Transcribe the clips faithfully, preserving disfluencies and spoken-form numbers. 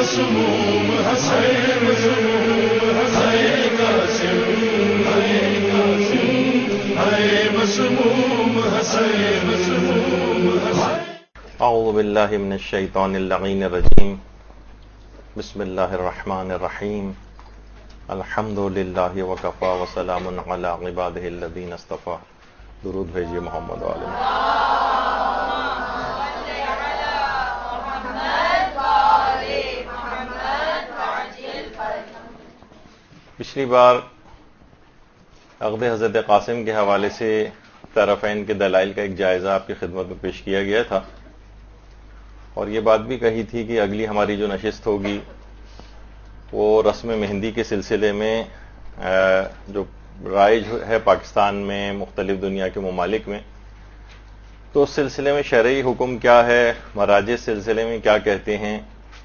مسموم حسین ہائے قاسم ہائے قاسم ہائے مسموم حسین مسموم حسین۔ اعوذ باللہ من الشیطان اللعین الرجیم، بسم اللہ الرحمن الرحیم، الحمد للہ وکفی وسلام علی عبادہ الذین اصطفی۔ درود بھیجیے محمد علیہ۔ پچھلی بار عقد حضرت قاسم کے حوالے سے طرفین کے دلائل کا ایک جائزہ آپ کی خدمت میں پیش کیا گیا تھا، اور یہ بات بھی کہی تھی کہ اگلی ہماری جو نشست ہوگی وہ رسم مہندی کے سلسلے میں جو رائج ہے پاکستان میں، مختلف دنیا کے ممالک میں، تو اس سلسلے میں شرعی حکم کیا ہے، مراجع اس سلسلے میں کیا کہتے ہیں،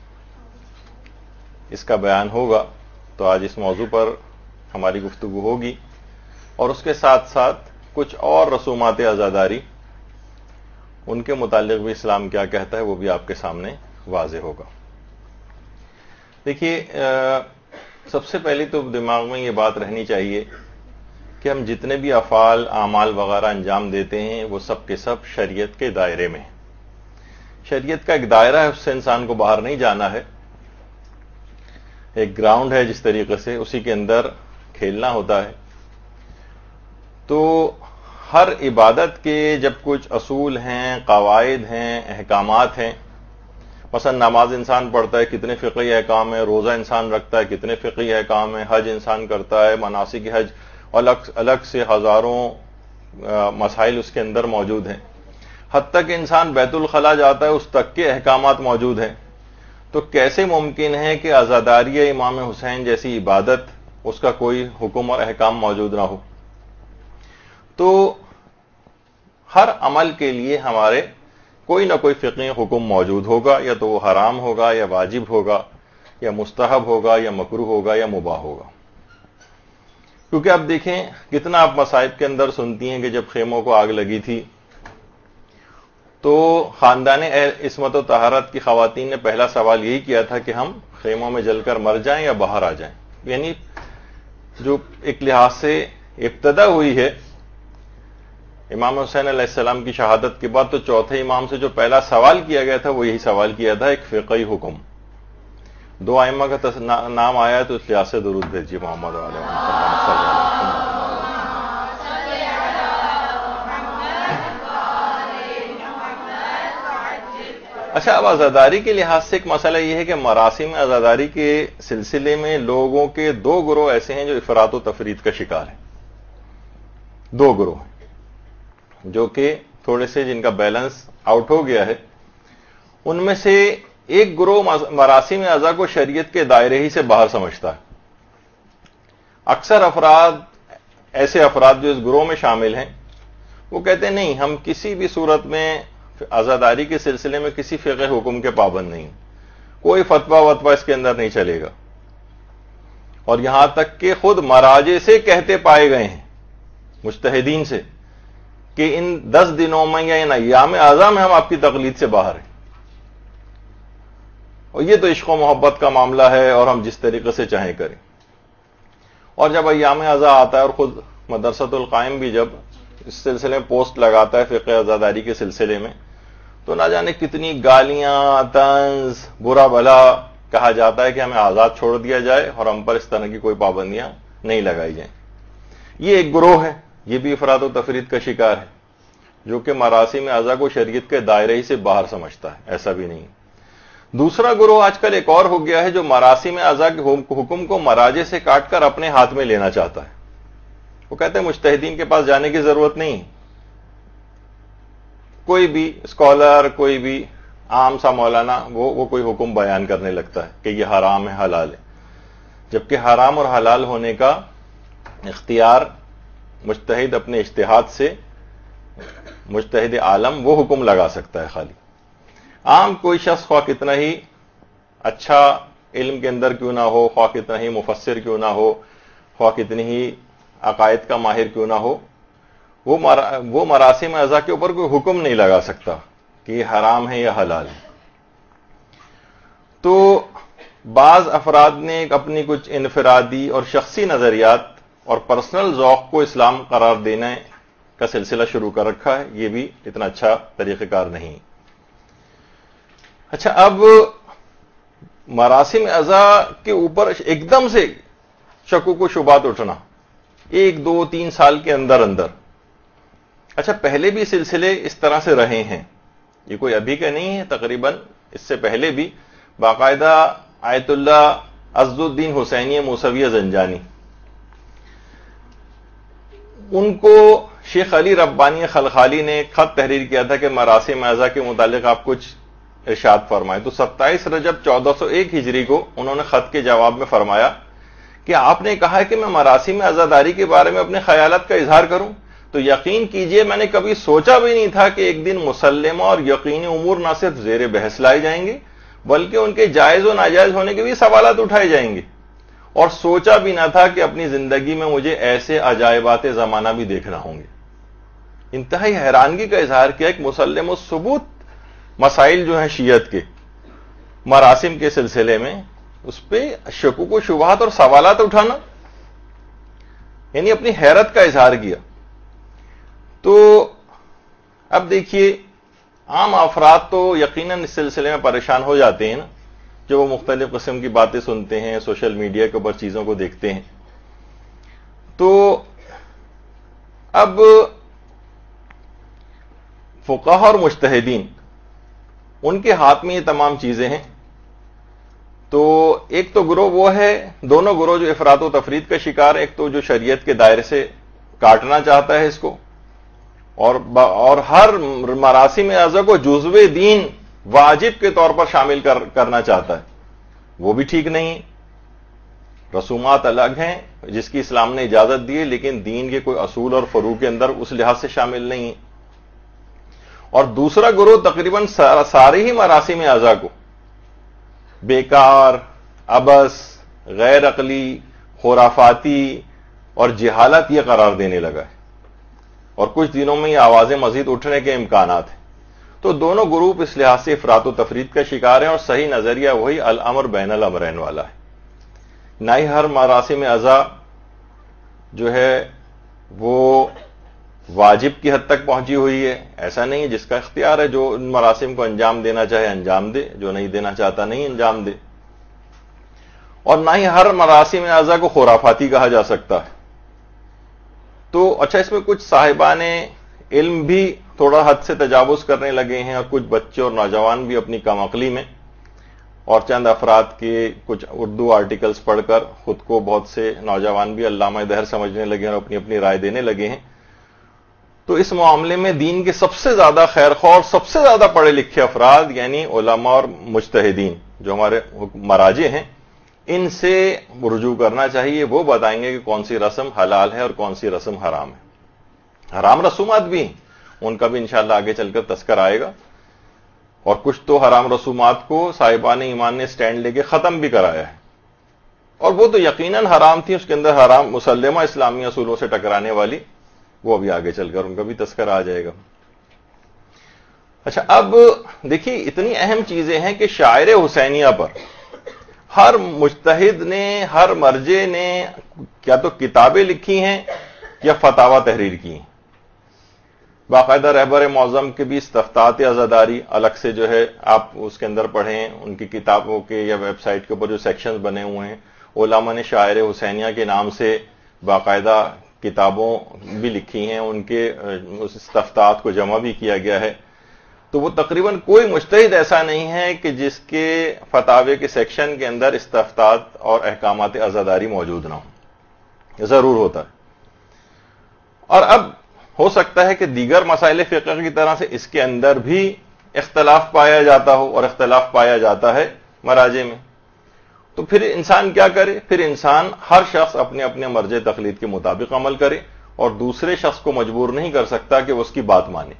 اس کا بیان ہوگا۔ تو آج اس موضوع پر ہماری گفتگو ہوگی، اور اس کے ساتھ ساتھ کچھ اور رسومات عزاداری، ان کے متعلق بھی اسلام کیا کہتا ہے وہ بھی آپ کے سامنے واضح ہوگا۔ دیکھیے، سب سے پہلی تو دماغ میں یہ بات رہنی چاہیے کہ ہم جتنے بھی افعال اعمال وغیرہ انجام دیتے ہیں وہ سب کے سب شریعت کے دائرے میں ہیں۔ شریعت کا ایک دائرہ ہے، اس سے انسان کو باہر نہیں جانا ہے۔ ایک گراؤنڈ ہے جس طریقے سے، اسی کے اندر کھیلنا ہوتا ہے۔ تو ہر عبادت کے جب کچھ اصول ہیں، قواعد ہیں، احکامات ہیں، مثلا نماز انسان پڑھتا ہے کتنے فقہی احکام ہیں، روزہ انسان رکھتا ہے کتنے فقہی احکام ہیں، حج انسان کرتا ہے، مناسک حج الگ الگ سے ہزاروں مسائل اس کے اندر موجود ہیں، حتیٰ کہ انسان بیت الخلاء جاتا ہے اس تک کے احکامات موجود ہیں۔ تو کیسے ممکن ہے کہ عزاداری امام حسین جیسی عبادت اس کا کوئی حکم اور احکام موجود نہ ہو؟ تو ہر عمل کے لیے ہمارے کوئی نہ کوئی فقہی حکم موجود ہوگا، یا تو وہ حرام ہوگا یا واجب ہوگا یا مستحب ہوگا یا مکروہ ہوگا یا مباح ہوگا۔ کیونکہ اب دیکھیں کتنا آپ مصائب کے اندر سنتی ہیں کہ جب خیموں کو آگ لگی تھی تو خاندان عصمت و طہارت کی خواتین نے پہلا سوال یہی کیا تھا کہ ہم خیموں میں جل کر مر جائیں یا باہر آ جائیں۔ یعنی جو ایک لحاظ سے ابتدا ہوئی ہے امام حسین علیہ السلام کی شہادت کے بعد، تو چوتھے امام سے جو پہلا سوال کیا گیا تھا وہ یہی سوال کیا تھا، ایک فقہی حکم۔ دو ائمہ کا نام آیا ہے تو اس لحاظ سے درود بھیجیے محمد علیہ وسلم۔ اچھا، اب عزاداری کے لحاظ سے ایک مسئلہ یہ ہے کہ مراسم عزاداری کے سلسلے میں لوگوں کے دو گروہ ایسے ہیں جو افراط و تفرید کا شکار ہیں۔ دو گروہ جو کہ تھوڑے سے جن کا بیلنس آؤٹ ہو گیا ہے۔ ان میں سے ایک گروہ مراسم عزا کو شریعت کے دائرے ہی سے باہر سمجھتا ہے۔ اکثر افراد، ایسے افراد جو اس گروہ میں شامل ہیں، وہ کہتے ہیں نہیں، ہم کسی بھی صورت میں عزاداری کے سلسلے میں کسی فقہ حکم کے پابند نہیں، کوئی فتویٰ وتویٰ اس کے اندر نہیں چلے گا، اور یہاں تک کہ خود مراجع سے کہتے پائے گئے ہیں، مجتہدین سے، کہ ان دس دنوں میں یا ان ایام اعظم میں ہم آپ کی تقلید سے باہر ہیں، اور یہ تو عشق و محبت کا معاملہ ہے اور ہم جس طریقے سے چاہیں کریں۔ اور جب ایام اعظم آتا ہے، اور خود مدرسۃ القائم بھی جب اس سلسلے میں پوسٹ لگاتا ہے فقہ عزاداری کے سلسلے میں، تو نہ جانے کتنی گالیاں، طنز، برا بھلا کہا جاتا ہے کہ ہمیں آزاد چھوڑ دیا جائے اور ہم پر اس طرح کی کوئی پابندیاں نہیں لگائی جائیں۔ یہ ایک گروہ ہے، یہ بھی افراد و تفرید کا شکار ہے، جو کہ مراسم عزا کو شریعت کے دائرے ہی سے باہر سمجھتا ہے، ایسا بھی نہیں۔ دوسرا گروہ آج کل ایک اور ہو گیا ہے جو مراسم عزا کے حکم کو مراجع سے کاٹ کر اپنے ہاتھ میں لینا چاہتا ہے۔ وہ کہتے ہیں مجتہدین کے پاس جانے کی ضرورت نہیں، کوئی بھی اسکالر، کوئی بھی عام سا مولانا وہ وہ کوئی حکم بیان کرنے لگتا ہے کہ یہ حرام ہے، حلال ہے، جبکہ حرام اور حلال ہونے کا اختیار مجتہد اپنے اجتہاد سے، مجتہد عالم وہ حکم لگا سکتا ہے خالی۔ عام کوئی شخص خواہ کتنا ہی اچھا علم کے اندر کیوں نہ ہو، خواہ کتنا ہی مفسر کیوں نہ ہو، خواہ کتنی ہی عقائد کا ماہر کیوں نہ ہو، وہ وہ مراسم عزا کے اوپر کوئی حکم نہیں لگا سکتا کہ یہ حرام ہے یا حلال ہے۔ تو بعض افراد نے ایک اپنی کچھ انفرادی اور شخصی نظریات اور پرسنل ذوق کو اسلام قرار دینے کا سلسلہ شروع کر رکھا ہے. یہ بھی اتنا اچھا طریقہ کار نہیں. اچھا، اب مراسم عزا کے اوپر ایک دم سے شکوک و شبہات اٹھنا ایک دو تین سال کے اندر اندر. اچھا، پہلے بھی سلسلے اس طرح سے رہے ہیں، یہ کوئی ابھی کا نہیں ہے. تقریباً اس سے پہلے بھی باقاعدہ آیت اللہ عز الدین حسینی موسویہ زنجانی، ان کو شیخ علی ربانی خلخالی نے ایک خط تحریر کیا تھا کہ مراسم عزا کے متعلق آپ کچھ ارشاد فرمائے. تو ستائیس رجب چودہ سو ایک ہجری کو انہوں نے خط کے جواب میں فرمایا کہ آپ نے کہا ہے کہ میں مراسم عزاداری کے بارے میں اپنے خیالات کا اظہار کروں، تو یقین کیجئے میں نے کبھی سوچا بھی نہیں تھا کہ ایک دن مسلمہ اور یقینی امور نہ صرف زیر بحث لائے جائیں گے بلکہ ان کے جائز و ناجائز ہونے کے بھی سوالات اٹھائے جائیں گے. اور سوچا بھی نہ تھا کہ اپنی زندگی میں مجھے ایسے عجائبات زمانہ بھی دیکھنا ہوں گے. انتہائی حیرانگی کا اظہار کیا ایک مسلم و ثبوت مسائل جو ہیں شیعت کے مراسم کے سلسلے میں، اس پہ شکوک و شبہات اور سوالات اٹھانا، یعنی اپنی حیرت کا اظہار کیا. تو اب دیکھیے، عام افراد تو یقیناً اس سلسلے میں پریشان ہو جاتے ہیں نا، جو وہ مختلف قسم کی باتیں سنتے ہیں، سوشل میڈیا کے اوپر چیزوں کو دیکھتے ہیں. تو اب فقہاء اور مجتہدین، ان کے ہاتھ میں یہ تمام چیزیں ہیں. تو ایک تو گروہ وہ ہے، دونوں گروہ جو افراط و تفرید کا شکار ہے. ایک تو جو شریعت کے دائرے سے کاٹنا چاہتا ہے اس کو، اور اور ہر مراسم عزا کو جزو دین واجب کے طور پر شامل کر کرنا چاہتا ہے. وہ بھی ٹھیک نہیں. رسومات الگ ہیں جس کی اسلام نے اجازت دی ہے، لیکن دین کے کوئی اصول اور فروع کے اندر اس لحاظ سے شامل نہیں ہے. اور دوسرا گروہ تقریباً سارے ہی مراسم عزا کو بیکار، عبث، غیر عقلی، خرافاتی اور جہالت یہ قرار دینے لگا ہے. اور کچھ دنوں میں یہ آوازیں مزید اٹھنے کے امکانات ہیں. تو دونوں گروپ اس لحاظ سے افراط و تفرید کا شکار ہیں، اور صحیح نظریہ وہی الامر بین الامرین والا ہے. نہ ہی ہر مراسم عزا جو ہے وہ واجب کی حد تک پہنچی ہوئی ہے. ایسا نہیں ہے، جس کا اختیار ہے، جو ان مراسم کو انجام دینا چاہے انجام دے، جو نہیں دینا چاہتا نہیں انجام دے. اور نہ ہی ہر مراسم عزا کو خرافاتی کہا جا سکتا ہے. تو اچھا، اس میں کچھ صاحبان علم بھی تھوڑا حد سے تجاوز کرنے لگے ہیں، اور کچھ بچے اور نوجوان بھی اپنی کم عقلی میں اور چند افراد کے کچھ اردو آرٹیکلز پڑھ کر خود کو بہت سے نوجوان بھی علامہ دہر سمجھنے لگے ہیں اور اپنی اپنی رائے دینے لگے ہیں. تو اس معاملے میں دین کے سب سے زیادہ خیر خواہ اور سب سے زیادہ پڑھے لکھے افراد یعنی علماء اور مجتہدین جو ہمارے مراجع ہیں، ان سے رجوع کرنا چاہیے. وہ بتائیں گے کہ کون سی رسم حلال ہے اور کون سی رسم حرام ہے. حرام رسومات بھی ہیں، ان کا بھی انشاءاللہ آگے چل کر تذکر آئے گا. اور کچھ تو حرام رسومات کو صاحبان ایمان نے سٹینڈ لے کے ختم بھی کرایا ہے، اور وہ تو یقیناً حرام تھی، اس کے اندر حرام مسلمہ اسلامی اصولوں سے ٹکرانے والی، وہ ابھی آگے چل کر ان کا بھی تذکر آ جائے گا. اچھا، اب دیکھیے اتنی اہم چیزیں ہیں کہ شاعر حسینیہ پر ہر مجتہد نے، ہر مرجع نے کیا تو کتابیں لکھی ہیں یا فتاوی تحریر کی ہیں. باقاعدہ رہبر معظم کے بھی استفتاءات عزاداری الگ سے جو ہے آپ اس کے اندر پڑھیں، ان کی کتابوں کے یا ویب سائٹ کے اوپر جو سیکشنز بنے ہوئے ہیں، علماء نے شاعر حسینیہ کے نام سے باقاعدہ کتابوں بھی لکھی ہیں، ان کے اس استفتاءات کو جمع بھی کیا گیا ہے. تو وہ تقریباً کوئی مجتہد ایسا نہیں ہے کہ جس کے فتاوے کے سیکشن کے اندر استفتاءات اور احکامات عزاداری موجود نہ ہوں، ضرور ہوتا ہے. اور اب ہو سکتا ہے کہ دیگر مسائل فقہ کی طرح سے اس کے اندر بھی اختلاف پایا جاتا ہو، اور اختلاف پایا جاتا ہے مراجع میں. تو پھر انسان کیا کرے؟ پھر انسان ہر شخص اپنے اپنے مرجع تقلید کے مطابق عمل کرے، اور دوسرے شخص کو مجبور نہیں کر سکتا کہ وہ اس کی بات مانے،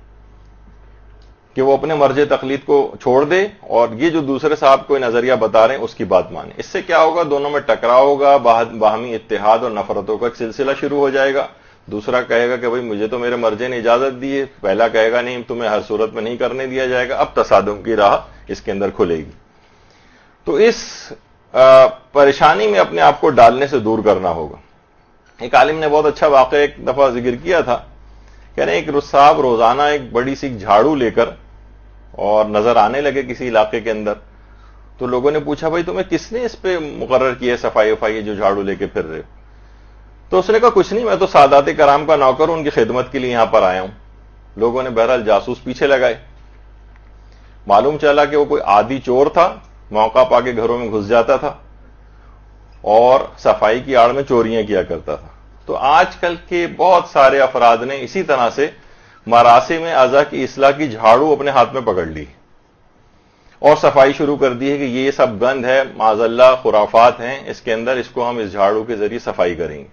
کہ وہ اپنے مرجع تقلید کو چھوڑ دے اور یہ جو دوسرے صاحب کوئی نظریہ بتا رہے ہیں اس کی بات مانے. اس سے کیا ہوگا؟ دونوں میں ٹکراؤ ہوگا، باہمی اتحاد اور نفرتوں کا ایک سلسلہ شروع ہو جائے گا. دوسرا کہے گا کہ بھائی مجھے تو میرے مرجع نے اجازت دی ہے، پہلا کہے گا نہیں تمہیں ہر صورت میں نہیں کرنے دیا جائے گا. اب تصادم کی راہ اس کے اندر کھلے گی. تو اس پریشانی میں اپنے آپ کو ڈالنے سے دور کرنا ہوگا. ایک عالم نے بہت اچھا واقعہ ایک دفعہ ذکر کیا تھا. کہہ رہے ہیں ایک صاحب روزانہ ایک بڑی سی جھاڑو لے کر اور نظر آنے لگے کسی علاقے کے اندر. تو لوگوں نے پوچھا بھائی تمہیں کس نے اس پہ مقرر کیا ہے صفائی وفائی جو جھاڑو لے کے پھر رہے ہو؟ تو اس نے کہا کچھ نہیں، میں تو سادات کرام کا نوکر ہوں، ان کی خدمت کے لیے یہاں پر آیا ہوں. لوگوں نے بہرحال جاسوس پیچھے لگائے. معلوم چلا کہ وہ کوئی عادی چور تھا، موقع پا کے گھروں میں گھس جاتا تھا اور صفائی کی آڑ میں چوریاں کیا کرتا تھا. تو آج کل کے بہت سارے افراد نے اسی طرح سے مراسم اعضاء کی اصلاح کی جھاڑو اپنے ہاتھ میں پکڑ لی اور صفائی شروع کر دی ہے کہ یہ سب گند ہے، معاذ اللہ خرافات ہیں اس کے اندر، اس کو ہم اس جھاڑو کے ذریعے صفائی کریں گے.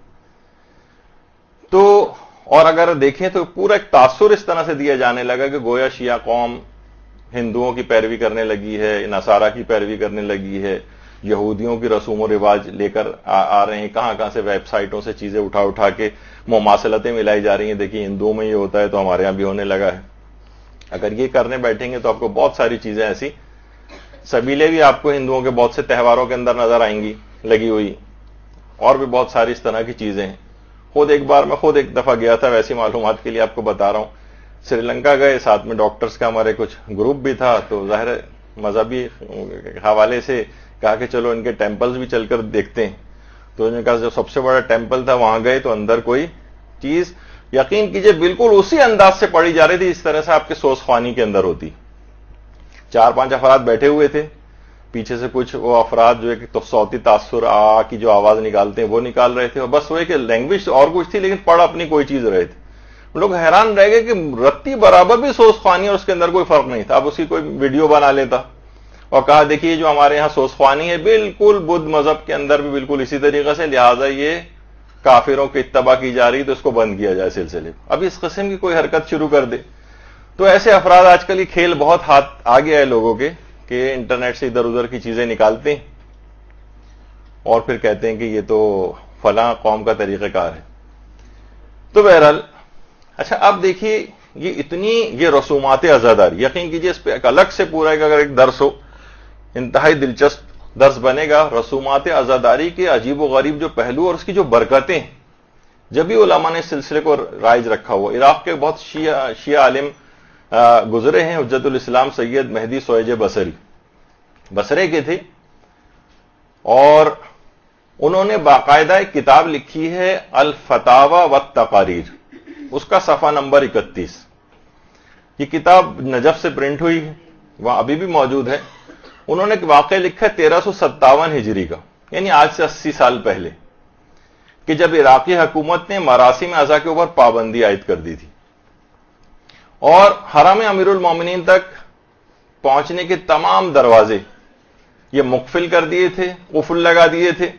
تو اور اگر دیکھیں تو پورا ایک تاثر اس طرح سے دیا جانے لگا کہ گویا شیعہ قوم ہندوؤں کی پیروی کرنے لگی ہے، نصارہ کی پیروی کرنے لگی ہے، یہودیوں کی رسوم و رواج لے کر آ رہے ہیں، کہاں کہاں سے ویب سائٹوں سے چیزیں اٹھا اٹھا کے مماثلتیں ملائی جا رہی ہیں. دیکھیے ہندوؤں میں یہ ہوتا ہے تو ہمارے یہاں بھی ہونے لگا ہے. اگر یہ کرنے بیٹھیں گے تو آپ کو بہت ساری چیزیں ایسی سبیلے بھی آپ کو ہندوؤں کے بہت سے تہواروں کے اندر نظر آئیں گی لگی ہوئی، اور بھی بہت ساری اس طرح کی چیزیں ہیں. خود ایک بار میں خود ایک دفعہ گیا تھا، ویسی معلومات کے لیے آپ کو بتا رہا ہوں. سری لنکا گئے، ساتھ میں ڈاکٹرز کا ہمارے کچھ گروپ بھی تھا، تو ظاہر مذہبی حوالے سے کہا کہ چلو ان کے ٹیمپلز بھی چل کر دیکھتے ہیں. تو انہوں نے کہا جو سب سے بڑا ٹیمپل تھا وہاں گئے تو اندر کوئی چیز یقین کیجئے بالکل اسی انداز سے پڑی جا رہی تھی جس طرح سے آپ کے سوز خوانی کے اندر ہوتی. چار پانچ افراد بیٹھے ہوئے تھے، پیچھے سے کچھ وہ افراد جو ایک تو صوتی تاثر آ کی جو آواز نکالتے ہیں وہ نکال رہے تھے، اور بس وہ کہ لینگویج اور کچھ تھی لیکن پڑھ اپنی کوئی چیز رہے تھے. لوگ حیران رہ گئے کہ رتی برابر بھی سوز خوانی اور اس کے اندر کوئی فرق نہیں تھا. اب اسی کوئی ویڈیو بنا لیتا اور کہا دیکھیے جو ہمارے یہاں سوز خوانی ہے بالکل بدھ مذہب کے اندر بھی بالکل اسی طریقے سے، لہٰذا یہ کافروں کی اتباع کی جا رہی تو اس کو بند کیا جائے سلسلے. اب اس قسم کی کوئی حرکت شروع کر دے تو ایسے افراد آج کل یہ کھیل بہت ہاتھ آ گیا ہے لوگوں کے کہ انٹرنیٹ سے ادھر ادھر کی چیزیں نکالتے ہیں اور پھر کہتے ہیں کہ یہ تو فلاں قوم کا طریقہ کار ہے. تو بہرحال اچھا اب دیکھیے یہ اتنی یہ رسومات عزاداری، یقین کیجیے اس پہ ایک الگ سے پورا ایک اگر ایک درس ہو، انتہائی دلچسپ درس بنے گا. رسومات عزاداری کے عجیب و غریب جو پہلو اور اس کی جو برکتیں، جب بھی علماء نے اس سلسلے کو رائج رکھا ہوا. عراق کے بہت شیعہ شیعہ عالم گزرے ہیں، حجت الاسلام سید مہدی سویج بصری بصرے کے تھے، اور انہوں نے باقاعدہ ایک کتاب لکھی ہے الفتاوی والتقاریر، اس کا صفحہ نمبر اکتیس. یہ کتاب نجف سے پرنٹ ہوئی ہے، وہاں ابھی بھی موجود ہے. انہوں نے ایک واقعہ لکھا ہے تیرہ سو ستاون ہجری کا، یعنی آج سے اسی سال پہلے، کہ جب عراقی حکومت نے مراسم اعضاء کے اوپر پابندی عائد کر دی تھی اور حرم امیر المومنین تک پہنچنے کے تمام دروازے یہ مقفل کر دیے تھے، قفل لگا دیے تھے،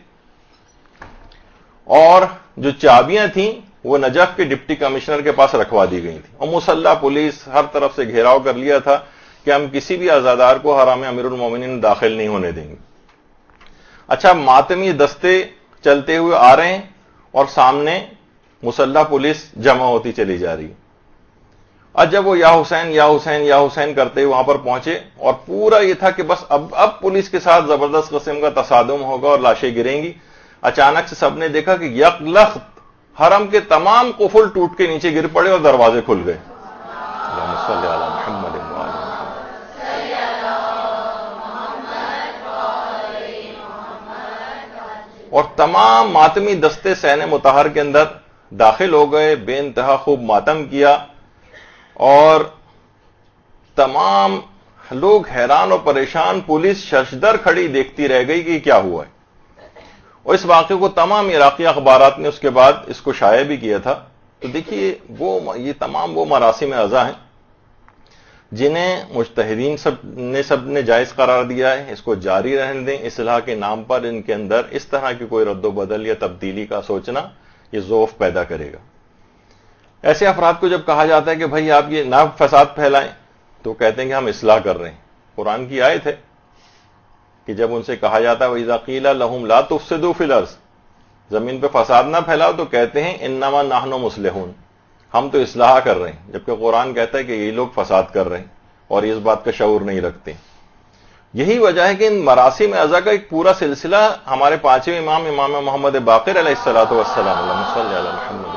اور جو چابیاں تھیں وہ نجف کے ڈپٹی کمشنر کے پاس رکھوا دی گئی تھی، اور مسلح پولیس ہر طرف سے گھیراؤ کر لیا تھا کہ ہم کسی بھی عزادار کو حرم امیر المومنین داخل نہیں ہونے دیں گے. اچھا ماتمی دستے چلتے ہوئے آ رہے ہیں اور سامنے مسلح پولیس جمع ہوتی چلی جا رہی. اب جب وہ یا حسین یا حسین یا حسین کرتے ہوئے وہاں پر پہنچے اور پورا یہ تھا کہ بس اب اب پولیس کے ساتھ زبردست قسم کا تصادم ہوگا اور لاشیں گریں گی. اچانک سے سب نے دیکھا کہ یک لخت حرم کے تمام قفل ٹوٹ کے نیچے گر پڑے اور دروازے کھل گئے. اللہم صلی علی محمد و آل محمد. اور تمام ماتمی دستے سین مطہر کے اندر داخل ہو گئے، بے انتہا خوب ماتم کیا، اور تمام لوگ حیران اور پریشان، پولیس ششدر کھڑی دیکھتی رہ گئی کہ کیا ہوا ہے. اور اس واقعے کو تمام عراقی اخبارات نے اس کے بعد اس کو شائع بھی کیا تھا. تو دیکھیے وہ یہ تمام وہ مراسم اعضاء ہیں جنہیں مجتہدین سب نے سب نے جائز قرار دیا ہے. اس کو جاری رہنے دیں. اصلاح کے نام پر ان کے اندر اس طرح کی کوئی رد و بدل یا تبدیلی کا سوچنا یہ ذوف پیدا کرے گا. ایسے افراد کو جب کہا جاتا ہے کہ بھائی آپ یہ نہ فساد پھیلائیں تو کہتے ہیں کہ ہم اصلاح کر رہے ہیں. قرآن کی آیت ہے کہ جب ان سے کہا جاتا ہے وَإِذَا قِيلَ لَهُمْ لَا تُفْسِدُوا فِي الْأَرْضِ، زمین پہ فساد نہ پھیلاؤ، تو کہتے ہیں اِنَّمَا نَحْنُ مُصْلِحُونَ، ہم تو اصلاح کر رہے ہیں. جبکہ قرآن کہتا ہے کہ یہ لوگ فساد کر رہے ہیں اور اس بات کا شعور نہیں رکھتے. یہی وجہ ہے کہ ان مراسم ازا کا ایک پورا سلسلہ ہمارے پانچویں امام امام محمد باقر علیہ الصلوۃ والسلام اللہم صلی علی محمد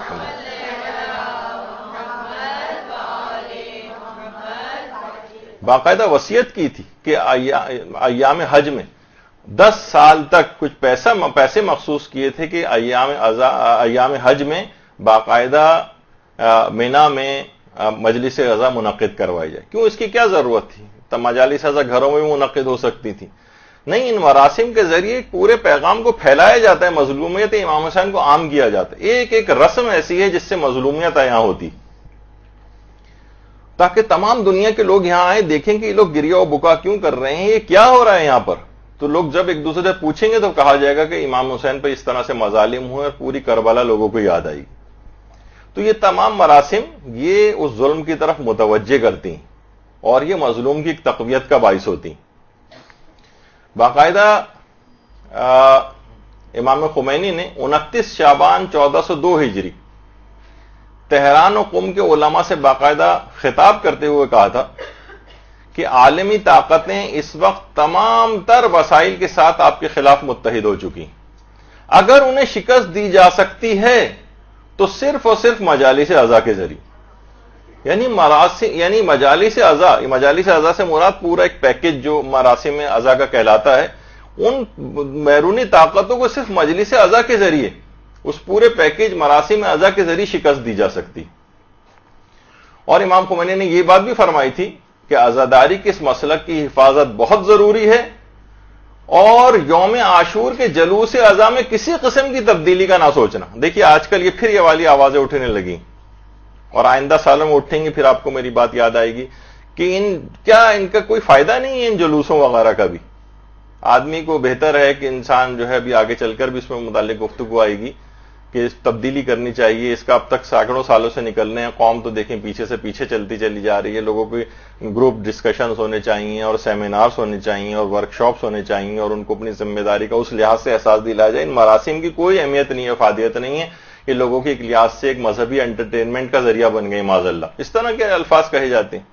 باقاعدہ وصیت کی تھی کہ ایام حج میں دس سال تک کچھ پیسہ پیسے مخصوص کیے تھے کہ ایام ایام حج میں باقاعدہ مینا میں مجلس ازا منعقد کروائی جائے. کیوں؟ اس کی کیا ضرورت تھی؟ تب مجالس ازا گھروں میں بھی منعقد ہو سکتی تھی. نہیں، ان مراسم کے ذریعے پورے پیغام کو پھیلایا جاتا ہے، مظلومیت امام حسین کو عام کیا جاتا ہے. ایک ایک رسم ایسی ہے جس سے مظلومیت یہاں ہوتی، تاکہ تمام دنیا کے لوگ یہاں آئیں، دیکھیں کہ یہ لوگ گریہ و بکا کیوں کر رہے ہیں، یہ کیا ہو رہا ہے یہاں پر. تو لوگ جب ایک دوسرے سے پوچھیں گے تو کہا جائے گا کہ امام حسین پہ اس طرح سے مظالم ہوئے اور پوری کربلا لوگوں کو یاد آئی. تو یہ تمام مراسم یہ اس ظلم کی طرف متوجہ کرتی ہیں اور یہ مظلوم کی تقویت کا باعث ہوتی ہیں. باقاعدہ امام خمینی نے انتیس شعبان چودہ سو دو ہجری تہران و قم کے علماء سے باقاعدہ خطاب کرتے ہوئے کہا تھا کہ عالمی طاقتیں اس وقت تمام تر وسائل کے ساتھ آپ کے خلاف متحد ہو چکی ہیں. اگر انہیں شکست دی جا سکتی ہے تو صرف اور صرف مجالس ازا کے ذریعے. یعنی مراسم یعنی مجالس ازا مجالس ازا سے مراد پورا ایک پیکج جو مراسم ازا کا کہلاتا ہے، ان بیرونی طاقتوں کو صرف مجلس ازا کے ذریعے، اس پورے پیکج مراسم ازا کے ذریعے شکست دی جا سکتی. اور امام خمینی نے یہ بات بھی فرمائی تھی کہ عزاداری کے اس مسلک کی حفاظت بہت ضروری ہے، اور یوم عاشور کے جلوس ازا میں کسی قسم کی تبدیلی کا نہ سوچنا. دیکھیے آج کل یہ پھر یہ والی آوازیں اٹھنے لگیں، اور آئندہ سالوں میں اٹھیں گی، پھر آپ کو میری بات یاد آئے گی کہ ان کیا ان کا کوئی فائدہ نہیں ہے ان جلوسوں وغیرہ کا بھی. آدمی کو بہتر ہے کہ انسان جو ہے ابھی آگے چل کر بھی اس میں متعلق گفتگو آئے گی کہ تبدیلی کرنی چاہیے. اس کا اب تک سینکڑوں سالوں سے نکلنے ہیں، قوم تو دیکھیں پیچھے سے پیچھے چلتی چلی جا رہی ہے. لوگوں کے گروپ ڈسکشنز ہونے چاہیے اور سیمینارز ہونے چاہیے اور ورک شاپس ہونے چاہیے، اور ان کو اپنی ذمہ داری کا اس لحاظ سے احساس دلایا جائے. ان مراسم کی کوئی اہمیت نہیں ہے، افادیت نہیں ہے. یہ لوگوں کی ایک لحاظ سے ایک مذہبی انٹرٹینمنٹ کا ذریعہ بن گئی معاذ اللہ. اس طرح کے الفاظ کہے جاتے ہیں.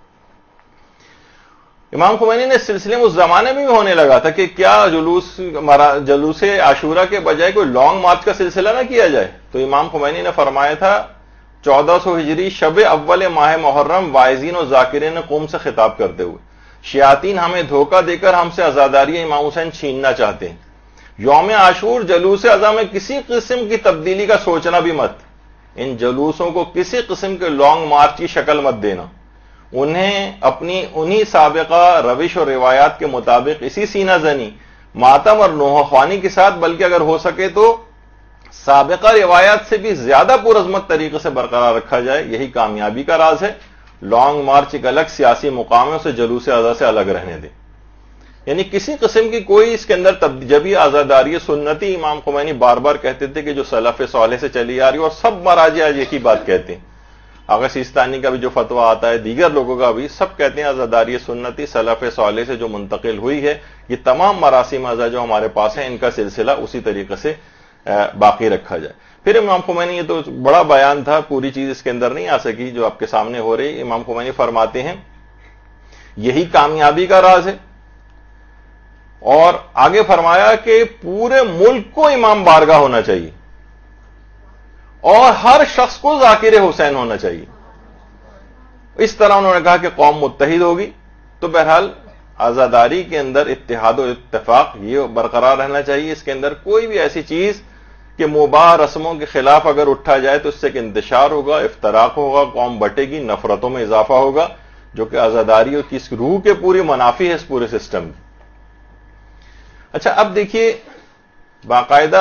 امام خمینی نے اس سلسلے میں اس زمانے میں بھی ہونے لگا تھا کہ کیا جلوس جلوس عاشورہ کے بجائے کوئی لانگ مارچ کا سلسلہ نہ کیا جائے. تو امام خمینی نے فرمایا تھا چودہ سو ہجری شب اول ماہ محرم واعظین و ذاکرین قوم سے خطاب کرتے ہوئے، شیاطین ہمیں دھوکہ دے کر ہم سے عزاداری امام حسین چھیننا چاہتے ہیں. یوم عاشور جلوس ازا میں کسی قسم کی تبدیلی کا سوچنا بھی مت. ان جلوسوں کو کسی قسم کے لانگ مارچ کی شکل مت دینا. انہیں اپنی انہی سابقہ روش اور روایات کے مطابق اسی سینہ زنی، ماتم اور نوحہ خوانی کے ساتھ، بلکہ اگر ہو سکے تو سابقہ روایات سے بھی زیادہ پرعظمت طریقے سے برقرار رکھا جائے. یہی کامیابی کا راز ہے. لانگ مارچ ایک الگ سیاسی مقام ہے، اسے جلوس ازا سے الگ رہنے دیں. یعنی کسی قسم کی کوئی اس کے اندر جبھی آزاداری سنتی امام خمینی بار بار کہتے تھے کہ جو سلف صالح سے چلی آ رہی، اور سب مراجع آج ایک ہی بات کہتے ہیں. آغا سیستانی کا بھی جو فتویٰ آتا ہے، دیگر لوگوں کا بھی، سب کہتے ہیں آزاداری سنتی سلف صالح سے جو منتقل ہوئی ہے، یہ تمام مراسم ازا جو ہمارے پاس ہیں ان کا سلسلہ اسی طریقے سے باقی رکھا جائے. پھر امام خمینی، یہ تو بڑا بیان تھا، پوری چیز اس کے اندر نہیں آ سکی جو آپ کے سامنے ہو رہی. امام خمینی فرماتے ہیں یہی کامیابی کا راز ہے، اور آگے فرمایا کہ پورے ملک کو امام بارگاہ ہونا چاہیے اور ہر شخص کو ذاکر حسین ہونا چاہیے. اس طرح انہوں نے کہا کہ قوم متحد ہوگی. تو بہرحال عزاداری کے اندر اتحاد و اتفاق یہ برقرار رہنا چاہیے. اس کے اندر کوئی بھی ایسی چیز کہ مباح رسموں کے خلاف اگر اٹھا جائے تو اس سے ایک انتشار ہوگا، افتراق ہوگا، قوم بٹے گی، نفرتوں میں اضافہ ہوگا، جو کہ عزاداری کی اس روح کے پوری منافی ہے اس پورے سسٹم کی. اچھا، اب دیکھیے باقاعدہ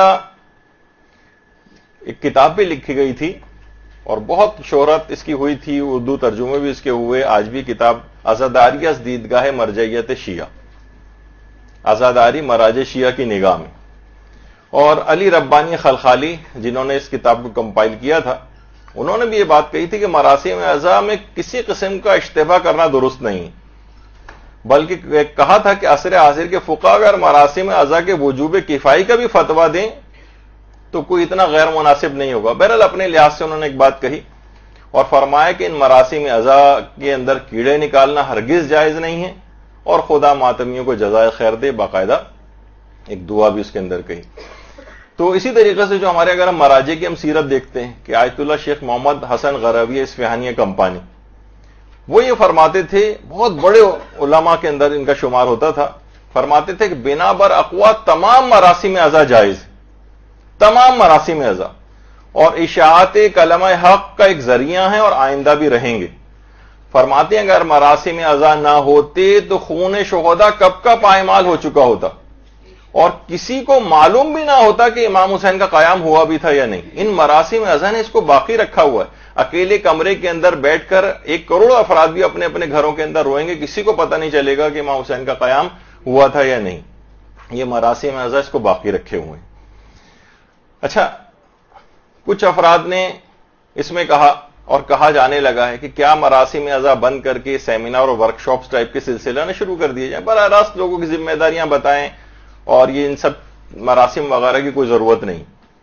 ایک کتاب بھی لکھی گئی تھی اور بہت شہرت اس کی ہوئی تھی، اردو ترجمے بھی اس کے ہوئے. آج بھی کتاب عزاداری از دیدگاہ مرجعیت شیعہ، عزاداری مراجع شیعہ کی نگاہ میں. اور علی ربانی خلخالی جنہوں نے اس کتاب کو کمپائل کیا تھا، انہوں نے بھی یہ بات کہی تھی کہ مراسم ازا میں کسی قسم کا اشتباہ کرنا درست نہیں، بلکہ کہا تھا کہ عصر حاضر کے فقہا اگر مراسم ازا کے وجوب کفائی کا بھی فتویٰ دیں تو کوئی اتنا غیر مناسب نہیں ہوگا. بہرحال اپنے لحاظ سے انہوں نے ایک بات کہی اور فرمایا کہ ان مراسم ازا کے اندر کیڑے نکالنا ہرگز جائز نہیں ہے، اور خدا ماتمیوں کو جزائے خیر دے، باقاعدہ ایک دعا بھی اس کے اندر کہی۔ تو اسی طریقے سے جو ہمارے اگر ہم مراجع کی ہم سیرت دیکھتے ہیں کہ آیت اللہ شیخ محمد حسن غروی اصفہانی کمپانی، وہ یہ فرماتے تھے، بہت بڑے علماء کے اندر ان کا شمار ہوتا تھا، فرماتے تھے کہ بنا بر اقوا تمام مراسم عزا جائز، تمام مراسم عزا، اور اشاعت کلمہ حق کا ایک ذریعہ ہیں اور آئندہ بھی رہیں گے۔ فرماتے ہیں اگر مراسم عزا نہ ہوتے تو خون شہداء کب کا پائمال ہو چکا ہوتا، اور کسی کو معلوم بھی نہ ہوتا کہ امام حسین کا قیام ہوا بھی تھا یا نہیں۔ ان مراسم عزا نے اس کو باقی رکھا ہوا ہے۔ اکیلے کمرے کے اندر بیٹھ کر ایک کروڑ افراد بھی اپنے اپنے گھروں کے اندر روئیں گے، کسی کو پتہ نہیں چلے گا کہ امام حسین کا قیام ہوا تھا یا نہیں۔ یہ مراسم عزا اس کو باقی رکھے ہوئے ہیں۔ اچھا، کچھ افراد نے اس میں کہا اور کہا جانے لگا ہے کہ کیا مراسم عزا بند کر کے سیمینار اور ورک شاپس ٹائپ کے سلسلہ نہ شروع کر دیے جائیں، براہ راست لوگوں کی ذمہ داریاں بتائیں، اور یہ ان سب مراسم وغیرہ کی کوئی ضرورت نہیں۔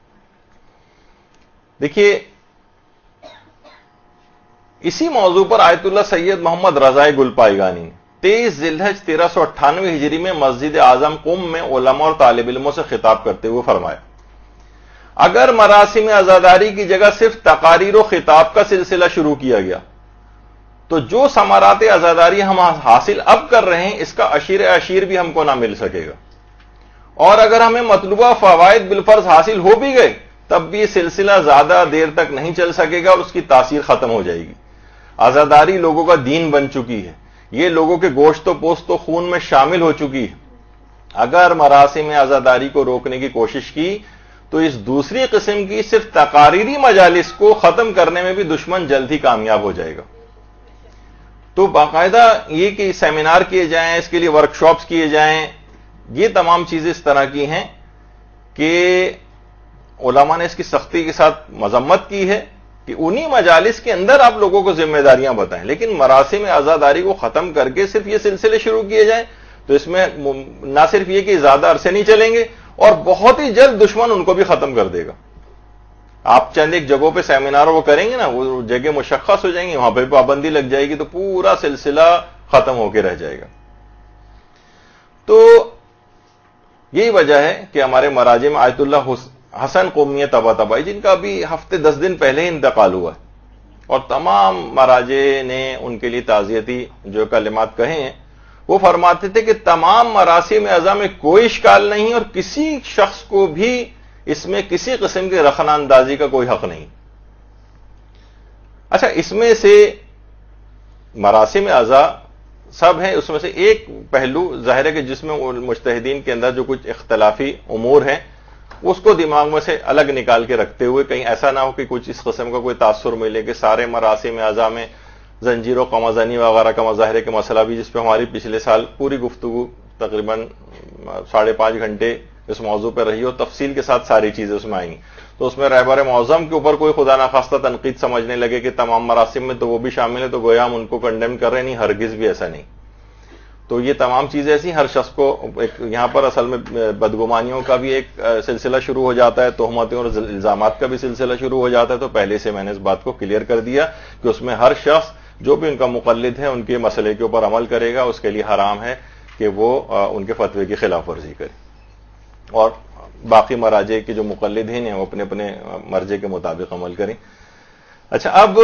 دیکھیے، اسی موضوع پر آیت اللہ سید محمد رضا گل پائیگانی نے تیئیس ذی الحج تیرہ سو اٹھانوے ہجری میں مسجد اعظم قم میں علماء اور طالب علموں سے خطاب کرتے ہوئے فرمایا، اگر مراسم عزاداری کی جگہ صرف تقاریر و خطاب کا سلسلہ شروع کیا گیا تو جو ثمرات عزاداری ہم حاصل اب کر رہے ہیں اس کا عشیر عشیر بھی ہم کو نہ مل سکے گا، اور اگر ہمیں مطلوبہ فوائد بالفرض حاصل ہو بھی گئے تب بھی یہ سلسلہ زیادہ دیر تک نہیں چل سکے گا اور اس کی تاثیر ختم ہو جائے گی۔ عزاداری لوگوں کا دین بن چکی ہے، یہ لوگوں کے گوشت و پوست و خون میں شامل ہو چکی ہے۔ اگر مراسم عزاداری کو روکنے کی کوشش کی تو اس دوسری قسم کی صرف تقاریری مجالس کو ختم کرنے میں بھی دشمن جلد ہی کامیاب ہو جائے گا۔ تو باقاعدہ یہ کہ سیمینار کیے جائیں، اس کے لیے ورک شاپس کیے جائیں، یہ تمام چیزیں اس طرح کی ہیں کہ علماء نے اس کی سختی کے ساتھ مذمت کی ہے کہ انہی مجالس کے اندر آپ لوگوں کو ذمہ داریاں بتائیں، لیکن مراسم عزاداری کو ختم کر کے صرف یہ سلسلے شروع کیے جائیں تو اس میں نہ صرف یہ کہ زیادہ عرصے نہیں چلیں گے اور بہت ہی جلد دشمن ان کو بھی ختم کر دے گا۔ آپ چند ایک جگہوں پہ سیمینار وہ کریں گے نا، وہ جگہ مشخص ہو جائیں گی، وہاں پہ پابندی لگ جائے گی تو پورا سلسلہ ختم ہو کے رہ جائے گا۔ تو یہی وجہ ہے کہ ہمارے مراجع میں آیت اللہ حسن قمی طباطبائی، جن کا بھی ہفتے دس دن پہلے ہی انتقال ہوا ہے، اور تمام مراجع نے ان کے لیے تعزیتی جو کلمات کہے ہیں، وہ فرماتے تھے کہ تمام مراسم عزا میں کوئی اشکال نہیں اور کسی شخص کو بھی اس میں کسی قسم کی رخنہ اندازی کا کوئی حق نہیں۔ اچھا، اس میں سے مراسم عزا سب ہیں، اس میں سے ایک پہلو ظاہر ہے کہ جس میں مجتہدین کے اندر جو کچھ اختلافی امور ہیں اس کو دماغ میں سے الگ نکال کے رکھتے ہوئے کہیں ایسا نہ ہو کہ کچھ اس قسم کا کوئی تاثر ملے کہ سارے مراسم عزا میں زنجیر و قمازنی وغیرہ کا مظاہرے کا مسئلہ بھی، جس پہ ہماری پچھلے سال پوری گفتگو تقریباً ساڑھے پانچ گھنٹے اس موضوع پہ رہی اور تفصیل کے ساتھ ساری چیزیں اس میں آئیں گی، تو اس میں رہبر معظم کے اوپر کوئی خدا نخواستہ تنقید سمجھنے لگے کہ تمام مراسم میں تو وہ بھی شامل ہے تو گویا ہم ان کو کنڈیم کر رہے، نہیں، ہرگز بھی ایسا نہیں۔ تو یہ تمام چیزیں ایسی، ہر شخص کو ایک یہاں پر اصل میں بدگمانیوں کا بھی ایک سلسلہ شروع ہو جاتا ہے، تہمتوں اور الزامات کا بھی سلسلہ شروع ہو جاتا ہے، تو پہلے سے میں نے اس بات کو کلیئر کر دیا کہ اس میں ہر شخص جو بھی ان کا مقلد ہے ان کے مسئلے کے اوپر عمل کرے گا، اس کے لیے حرام ہے کہ وہ ان کے فتوے کی خلاف ورزی کرے، اور باقی مراجع کے جو مقلدین ہیں وہ اپنے اپنے مرجع کے مطابق عمل کریں۔ اچھا، اب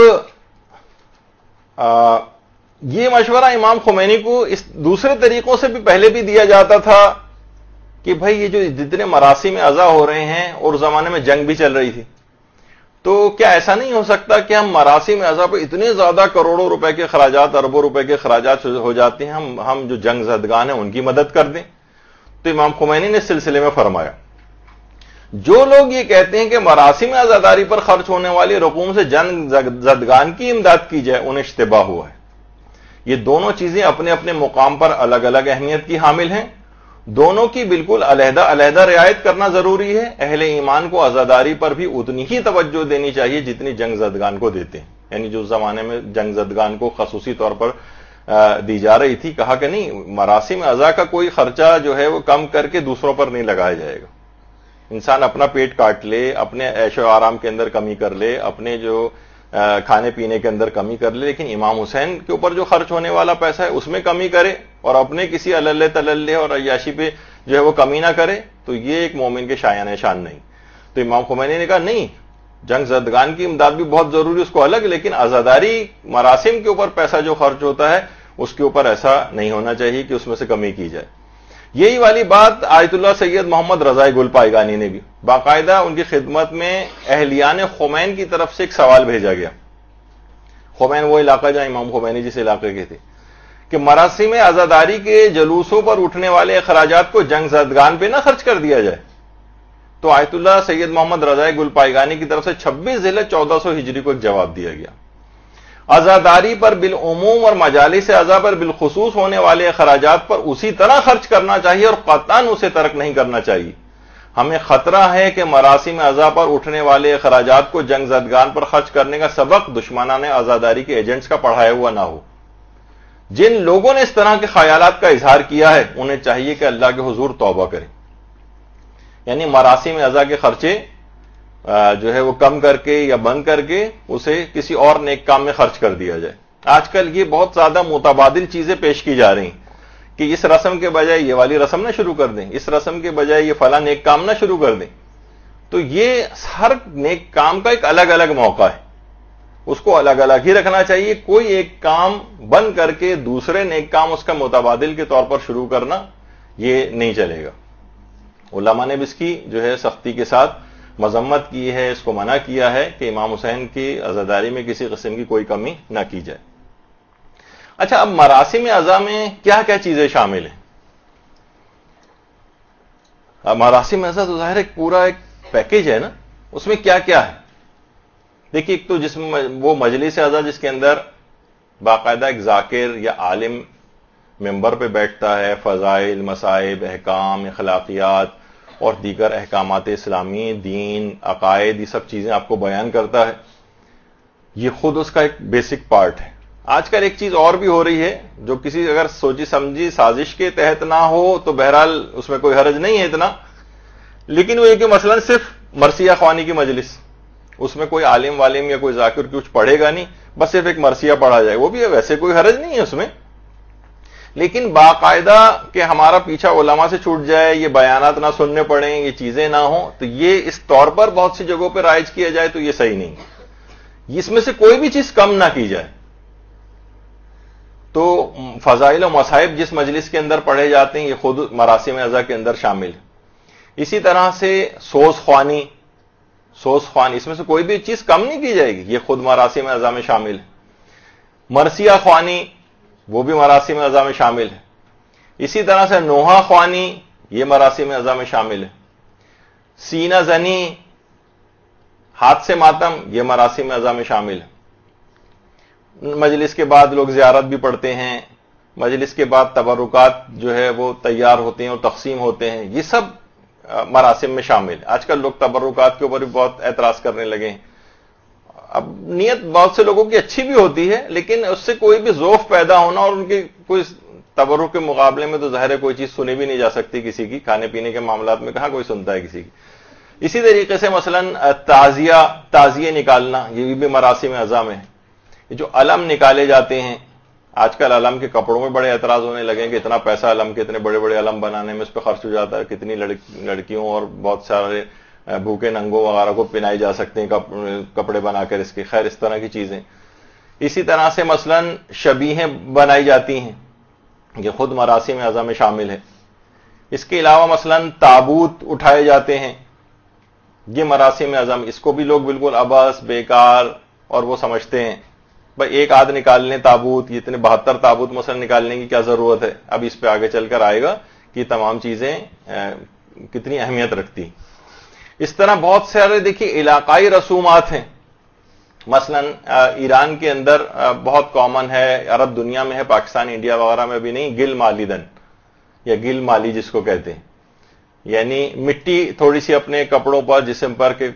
آ, یہ مشورہ امام خمینی کو اس دوسرے طریقوں سے بھی پہلے بھی دیا جاتا تھا کہ بھائی یہ جو جتنے مراسم عزا ہو رہے ہیں اور زمانے میں جنگ بھی چل رہی تھی، تو کیا ایسا نہیں ہو سکتا کہ ہم مراسم عزا پہ اتنے زیادہ کروڑوں روپے کے اخراجات، اربوں روپے کے اخراجات ہو جاتے ہیں، ہم ہم جو جنگ زدگان ہیں ان کی مدد کر دیں؟ تو امام خمینی نے اس سلسلے میں فرمایا، جو لوگ یہ کہتے ہیں کہ مراسم عزاداری پر خرچ ہونے والی رقوم سے جنگ زدگان کی امداد کی جائے، انہیں اشتباہ ہوا ہے۔ یہ دونوں چیزیں اپنے اپنے مقام پر الگ الگ اہمیت کی حامل ہیں، دونوں کی بالکل علیحدہ علیحدہ رعایت کرنا ضروری ہے۔ اہل ایمان کو عزاداری پر بھی اتنی ہی توجہ دینی چاہیے جتنی جنگ زدگان کو دیتے ہیں، یعنی جو زمانے میں جنگ زدگان کو خصوصی طور پر دی جا رہی تھی، کہا کہ نہیں، مراسم عزا کا کوئی خرچہ جو ہے وہ کم کر کے دوسروں پر نہیں لگایا جائے گا۔ انسان اپنا پیٹ کاٹ لے، اپنے عیش و آرام کے اندر کمی کر لے، اپنے جو کھانے پینے کے اندر کمی کر لے، لیکن امام حسین کے اوپر جو خرچ ہونے والا پیسہ ہے اس میں کمی کرے اور اپنے کسی اللے تللے اور عیاشی پہ جو ہے وہ کمی نہ کرے، تو یہ ایک مومن کے شایان شان نہیں۔ تو امام خمینی نے کہا نہیں، جنگ زدگان کی امداد بھی بہت ضروری، اس کو الگ، لیکن عزاداری مراسم کے اوپر پیسہ جو خرچ ہوتا ہے اس کے اوپر ایسا نہیں ہونا چاہیے کہ اس میں سے کمی کی جائے۔ یہی والی بات آیت اللہ سید محمد رضا گل پائیگانی نے بھی باقاعدہ ان کی خدمت میں اہلیان خمین کی طرف سے ایک سوال بھیجا گیا۔ خمین وہ علاقہ جہاں امام خمینی جس علاقے کے تھے، کہ مراسم عزاداری کے جلوسوں پر اٹھنے والے اخراجات کو جنگ زدگان پہ نہ خرچ کر دیا جائے۔ تو آیت اللہ سید محمد رضا گل پائیگانی کی طرف سے چھبیس ذی الحجہ چودہ سو ہجری کو ایک جواب دیا گیا۔ عزاداری پر بالعموم اور مجالس عزا پر بالخصوص ہونے والے اخراجات پر اسی طرح خرچ کرنا چاہیے اور قطعاً اسے ترک نہیں کرنا چاہیے۔ ہمیں خطرہ ہے کہ مراسم عزا پر اٹھنے والے اخراجات کو جنگ زدگان پر خرچ کرنے کا سبق دشمنان عزاداری کے ایجنٹس کا پڑھایا ہوا نہ ہو۔ جن لوگوں نے اس طرح کے خیالات کا اظہار کیا ہے انہیں چاہیے کہ اللہ کے حضور توبہ کریں، یعنی مراسم عزا کے خرچے جو ہے وہ کم کر کے یا بند کر کے اسے کسی اور نیک کام میں خرچ کر دیا جائے۔ آج کل یہ بہت زیادہ متبادل چیزیں پیش کی جا رہی ہیں کہ اس رسم کے بجائے یہ والی رسم نہ شروع کر دیں، اس رسم کے بجائے یہ فلاں نیک کام نہ شروع کر دیں۔ تو یہ ہر نیک کام کا ایک الگ الگ موقع ہے، اس کو الگ الگ ہی رکھنا چاہیے۔ کوئی ایک کام بند کر کے دوسرے نیک کام اس کا متبادل کے طور پر شروع کرنا یہ نہیں چلے گا۔ علماء نے بھی اس کی جو ہے سختی کے ساتھ مذمت کی ہے، اس کو منع کیا ہے کہ امام حسین کی عزاداری میں کسی قسم کی کوئی کمی نہ کی جائے۔ اچھا، اب مراسم عزا میں کیا کیا چیزیں شامل ہیں؟ اب مراسم عزا تو ظاہر ایک پورا ایک پیکج ہے نا، اس میں کیا کیا ہے؟ دیکھیے، ایک تو جس میں وہ مجلس عزا جس کے اندر باقاعدہ ایک ذاکر یا عالم ممبر پہ بیٹھتا ہے، فضائل، مصائب، احکام، اخلاقیات اور دیگر احکامات اسلامی، دین، عقائد، یہ سب چیزیں آپ کو بیان کرتا ہے۔ یہ خود اس کا ایک بیسک پارٹ ہے۔ آج کل ایک چیز اور بھی ہو رہی ہے جو کسی اگر سوچی سمجھی سازش کے تحت نہ ہو تو بہرحال اس میں کوئی حرج نہیں ہے اتنا، لیکن وہ یہ کہ مثلا صرف مرثیہ خوانی کی مجلس، اس میں کوئی عالم والم یا کوئی ذاکر کچھ پڑھے گا نہیں، بس صرف ایک مرثیہ پڑھا جائے، وہ بھی ویسے کوئی حرج نہیں ہے اس میں، لیکن باقاعدہ کہ ہمارا پیچھا علماء سے چھوٹ جائے، یہ بیانات نہ سننے پڑیں، یہ چیزیں نہ ہوں، تو یہ اس طور پر بہت سی جگہوں پہ رائج کیا جائے تو یہ صحیح نہیں، اس میں سے کوئی بھی چیز کم نہ کی جائے۔ تو فضائل و مصائب جس مجلس کے اندر پڑھے جاتے ہیں یہ خود مراسم عزا کے اندر شامل ہے۔ اسی طرح سے سوز خوانی، سوز خوانی اس میں سے کوئی بھی چیز کم نہیں کی جائے گی، یہ خود مراسم عزا میں شامل ہے۔ مرثیہ خوانی وہ بھی مراسم عزا میں شامل ہے۔ اسی طرح سے نوحہ خوانی یہ مراسم عزا میں شامل ہے۔ سینہ زنی، ہاتھ سے ماتم، یہ مراسم عزا میں شامل ہے۔ مجلس کے بعد لوگ زیارت بھی پڑھتے ہیں، مجلس کے بعد تبرکات جو ہے وہ تیار ہوتے ہیں اور تقسیم ہوتے ہیں، یہ سب مراسم میں شامل ہے۔ آج کل لوگ تبرکات کے اوپر بھی بہت اعتراض کرنے لگے ہیں۔ اب نیت بہت سے لوگوں کی اچھی بھی ہوتی ہے، لیکن اس سے کوئی بھی ذوف پیدا ہونا اور ان کی کوئی تبرک کے مقابلے میں تو ظاہر ہے کوئی چیز سنی بھی نہیں جا سکتی کسی کی، کھانے پینے کے معاملات میں کہاں کوئی سنتا ہے کسی کی۔ اسی طریقے سے مثلا تعزیہ تعزیے نکالنا یہ بھی مراسم عزا میں ہے۔ یہ جو علم نکالے جاتے ہیں، آج کل علم کے کپڑوں میں بڑے اعتراض ہونے لگے ہیں کہ اتنا پیسہ علم کے اتنے بڑے بڑے علم بنانے میں اس پہ خرچ ہو جاتا ہے، کتنی لڑکیوں اور بہت سارے بھوکے ننگوں وغیرہ کو پہنائے جا سکتے ہیں کپڑے بنا کر اس کے، خیر اس طرح کی چیزیں۔ اسی طرح سے مثلا شبیہیں بنائی جاتی ہیں، یہ خود مراسم عزا میں شامل ہے۔ اس کے علاوہ مثلا تابوت اٹھائے جاتے ہیں، یہ مراسم عزا میں، اس کو بھی لوگ بالکل عبث بیکار اور وہ سمجھتے ہیں بھائی ایک آدھ نکال لیں تابوت، یہ اتنے بہتر تابوت مثلا نکالنے کی کیا ضرورت ہے؟ اب اس پہ آگے چل کر آئے گا کہ تمام چیزیں کتنی اہمیت رکھتی۔ اس طرح بہت سارے دیکھیے علاقائی رسومات ہیں، مثلا ایران کے اندر بہت کامن ہے، عرب دنیا میں ہے، پاکستان انڈیا وغیرہ میں بھی نہیں، گل مالیدن یا گل مالی جس کو کہتے ہیں، یعنی مٹی تھوڑی سی اپنے کپڑوں پر جسم پر کہ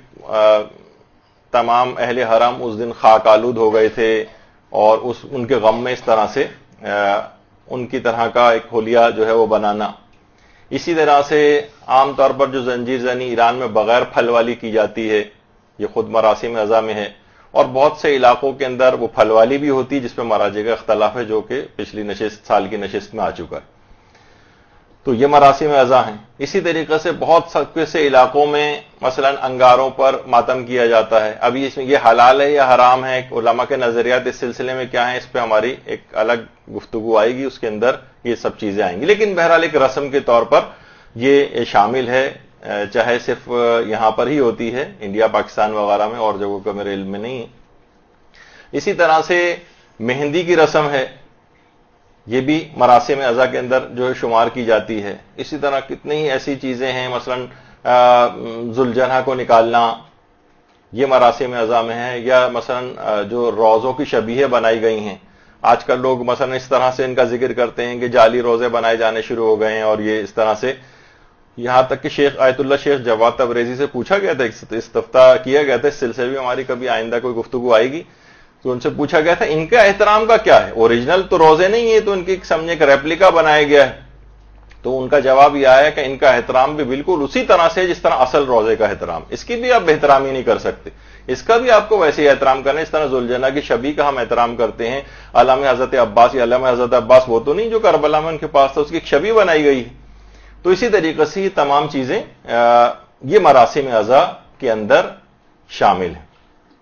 تمام اہل حرم اس دن خاک آلود ہو گئے تھے اور اس ان کے غم میں اس طرح سے ان کی طرح کا ایک حلیہ جو ہے وہ بنانا۔ اسی طرح سے عام طور پر جو زنجیر زنی ایران میں بغیر پھل والی کی جاتی ہے، یہ خود مراسم عزا میں ہے۔ اور بہت سے علاقوں کے اندر وہ پھل والی بھی ہوتی ہے جس پہ مراجع کا اختلاف ہے، جو کہ پچھلی نشست سال کی نشست میں آ چکا ہے۔ تو یہ مراسم اعزاء ہیں۔ اسی طریقے سے بہت سے علاقوں میں مثلا انگاروں پر ماتم کیا جاتا ہے۔ ابھی اس میں یہ حلال ہے یا حرام ہے، علماء کے نظریات اس سلسلے میں کیا ہیں، اس پہ ہماری ایک الگ گفتگو آئے گی، اس کے اندر یہ سب چیزیں آئیں گی، لیکن بہرحال ایک رسم کے طور پر یہ شامل ہے، چاہے صرف یہاں پر ہی ہوتی ہے، انڈیا پاکستان وغیرہ میں، اور جگہوں کا میرے علم میں نہیں ہے۔ اسی طرح سے مہندی کی رسم ہے، یہ بھی مراسم اعزاء کے اندر جو ہے شمار کی جاتی ہے۔ اسی طرح کتنی ہی ایسی چیزیں ہیں، مثلا ذوالجناح کو نکالنا، یہ مراسم اعزاء میں ہے، یا مثلا جو روزوں کی شبیہیں بنائی گئی ہیں، آج کل لوگ مثلا اس طرح سے ان کا ذکر کرتے ہیں کہ جعلی روزے بنائے جانے شروع ہو گئے ہیں، اور یہ اس طرح سے، یہاں تک کہ شیخ آیت اللہ شیخ جواد تبریزی سے پوچھا گیا تھا، استفتاء کیا گیا تھا، اس سلسلے میں ہماری کبھی آئندہ کوئی گفتگو آئے گی تو ان سے پوچھا گیا تھا ان کا احترام کا کیا ہے، اوریجنل تو روزے نہیں ہے، تو ان کی سمجھے کہ ریپلیکا بنایا گیا ہے۔ تو ان کا جواب یہ آیا کہ ان کا احترام بھی بالکل اسی طرح سے جس طرح اصل روزے کا احترام، اس کی بھی آپ احترام ہی نہیں کر سکتے، اس کا بھی آپ کو ویسے ہی احترام کرنا ہے، اس طرح ذوالجناح کی شبیہ کا ہم احترام کرتے ہیں۔ علامہ حضرت عباس یا علامہ حضرت عباس وہ تو نہیں جو کربلا میں ان کے پاس تھا، اس کی ایک شبیہ بنائی گئی ہے۔ تو اسی طریقے سے یہ تمام چیزیں یہ مراسم اعزاء کے اندر شامل ہیں۔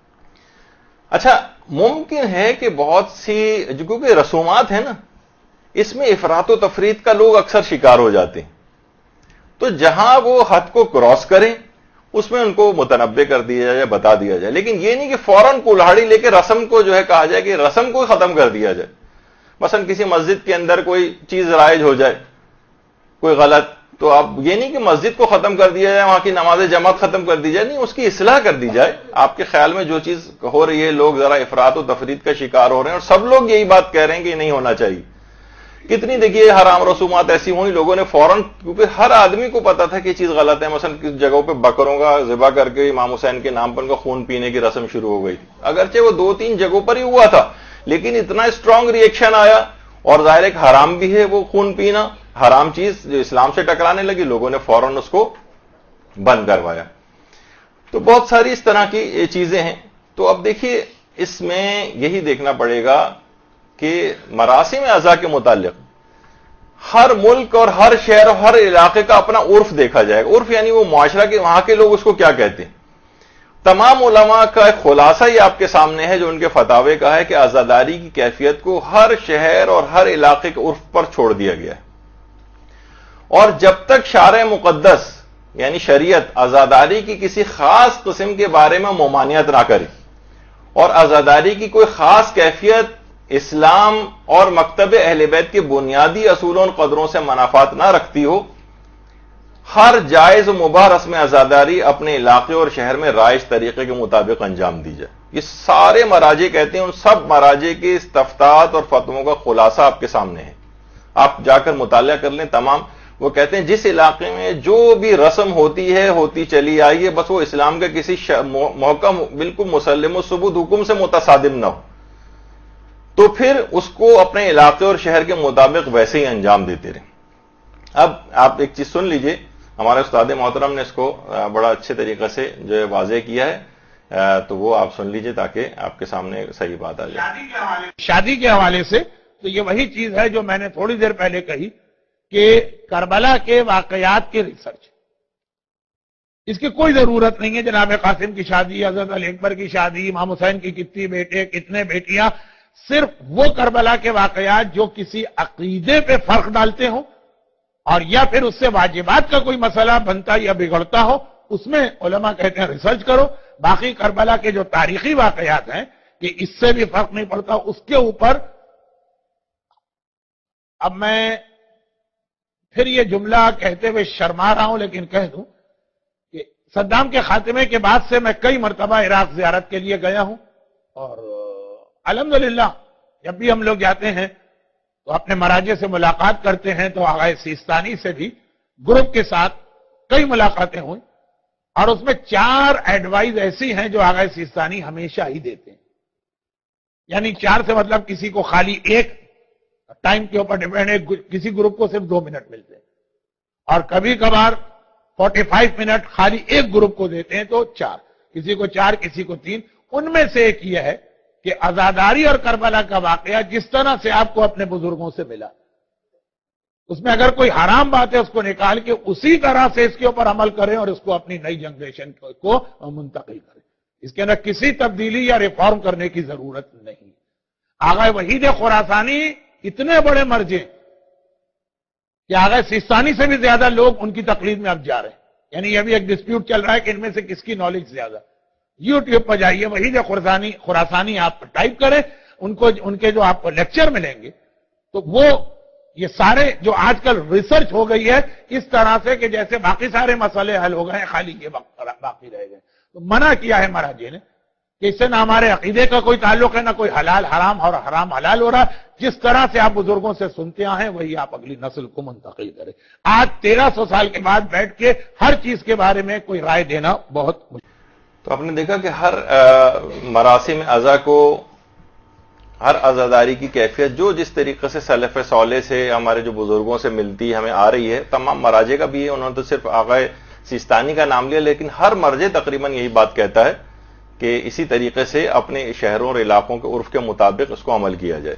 اچھا، ممکن ہے کہ بہت سی کیونکہ رسومات ہیں نا، اس میں افراط و تفریط کا لوگ اکثر شکار ہو جاتے ہیں، تو جہاں وہ حد کو کراس کریں اس میں ان کو متنبع کر دیا جائے، بتا دیا جائے، لیکن یہ نہیں کہ فوراً کلہاڑی لے کے رسم کو جو ہے کہا جائے کہ رسم کو ختم کر دیا جائے۔ مثلا کسی مسجد کے اندر کوئی چیز رائج ہو جائے، کوئی غلط، تو اب یہ نہیں کہ مسجد کو ختم کر دیا جائے، وہاں کی نماز جماعت ختم کر دی جائے، نہیں، اس کی اصلاح کر دی جائے۔ آپ کے خیال میں جو چیز ہو رہی ہے، لوگ ذرا افراط و تفریط کا شکار ہو رہے ہیں، اور سب لوگ یہی بات کہہ رہے ہیں کہ یہ نہیں ہونا چاہیے۔ کتنی دیکھیے حرام رسومات ایسی ہوئی، لوگوں نے فوراً، کیونکہ ہر آدمی کو پتا تھا کہ یہ چیز غلط ہے، مثلا کس جگہوں پہ بکروں کا ذبح کر کے امام حسین کے نام پر ان کا خون پینے کی رسم شروع ہو گئی، اگرچہ وہ دو تین جگہوں پر ہی ہوا تھا، لیکن اتنا اسٹرانگ ریئیکشن آیا، اور ظاہر ایک حرام بھی ہے وہ خون پینا، حرام چیز جو اسلام سے ٹکرانے لگی، لوگوں نے فوراً اس کو بند کروایا۔ تو بہت ساری اس طرح کی یہ چیزیں ہیں۔ تو اب دیکھیے اس میں یہی دیکھنا پڑے گا کہ مراسم اعزاء کے متعلق ہر ملک اور ہر شہر اور ہر علاقے کا اپنا عرف دیکھا جائے گا۔ عرف یعنی وہ معاشرہ کے وہاں کے لوگ اس کو کیا کہتے ہیں۔ تمام علماء کا ایک خلاصہ یہ آپ کے سامنے ہے جو ان کے فتاوے کا ہے کہ عزاداری کی کیفیت کو ہر شہر اور ہر علاقے کے عرف پر چھوڑ دیا گیا ہے، اور جب تک شارع مقدس یعنی شریعت عزاداری کی کسی خاص قسم کے بارے میں ممانعت نہ کرے، اور عزاداری کی کوئی خاص کیفیت اسلام اور مکتب اہل بیت کے بنیادی اصولوں اور قدروں سے منافات نہ رکھتی ہو، ہر جائز و مباح رسم عزاداری اپنے علاقے اور شہر میں رائج طریقے کے مطابق انجام دی جائے۔ یہ سارے مراجع کہتے ہیں، ان سب مراجع کے استفتاءات اور فتووں کا خلاصہ آپ کے سامنے ہے، آپ جا کر مطالعہ کر لیں تمام۔ وہ کہتے ہیں جس علاقے میں جو بھی رسم ہوتی ہے ہوتی چلی آئی ہے، بس وہ اسلام کے کسی محکم بالکل مسلم و ثبوت حکم سے متصادم نہ ہو، تو پھر اس کو اپنے علاقے اور شہر کے مطابق ویسے ہی انجام دیتے رہیں۔ اب آپ ایک چیز سن لیجئے، ہمارے استاد محترم نے اس کو بڑا اچھے طریقے سے جو ہے واضح کیا ہے، تو وہ آپ سن لیجئے تاکہ آپ کے سامنے صحیح بات آ جائے۔ شادی کے حوالے سے تو یہ وہی چیز ہے جو میں نے تھوڑی دیر پہلے کہی کہ کربلا کے واقعات کی ریسرچ، اس کی کوئی ضرورت نہیں ہے۔ جناب قاسم کی شادی، حضرت علی اکبر کی شادی، امام حسین کی کتنی بیٹے کتنے بیٹیاں، صرف وہ کربلا کے واقعات جو کسی عقیدے پہ فرق ڈالتے ہوں اور یا پھر اس سے واجبات کا کوئی مسئلہ بنتا یا بگڑتا ہو، اس میں علماء کہتے ہیں ریسرچ کرو۔ باقی کربلا کے جو تاریخی واقعات ہیں کہ اس سے بھی فرق نہیں پڑتا، اس کے اوپر اب میں پھر یہ جملہ کہتے ہوئے شرما رہا ہوں، لیکن کہہ دوں کہ صدام کے خاتمے کے بعد سے میں کئی مرتبہ عراق زیارت کے لیے گیا ہوں، اور الحمدللہ جب بھی ہم لوگ جاتے ہیں تو اپنے مراجع سے ملاقات کرتے ہیں، تو آغا سیستانی سے بھی گروپ کے ساتھ کئی ملاقاتیں ہوئی، اور اس میں چار ایڈوائز ایسی ہیں جو آغا سیستانی ہمیشہ ہی دیتے ہیں۔ یعنی چار سے مطلب کسی کو خالی ایک ٹائم کے اوپر ڈیپینڈ ہے، کسی گروپ کو صرف دو منٹ ملتے ہیں، اور کبھی کبھار فورٹی فائیو منٹ خالی ایک گروپ کو دیتے ہیں، تو چار، کسی کو چار کسی کو تین، ان میں سے ایک یہ ہے کہ عزاداری اور کربلا کا واقعہ جس طرح سے آپ کو اپنے بزرگوں سے ملا، اس میں اگر کوئی حرام بات ہے اس کو نکال کے اسی طرح سے اس کے اوپر عمل کریں اور اس کو اپنی نئی جنریشن کو منتقل کریں. اس کے اندر کسی تبدیلی یا ریفارم کرنے کی ضرورت نہیں. آغا وحید خراسانی اتنے بڑے مرجے کہ آغا سیستانی سے بھی زیادہ لوگ ان کی تقلید میں اب جا رہے ہیں. یعنی یہ بھی ایک ڈسپیوٹ چل رہا ہے کہ ان میں سے کس کی نالج زیادہ. یوٹیوب پر جائیے وحید خراسانی خراسانی آپ ٹائپ کریں، ان کو ان کے جو آپ کو لیکچر ملیں گے تو وہ یہ سارے جو آج کل ریسرچ ہو گئی ہے اس طرح سے کہ جیسے باقی سارے مسئلے حل ہو گئے، خالی یہ باقی رہ گئے. تو منع کیا ہے مراجع نے کہ اس سے نہ ہمارے عقیدے کا کوئی تعلق ہے، نہ کوئی حلال حرام اور حرام حلال ہو رہا. جس طرح سے آپ بزرگوں سے سنتے آئے ہیں وہی آپ اگلی نسل کو منتقل کریں. آج تیرہ سو سال کے بعد بیٹھ کے ہر چیز کے بارے میں کوئی رائے دینا بہت مشکل. تو آپ نے دیکھا کہ ہر مراسم عزا کو، ہر عزاداری کی کیفیت جو جس طریقے سے سلف صالح سے ہمارے جو بزرگوں سے ملتی ہمیں آ رہی ہے، تمام مراجع کا بھی ہے. انہوں نے تو صرف آقا سیستانی کا نام لیا، لیکن ہر مرجع تقریباً یہی بات کہتا ہے کہ اسی طریقے سے اپنے شہروں اور علاقوں کے عرف کے مطابق اس کو عمل کیا جائے.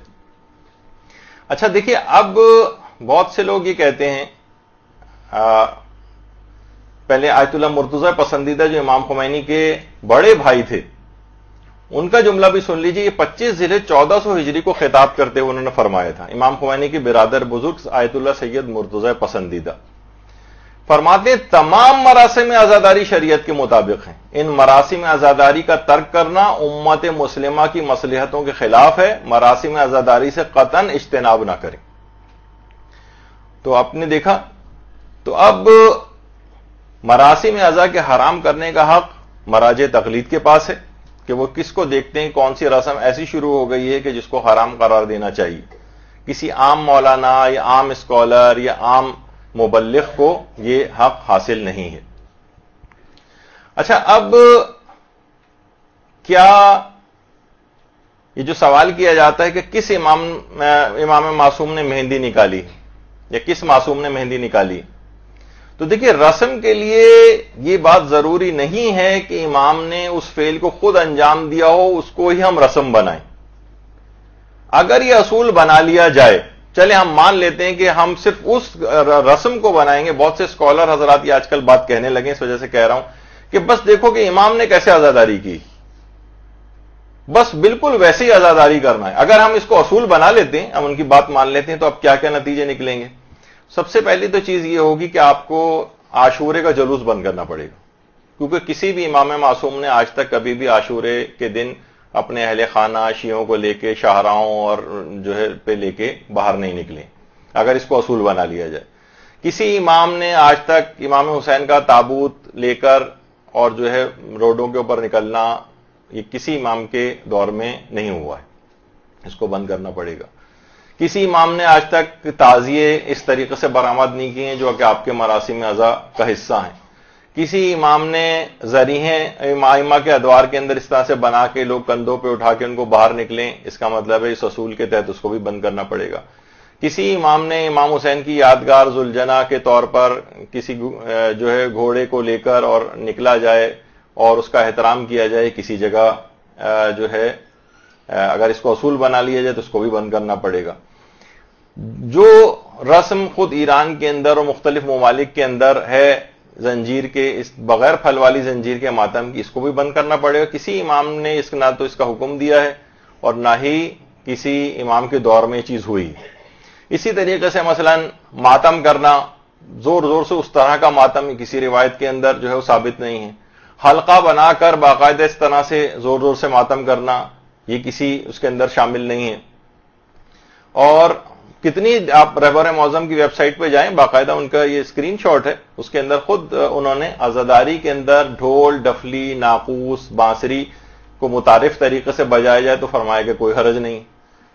اچھا دیکھیے، اب بہت سے لوگ یہ کہتے ہیں، آ, پہلے آیت اللہ مرتضی پسندیدہ جو امام خمینی کے بڑے بھائی تھے ان کا جملہ بھی سن لیجیے. یہ پچیس ضلع چودہ سو ہجری کو خطاب کرتے ہوئے انہوں نے فرمایا تھا. امام خمینی کے برادر بزرگ آیت اللہ سید مرتضی پسندیدہ فرماتے ہیں تمام مراسم عزاداری شریعت کے مطابق ہیں. ان مراسم عزاداری کا ترک کرنا امت مسلمہ کی مصلحتوں کے خلاف ہے. مراسم عزاداری سے قطعاً اجتناب نہ کریں. تو آپ نے دیکھا، تو اب مراسم عزا کے حرام کرنے کا حق مراجع تقلید کے پاس ہے کہ وہ کس کو دیکھتے ہیں کون سی رسم ایسی شروع ہو گئی ہے کہ جس کو حرام قرار دینا چاہیے. کسی عام مولانا یا عام اسکالر یا عام مبلغ کو یہ حق حاصل نہیں ہے. اچھا، اب کیا یہ جو سوال کیا جاتا ہے کہ کس امام امام معصوم نے مہندی نکالی یا کس معصوم نے مہندی نکالی، تو دیکھیے رسم کے لیے یہ بات ضروری نہیں ہے کہ امام نے اس فعل کو خود انجام دیا ہو اس کو ہی ہم رسم بنائیں. اگر یہ اصول بنا لیا جائے، چلے ہم مان لیتے ہیں کہ ہم صرف اس رسم کو بنائیں گے. بہت سے اسکالر حضرات یہ آج کل بات کہنے لگے، اس وجہ سے کہہ رہا ہوں کہ بس دیکھو کہ امام نے کیسے عزاداری کی، بس بالکل ویسے ہی عزاداری کرنا ہے. اگر ہم اس کو اصول بنا لیتے ہیں، ہم ان کی بات مان لیتے ہیں، تو اب کیا کیا نتیجے نکلیں گے. سب سے پہلی تو چیز یہ ہوگی کہ آپ کو عاشورے کا جلوس بند کرنا پڑے گا، کیونکہ کسی بھی امام معصوم نے آج تک کبھی بھی عاشورے کے دن اپنے اہل خانہ شیعوں کو لے کے شاہراہوں اور جو ہے پہ لے کے باہر نہیں نکلے، اگر اس کو اصول بنا لیا جائے. کسی امام نے آج تک امام حسین کا تابوت لے کر اور جو ہے روڈوں کے اوپر نکلنا، یہ کسی امام کے دور میں نہیں ہوا ہے، اس کو بند کرنا پڑے گا. کسی امام نے آج تک تعزیے اس طریقے سے برآمد نہیں کیے ہیں جو کہ آپ کے مراسم عزا کا حصہ ہیں. کسی امام نے ذریعے ائمہ کے ادوار کے اندر اس طرح سے بنا کے لوگ کندھوں پہ اٹھا کے ان کو باہر نکلیں، اس کا مطلب ہے اس اصول کے تحت اس کو بھی بند کرنا پڑے گا. کسی امام نے امام حسین کی یادگار ذوالجناح کے طور پر کسی جو ہے گھوڑے کو لے کر اور نکلا جائے اور اس کا احترام کیا جائے کسی جگہ، جو ہے اگر اس کو اصول بنا لیا جائے تو اس کو بھی بند کرنا پڑے گا. جو رسم خود ایران کے اندر اور مختلف ممالک کے اندر ہے زنجیر کے، اس بغیر پھل والی زنجیر کے ماتم کی، اس کو بھی بند کرنا پڑے گا. کسی امام نے اس نہ تو اس کا حکم دیا ہے اور نہ ہی کسی امام کے دور میں یہ چیز ہوئی. اسی طریقے سے مثلا ماتم کرنا، زور زور سے اس طرح کا ماتم کسی روایت کے اندر جو ہے وہ ثابت نہیں ہے. حلقہ بنا کر باقاعدہ اس طرح سے زور زور سے ماتم کرنا، یہ کسی اس کے اندر شامل نہیں ہے. اور کتنی آپ رہبر معظم کی ویب سائٹ پہ جائیں، باقاعدہ ان کا یہ اسکرین شاٹ ہے، اس کے اندر خود انہوں نے عزاداری کے اندر ڈھول، ڈفلی، ناقوس، بانسری کو متعارف طریقے سے بجایا جائے تو فرمایا کہ کوئی حرج نہیں.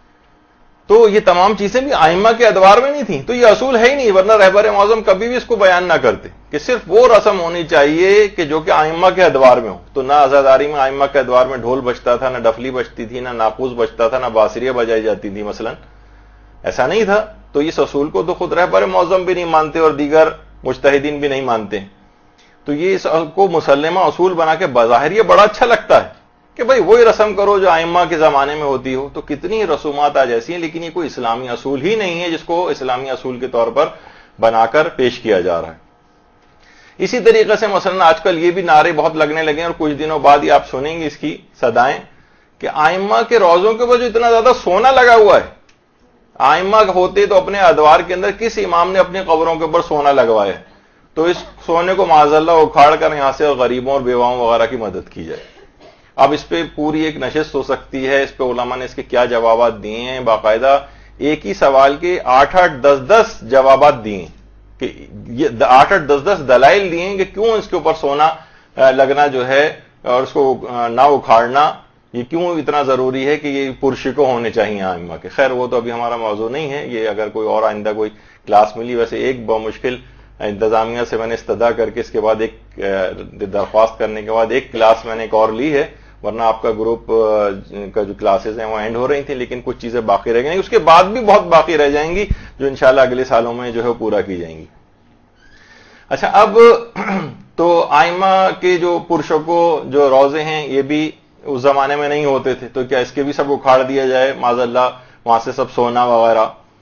تو یہ تمام چیزیں بھی ائمہ کے ادوار میں نہیں تھیں، تو یہ اصول ہے ہی نہیں، ورنہ رہبر معظم کبھی بھی اس کو بیان نہ کرتے کہ صرف وہ رسم ہونی چاہیے کہ جو کہ ائمہ کے ادوار میں ہو. تو نہ عزاداری میں ائمہ کے ادوار میں ڈھول بجتا تھا، نہ ڈفلی بجتی تھی، نہ ناقوس بجتا تھا، نہ بانسریاں بجائی جاتی تھی مثلا، ایسا نہیں تھا. تو اس اصول کو تو خود رہبر معظم بھی نہیں مانتے اور دیگر مجتہدین بھی نہیں مانتے. تو یہ اس کو مسلمہ اصول بنا کے بظاہر یہ بڑا اچھا لگتا ہے کہ بھائی وہی رسم کرو جو ائمہ کے زمانے میں ہوتی ہو. تو کتنی رسومات آج ایسی ہیں, لیکن یہ کوئی اسلامی اصول ہی نہیں ہے جس کو اسلامی اصول کے طور پر بنا کر پیش کیا جا رہا ہے. اسی طریقے سے مثلا آج کل یہ بھی نعرے بہت لگنے لگے ہیں, اور کچھ دنوں بعد ہی آپ سنیں گے اس کی صدائیں, کہ ائمہ کے روضوں کے اوپر جو اتنا زیادہ سونا لگا ہوا ہے, ائمہ ہوتے تو اپنے ادوار کے اندر کس امام نے اپنی قبروں کے اوپر سونا لگوایا, تو اس سونے کو معاذ اللہ اکھاڑ کر یہاں سے غریبوں اور بیواؤں وغیرہ کی مدد کی جائے. اب اس پہ پوری ایک نشست ہو سکتی ہے, اس پہ علماء نے اس کے کیا جوابات دیے ہیں, باقاعدہ ایک ہی سوال کے آٹھ آٹھ دس دس جوابات دیے ہیں, کہ یہ آٹھ آٹھ دس دس دلائل دیے ہیں کہ کیوں اس کے اوپر سونا لگنا جو ہے اور اس کو نہ اکھاڑنا یہ کیوں اتنا ضروری ہے کہ یہ پرشکو ہونے چاہیے ائمہ کے. خیر وہ تو ابھی ہمارا موضوع نہیں ہے, یہ اگر کوئی اور آئندہ کوئی کلاس ملی. ویسے ایک بمشکل انتظامیہ سے میں نے استدعا کر کے اس کے بعد ایک درخواست کرنے کے بعد ایک کلاس میں نے ایک اور لی ہے, ورنہ آپ کا گروپ کا جو کلاسز ہیں وہ اینڈ ہو رہی تھیں, لیکن کچھ چیزیں باقی رہ گئی, اس کے بعد بھی بہت باقی رہ جائیں گی جو انشاءاللہ اگلے سالوں میں جو ہے پورا کی جائیں گی. اچھا, اب تو ائمہ کے جو پرشکو جو روضے ہیں یہ بھی اس زمانے میں نہیں ہوتے تھے, تو کیا اس کے بھی سب اکھاڑ دیا جائے معاذ اللہ, وہاں سے سب سونا وغیرہ.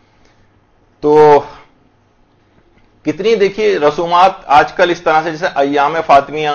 تو کتنی دیکھیے رسومات آج کل اس طرح سے, جیسے ایام فاطمیہ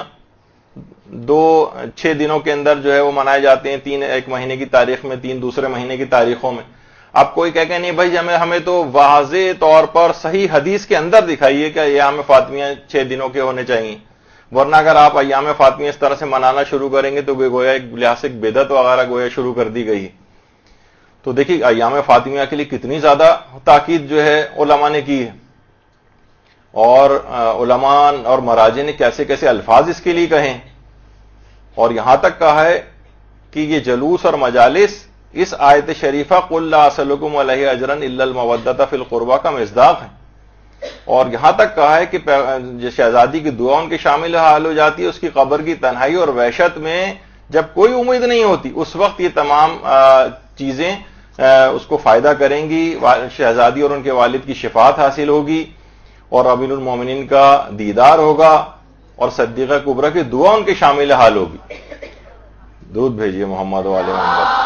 دو چھ دنوں کے اندر جو ہے وہ منائے جاتے ہیں, تین ایک مہینے کی تاریخ میں, تین دوسرے مہینے کی تاریخوں میں. اب کوئی کہہ کہ نہیں بھائی ہمیں ہمیں تو واضح طور پر صحیح حدیث کے اندر دکھائیے کہ ایام فاطمیہ چھ دنوں کے ہونے چاہیے, ورنہ اگر آپ ایام فاطمیہ اس طرح سے منانا شروع کریں گے تو گویا ایک لحاظ سے بدعت وغیرہ گویا شروع کر دی گئی. تو دیکھیے ایام فاطمیہ کے لیے کتنی زیادہ تاکید جو ہے علماء نے کی ہے, اور علماء اور مراجع نے کیسے کیسے الفاظ اس کے لیے کہیں, اور یہاں تک کہا ہے کہ یہ جلوس اور مجالس اس آیت شریفہ قل لا اسألکم علیہ اجرا الا المودۃ فی القربى کا مصداق ہے. اور یہاں تک کہا ہے کہ شہزادی کی دعا ان کے شامل حال ہو جاتی ہے اس کی قبر کی تنہائی اور وحشت میں, جب کوئی امید نہیں ہوتی, اس وقت یہ تمام چیزیں اس کو فائدہ کریں گی, شہزادی اور ان کے والد کی شفاعت حاصل ہوگی, اور امیر المومنین کا دیدار ہوگا, اور صدیقہ کبریٰ کی دعا ان کے شامل حال ہوگی. درود بھیجیے محمد و آل محمد.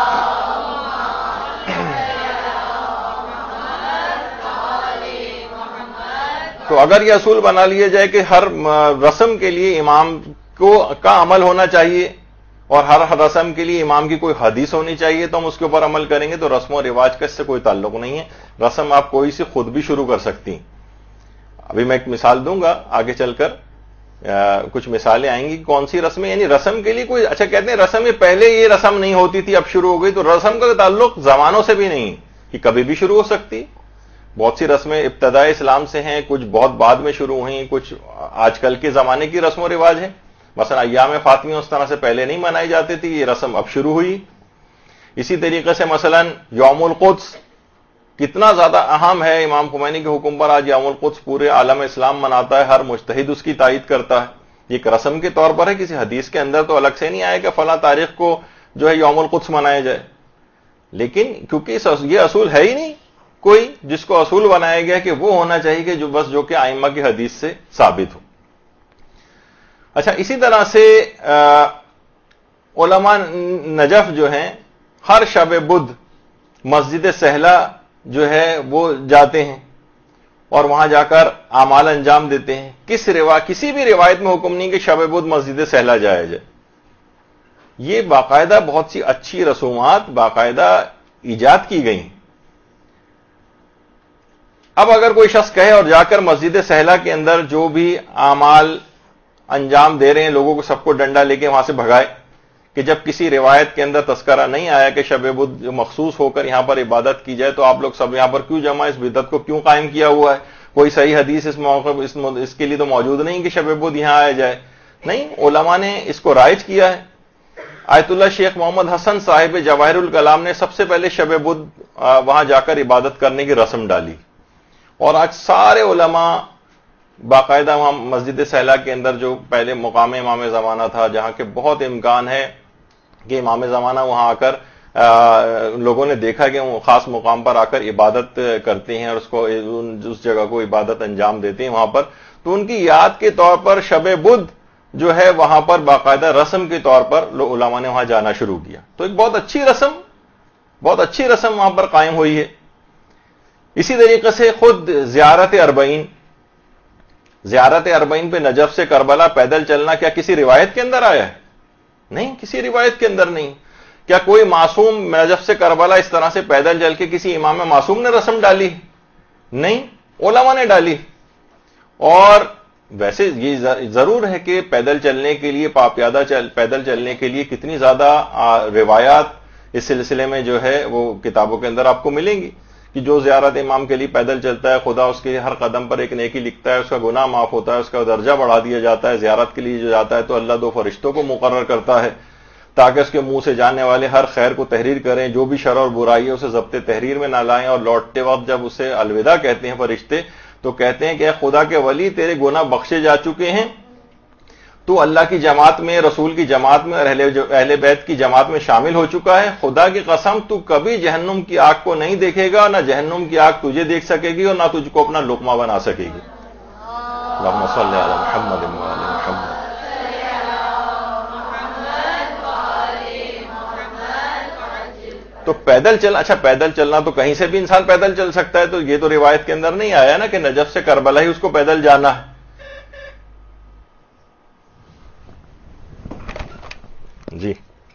تو اگر یہ اصول بنا لیا جائے کہ ہر رسم کے لیے امام کو کا عمل ہونا چاہیے, اور ہر رسم کے لیے امام کی کوئی حدیث ہونی چاہیے, تو ہم اس کے اوپر عمل کریں گے, تو رسم و رواج کا اس سے کوئی تعلق نہیں ہے. رسم آپ کوئی سی خود بھی شروع کر سکتی ہیں. ابھی میں ایک مثال دوں گا, آگے چل کر کچھ مثالیں آئیں گی کون سی رسمیں, یعنی رسم کے لیے کوئی, اچھا کہتے ہیں رسم پہلے یہ رسم نہیں ہوتی تھی اب شروع ہو گئی, تو رسم کا تعلق زمانوں سے بھی نہیں, کہ کبھی بھی شروع ہو سکتی. بہت سی رسمیں ابتداء اسلام سے ہیں, کچھ بہت بعد میں شروع ہوئیں, کچھ آج کل کے زمانے کی رسم و رواج ہیں. مثلا ایام فاطمیہ اس طرح سے پہلے نہیں منائی جاتی تھی, یہ رسم اب شروع ہوئی. اسی طریقے سے مثلا یوم القدس کتنا زیادہ اہم ہے, امام خمینی کے حکم پر آج یوم القدس پورے عالم اسلام مناتا ہے, ہر مجتہد اس کی تائید کرتا ہے. یہ ایک رسم کے طور پر ہے, کسی حدیث کے اندر تو الگ سے نہیں آئے کہ فلاں تاریخ کو جو ہے یوم القدس منایا جائے, لیکن کیونکہ یہ اصول ہے ہی نہیں کوئی جس کو اصول بنایا گیا کہ وہ ہونا چاہیے کہ جو بس جو کہ ائمہ کی حدیث سے ثابت ہو. اچھا, اسی طرح سے علماء نجف جو ہیں ہر شب بدھ مسجد سہلہ جو ہے وہ جاتے ہیں, اور وہاں جا کر اعمال انجام دیتے ہیں. کس روا کسی بھی روایت میں حکم نہیں کہ شب بدھ مسجد سہلہ جایا جائے. یہ باقاعدہ بہت سی اچھی رسومات باقاعدہ ایجاد کی گئی ہیں. اب اگر کوئی شخص کہے اور جا کر مسجد سہلہ کے اندر جو بھی اعمال انجام دے رہے ہیں لوگوں کو سب کو ڈنڈا لے کے وہاں سے بھگائے, کہ جب کسی روایت کے اندر تذکرہ نہیں آیا کہ شب بدھ مخصوص ہو کر یہاں پر عبادت کی جائے, تو آپ لوگ سب یہاں پر کیوں جمع, اس بدعت کو کیوں قائم کیا ہوا ہے؟ کوئی صحیح حدیث اس موقع اس, اس کے لیے تو موجود نہیں کہ شب بدھ یہاں آیا جائے. نہیں, علماء نے اس کو رائج کیا ہے. آیت اللہ شیخ محمد حسن صاحب جواہر الکلام نے سب سے پہلے شب بدھ وہاں جا کر عبادت کرنے کی رسم ڈالی, اور آج سارے علماء باقاعدہ وہاں مسجد سہلہ کے اندر جو پہلے مقام امام زمانہ تھا, جہاں کے بہت امکان ہے کہ امام زمانہ وہاں آ کر لوگوں نے دیکھا کہ وہ خاص مقام پر آ کر عبادت کرتے ہیں اور اس کو اس جگہ کو عبادت انجام دیتے ہیں وہاں پر, تو ان کی یاد کے طور پر شب بدھ جو ہے وہاں پر باقاعدہ رسم کے طور پر علماء نے وہاں جانا شروع کیا. تو ایک بہت اچھی رسم بہت اچھی رسم وہاں پر قائم ہوئی ہے. اسی طریقے سے خود زیارت اربعین زیارت اربعین پہ نجف سے کربلا پیدل چلنا کیا کسی روایت کے اندر آیا ہے؟ نہیں، کسی روایت کے اندر نہیں. کیا کوئی معصوم نجف سے کربلا اس طرح سے پیدل چل کے کسی امام معصوم نے رسم ڈالی؟ نہیں، علماء نے ڈالی. اور ویسے یہ ضرور ہے کہ پیدل چلنے کے لیے پاپیادہ چل پیدل چلنے کے لیے کتنی زیادہ روایات اس سلسلے میں جو ہے وہ کتابوں کے اندر آپ کو ملیں گی کہ جو زیارت امام کے لیے پیدل چلتا ہے خدا اس کے ہر قدم پر ایک نیکی لکھتا ہے، اس کا گناہ معاف ہوتا ہے، اس کا درجہ بڑھا دیا جاتا ہے. زیارت کے لیے جو جاتا ہے تو اللہ دو فرشتوں کو مقرر کرتا ہے تاکہ اس کے منہ سے جانے والے ہر خیر کو تحریر کریں، جو بھی شر اور برائی ہے اسے ضبط تحریر میں نہ لائیں. اور لوٹتے وقت جب اسے الوداع کہتے ہیں فرشتے تو کہتے ہیں کہ اے خدا کے ولی تیرے گناہ بخشے جا چکے ہیں، تو اللہ کی جماعت میں، رسول کی جماعت میں اور اہل بیت کی جماعت میں شامل ہو چکا ہے. خدا کی قسم تو کبھی جہنم کی آگ کو نہیں دیکھے گا، نہ جہنم کی آگ تجھے دیکھ سکے گی اور نہ تجھ کو اپنا لقمہ بنا سکے گی. اللہم صلی علی محمد و علی محمد. تو پیدل چل اچھا پیدل چلنا تو کہیں سے بھی انسان پیدل چل سکتا ہے، تو یہ تو روایت کے اندر نہیں آیا نا کہ نجف سے کربلا ہی اس کو پیدل جانا ہے. جی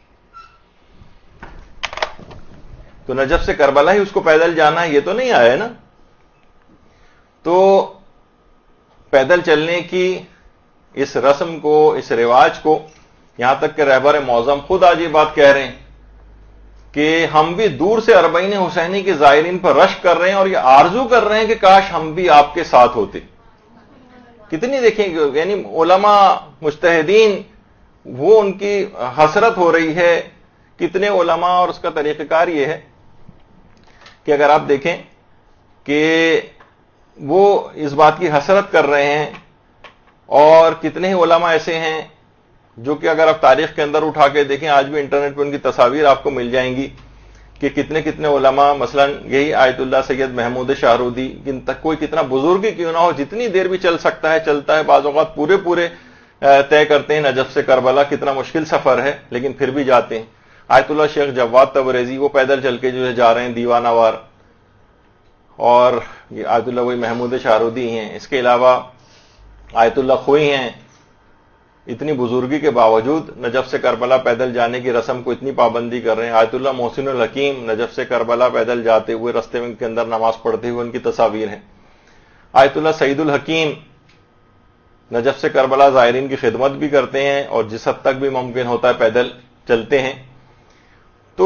تو نجف سے کربلا ہی اس کو پیدل جانا ہے یہ تو نہیں آیا نا. تو پیدل چلنے کی اس رسم کو، اس رواج کو، یہاں تک کہ رہبر معظم خود آج یہ بات کہہ رہے ہیں کہ ہم بھی دور سے اربعین حسینی کے زائرین پر رشک کر رہے ہیں اور یہ آرزو کر رہے ہیں کہ کاش ہم بھی آپ کے ساتھ ہوتے. کتنی دیکھیں یعنی علماء مجتہدین وہ ان کی حسرت ہو رہی ہے. کتنے علماء، اور اس کا طریقہ کار یہ ہے کہ اگر آپ دیکھیں کہ وہ اس بات کی حسرت کر رہے ہیں، اور کتنے ہی علماء ایسے ہیں جو کہ اگر آپ تاریخ کے اندر اٹھا کے دیکھیں آج بھی انٹرنیٹ پہ ان کی تصاویر آپ کو مل جائیں گی کہ کتنے کتنے علماء، مثلا یہی آیت اللہ سید محمود شاہرودی، کوئی کتنا بزرگی کیوں نہ ہو جتنی دیر بھی چل سکتا ہے چلتا ہے، بعض اوقات پورے پورے طے کرتے ہیں نجف سے کربلا. کتنا مشکل سفر ہے لیکن پھر بھی جاتے ہیں. آیت اللہ شیخ جواد تبریزی وہ پیدل چل کے جو ہے جا رہے ہیں دیوانہ وار، اور یہ آیت اللہ وہی محمود شاہرودی ہیں. اس کے علاوہ آیت اللہ خوئی ہیں، اتنی بزرگی کے باوجود نجف سے کربلا پیدل جانے کی رسم کو اتنی پابندی کر رہے ہیں. آیت اللہ محسن الحکیم نجف سے کربلا پیدل جاتے ہوئے رستے میں کے اندر نماز پڑھتے ہوئے ان کی تصاویر ہیں. آیت اللہ سعید الحکیم نجف سے کربلا زائرین کی خدمت بھی کرتے ہیں اور جس حد تک بھی ممکن ہوتا ہے پیدل چلتے ہیں. تو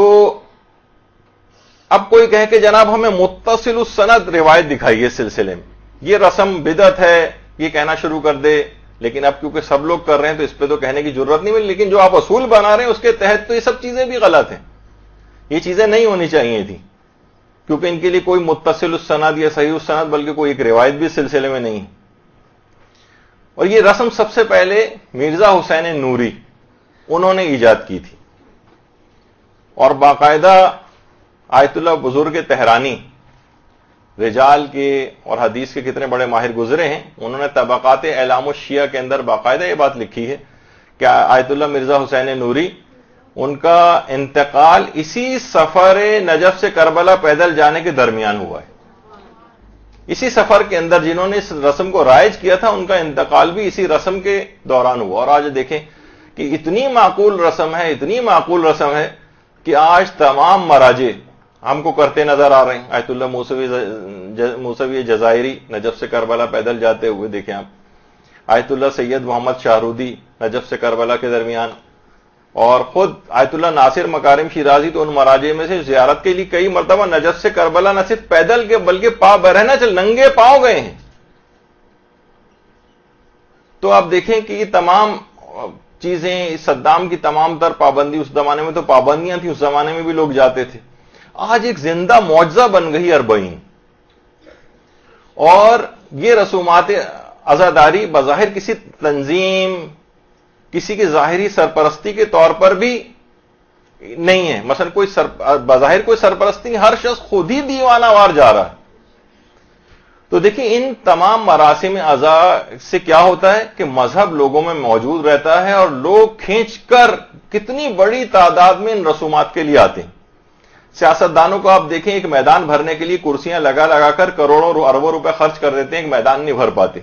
اب کوئی کہے کہ جناب ہمیں متصل السند روایت دکھائیے اس سلسلے میں، یہ رسم بدعت ہے، یہ کہنا شروع کر دے. لیکن اب کیونکہ سب لوگ کر رہے ہیں تو اس پہ تو کہنے کی ضرورت نہیں ملی. لیکن جو آپ اصول بنا رہے ہیں اس کے تحت تو یہ سب چیزیں بھی غلط ہیں، یہ چیزیں نہیں ہونی چاہیے تھی، کیونکہ ان کے لیے کوئی متصل السند یا صحیح السند بلکہ کوئی ایک روایت بھی اس سلسلے میں نہیں. اور یہ رسم سب سے پہلے مرزا حسین نوری انہوں نے ایجاد کی تھی، اور باقاعدہ آیت اللہ بزرگ تہرانی رجال کے اور حدیث کے کتنے بڑے ماہر گزرے ہیں، انہوں نے طبقات اعلام الشیعہ کے اندر باقاعدہ یہ بات لکھی ہے کہ آیت اللہ مرزا حسین نوری ان کا انتقال اسی سفر نجف سے کربلا پیدل جانے کے درمیان ہوا ہے. اسی سفر کے اندر جنہوں نے اس رسم کو رائج کیا تھا ان کا انتقال بھی اسی رسم کے دوران ہوا. اور آج دیکھیں کہ اتنی معقول رسم ہے اتنی معقول رسم ہے کہ آج تمام مراجع ہم کو کرتے نظر آ رہے ہیں. آیت اللہ موسوی موسوی جزائری نجف سے کربلا پیدل جاتے ہوئے دیکھیں آپ، آیت اللہ سید محمد شاہرودی نجف سے کربلا کے درمیان، اور خود آیت اللہ ناصر مکارم شیرازی تو ان مراجع میں سے زیارت کے لیے کئی مرتبہ نجف سے کربلا نہ صرف پیدل کے بلکہ پا برہنہ چل ننگے پاؤں گئے ہیں. تو آپ دیکھیں کہ یہ تمام چیزیں، صدام کی تمام تر پابندی، اس زمانے میں تو پابندیاں تھیں، اس زمانے میں بھی لوگ جاتے تھے، آج ایک زندہ معجزہ بن گئی اربعین. اور یہ رسومات عزاداری بظاہر کسی تنظیم، کسی کی ظاہری سرپرستی کے طور پر بھی نہیں ہے. مثلا کوئی سر بظاہر کوئی سرپرستی نہیں، ہر شخص خود ہی دیوانہ وار جا رہا ہے. تو دیکھیں ان تمام مراسم اعضا سے کیا ہوتا ہے کہ مذہب لوگوں میں موجود رہتا ہے اور لوگ کھینچ کر کتنی بڑی تعداد میں ان رسومات کے لیے آتے ہیں. سیاستدانوں کو آپ دیکھیں ایک میدان بھرنے کے لیے کرسیاں لگا لگا کر کروڑوں اربوں روپے خرچ کر دیتے ہیں, ایک میدان نہیں بھر پاتے.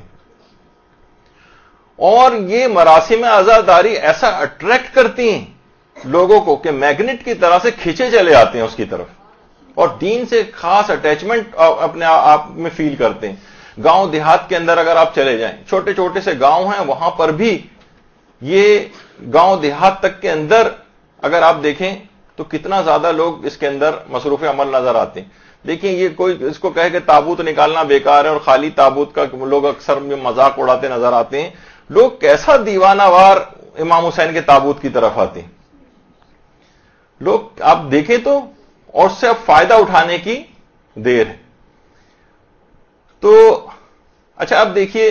اور یہ مراسم عزاداری ایسا اٹریکٹ کرتی ہیں لوگوں کو کہ میگنیٹ کی طرح سے کھینچے چلے آتے ہیں اس کی طرف, اور دین سے خاص اٹیچمنٹ اپنے آپ میں فیل کرتے ہیں. گاؤں دیہات کے اندر اگر آپ چلے جائیں, چھوٹے چھوٹے سے گاؤں ہیں, وہاں پر بھی یہ گاؤں دیہات تک کے اندر اگر آپ دیکھیں تو کتنا زیادہ لوگ اس کے اندر مصروف عمل نظر آتے ہیں. دیکھیں یہ کوئی اس کو کہے کہ تابوت نکالنا بیکار ہے اور خالی تابوت کا لوگ اکثر مذاق اڑاتے نظر آتے ہیں. لوگ کیسا دیوانہ وار امام حسین کے تابوت کی طرف آتے ہیں لوگ, آپ دیکھیں تو, اور اس سے اب فائدہ اٹھانے کی دیر ہے. تو اچھا اب دیکھیے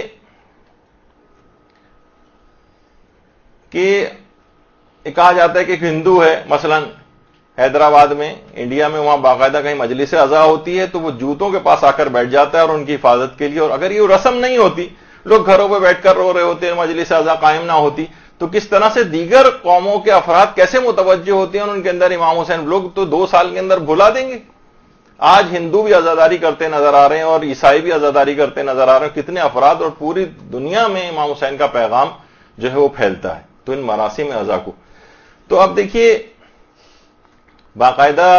کہ کہا جاتا ہے کہ ایک ہندو ہے مثلا حیدرآباد میں, انڈیا میں, وہاں باقاعدہ کہیں مجلس عزا ہوتی ہے تو وہ جوتوں کے پاس آ کر بیٹھ جاتا ہے اور ان کی حفاظت کے لیے, اور اگر یہ رسم نہیں ہوتی, لوگ گھروں پہ بیٹھ کر رو رہے ہوتے ہیں, مجلس عزا قائم نہ ہوتی, تو کس طرح سے دیگر قوموں کے افراد کیسے متوجہ ہوتے ہیں اور ان کے اندر امام حسین, لوگ تو دو سال کے اندر بھلا دیں گے. آج ہندو بھی عزاداری کرتے نظر آ رہے ہیں اور عیسائی بھی عزاداری کرتے نظر آ رہے ہیں, کتنے افراد, اور پوری دنیا میں امام حسین کا پیغام جو ہے وہ پھیلتا ہے. تو ان مراسم عزا کو, تو اب دیکھیے باقاعدہ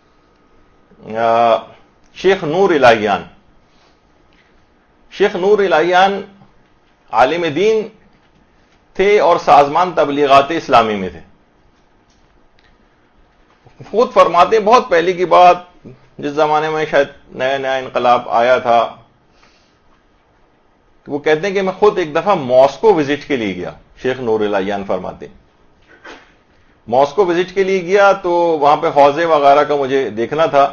شیخ نور الہیان, شیخ نور الہیان عالم دین تھے اور سازمان تبلیغات اسلامی میں تھے. خود فرماتے ہیں, بہت پہلے کی بات, جس زمانے میں شاید نیا نیا انقلاب آیا تھا, وہ کہتے ہیں کہ میں خود ایک دفعہ ماسکو وزٹ کے لیے گیا. شیخ نور الہیان فرماتے ہیں ماسکو وزٹ کے لیے گیا تو وہاں پہ حوضے وغیرہ کا مجھے دیکھنا تھا.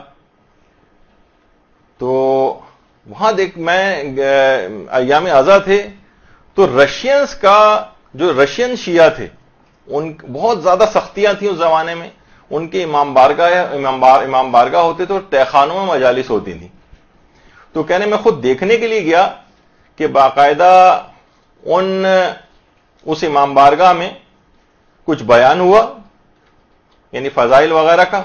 تو وہاں دیکھ میں ایام ازا تھے تو رشینز کا جو رشین شیعہ تھے ان بہت زیادہ سختیاں تھیں اس زمانے میں. ان کے امام بارگاہ امام بار امام بارگاہ ہوتے تھے اور تہخانوں میں مجالس ہوتی تھیں. تو کہنے میں خود دیکھنے کے لیے گیا کہ باقاعدہ ان اس امام بارگاہ میں کچھ بیان ہوا, یعنی فضائل وغیرہ کا,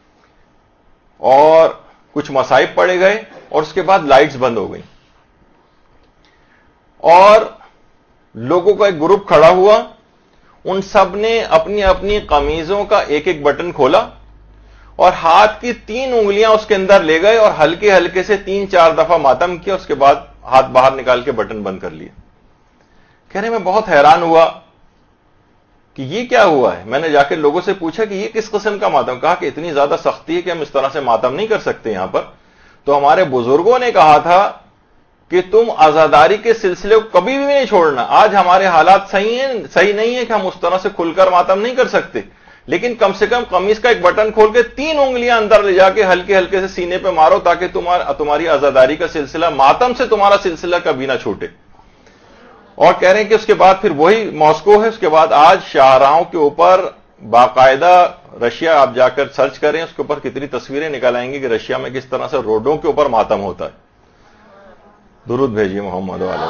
اور کچھ مصائب پڑے گئے, اور اس کے بعد لائٹس بند ہو گئی, اور لوگوں کا ایک گروپ کھڑا ہوا, ان سب نے اپنی اپنی قمیضوں کا ایک ایک بٹن کھولا اور ہاتھ کی تین انگلیاں اس کے اندر لے گئے اور ہلکے ہلکے سے تین چار دفعہ ماتم کیا, اس کے بعد ہاتھ باہر نکال کے بٹن بند کر لیا. کہہ رہے میں بہت حیران ہوا کہ یہ کیا ہوا ہے. میں نے جا کے لوگوں سے پوچھا کہ یہ کس قسم کا ماتم, کہا کہ اتنی زیادہ سختی ہے کہ ہم اس طرح سے ماتم نہیں کر سکتے یہاں پر. تو ہمارے بزرگوں نے کہا تھا کہ تم عزاداری کے سلسلے کو کبھی بھی نہیں چھوڑنا. آج ہمارے حالات صحیح ہیں, صحیح نہیں ہے کہ ہم اس طرح سے کھل کر ماتم نہیں کر سکتے, لیکن کم سے کم قمیض کا ایک بٹن کھول کے تین انگلیاں اندر لے جا کے ہلکے ہلکے سے سینے پہ مارو تاکہ تمہاری عزاداری کا سلسلہ, ماتم سے تمہارا سلسلہ کبھی نہ چھوٹے. اور کہہ رہے ہیں کہ اس کے بعد پھر وہی ماسکو ہے, اس کے بعد آج شاہراہوں کے اوپر باقاعدہ, رشیا آپ جا کر سرچ کریں, اس کے اوپر کتنی تصویریں نکال آئیں گی کہ رشیا میں کس طرح سے روڈوں کے اوپر ماتم ہوتا ہے. درود بھیجیے محمد والے.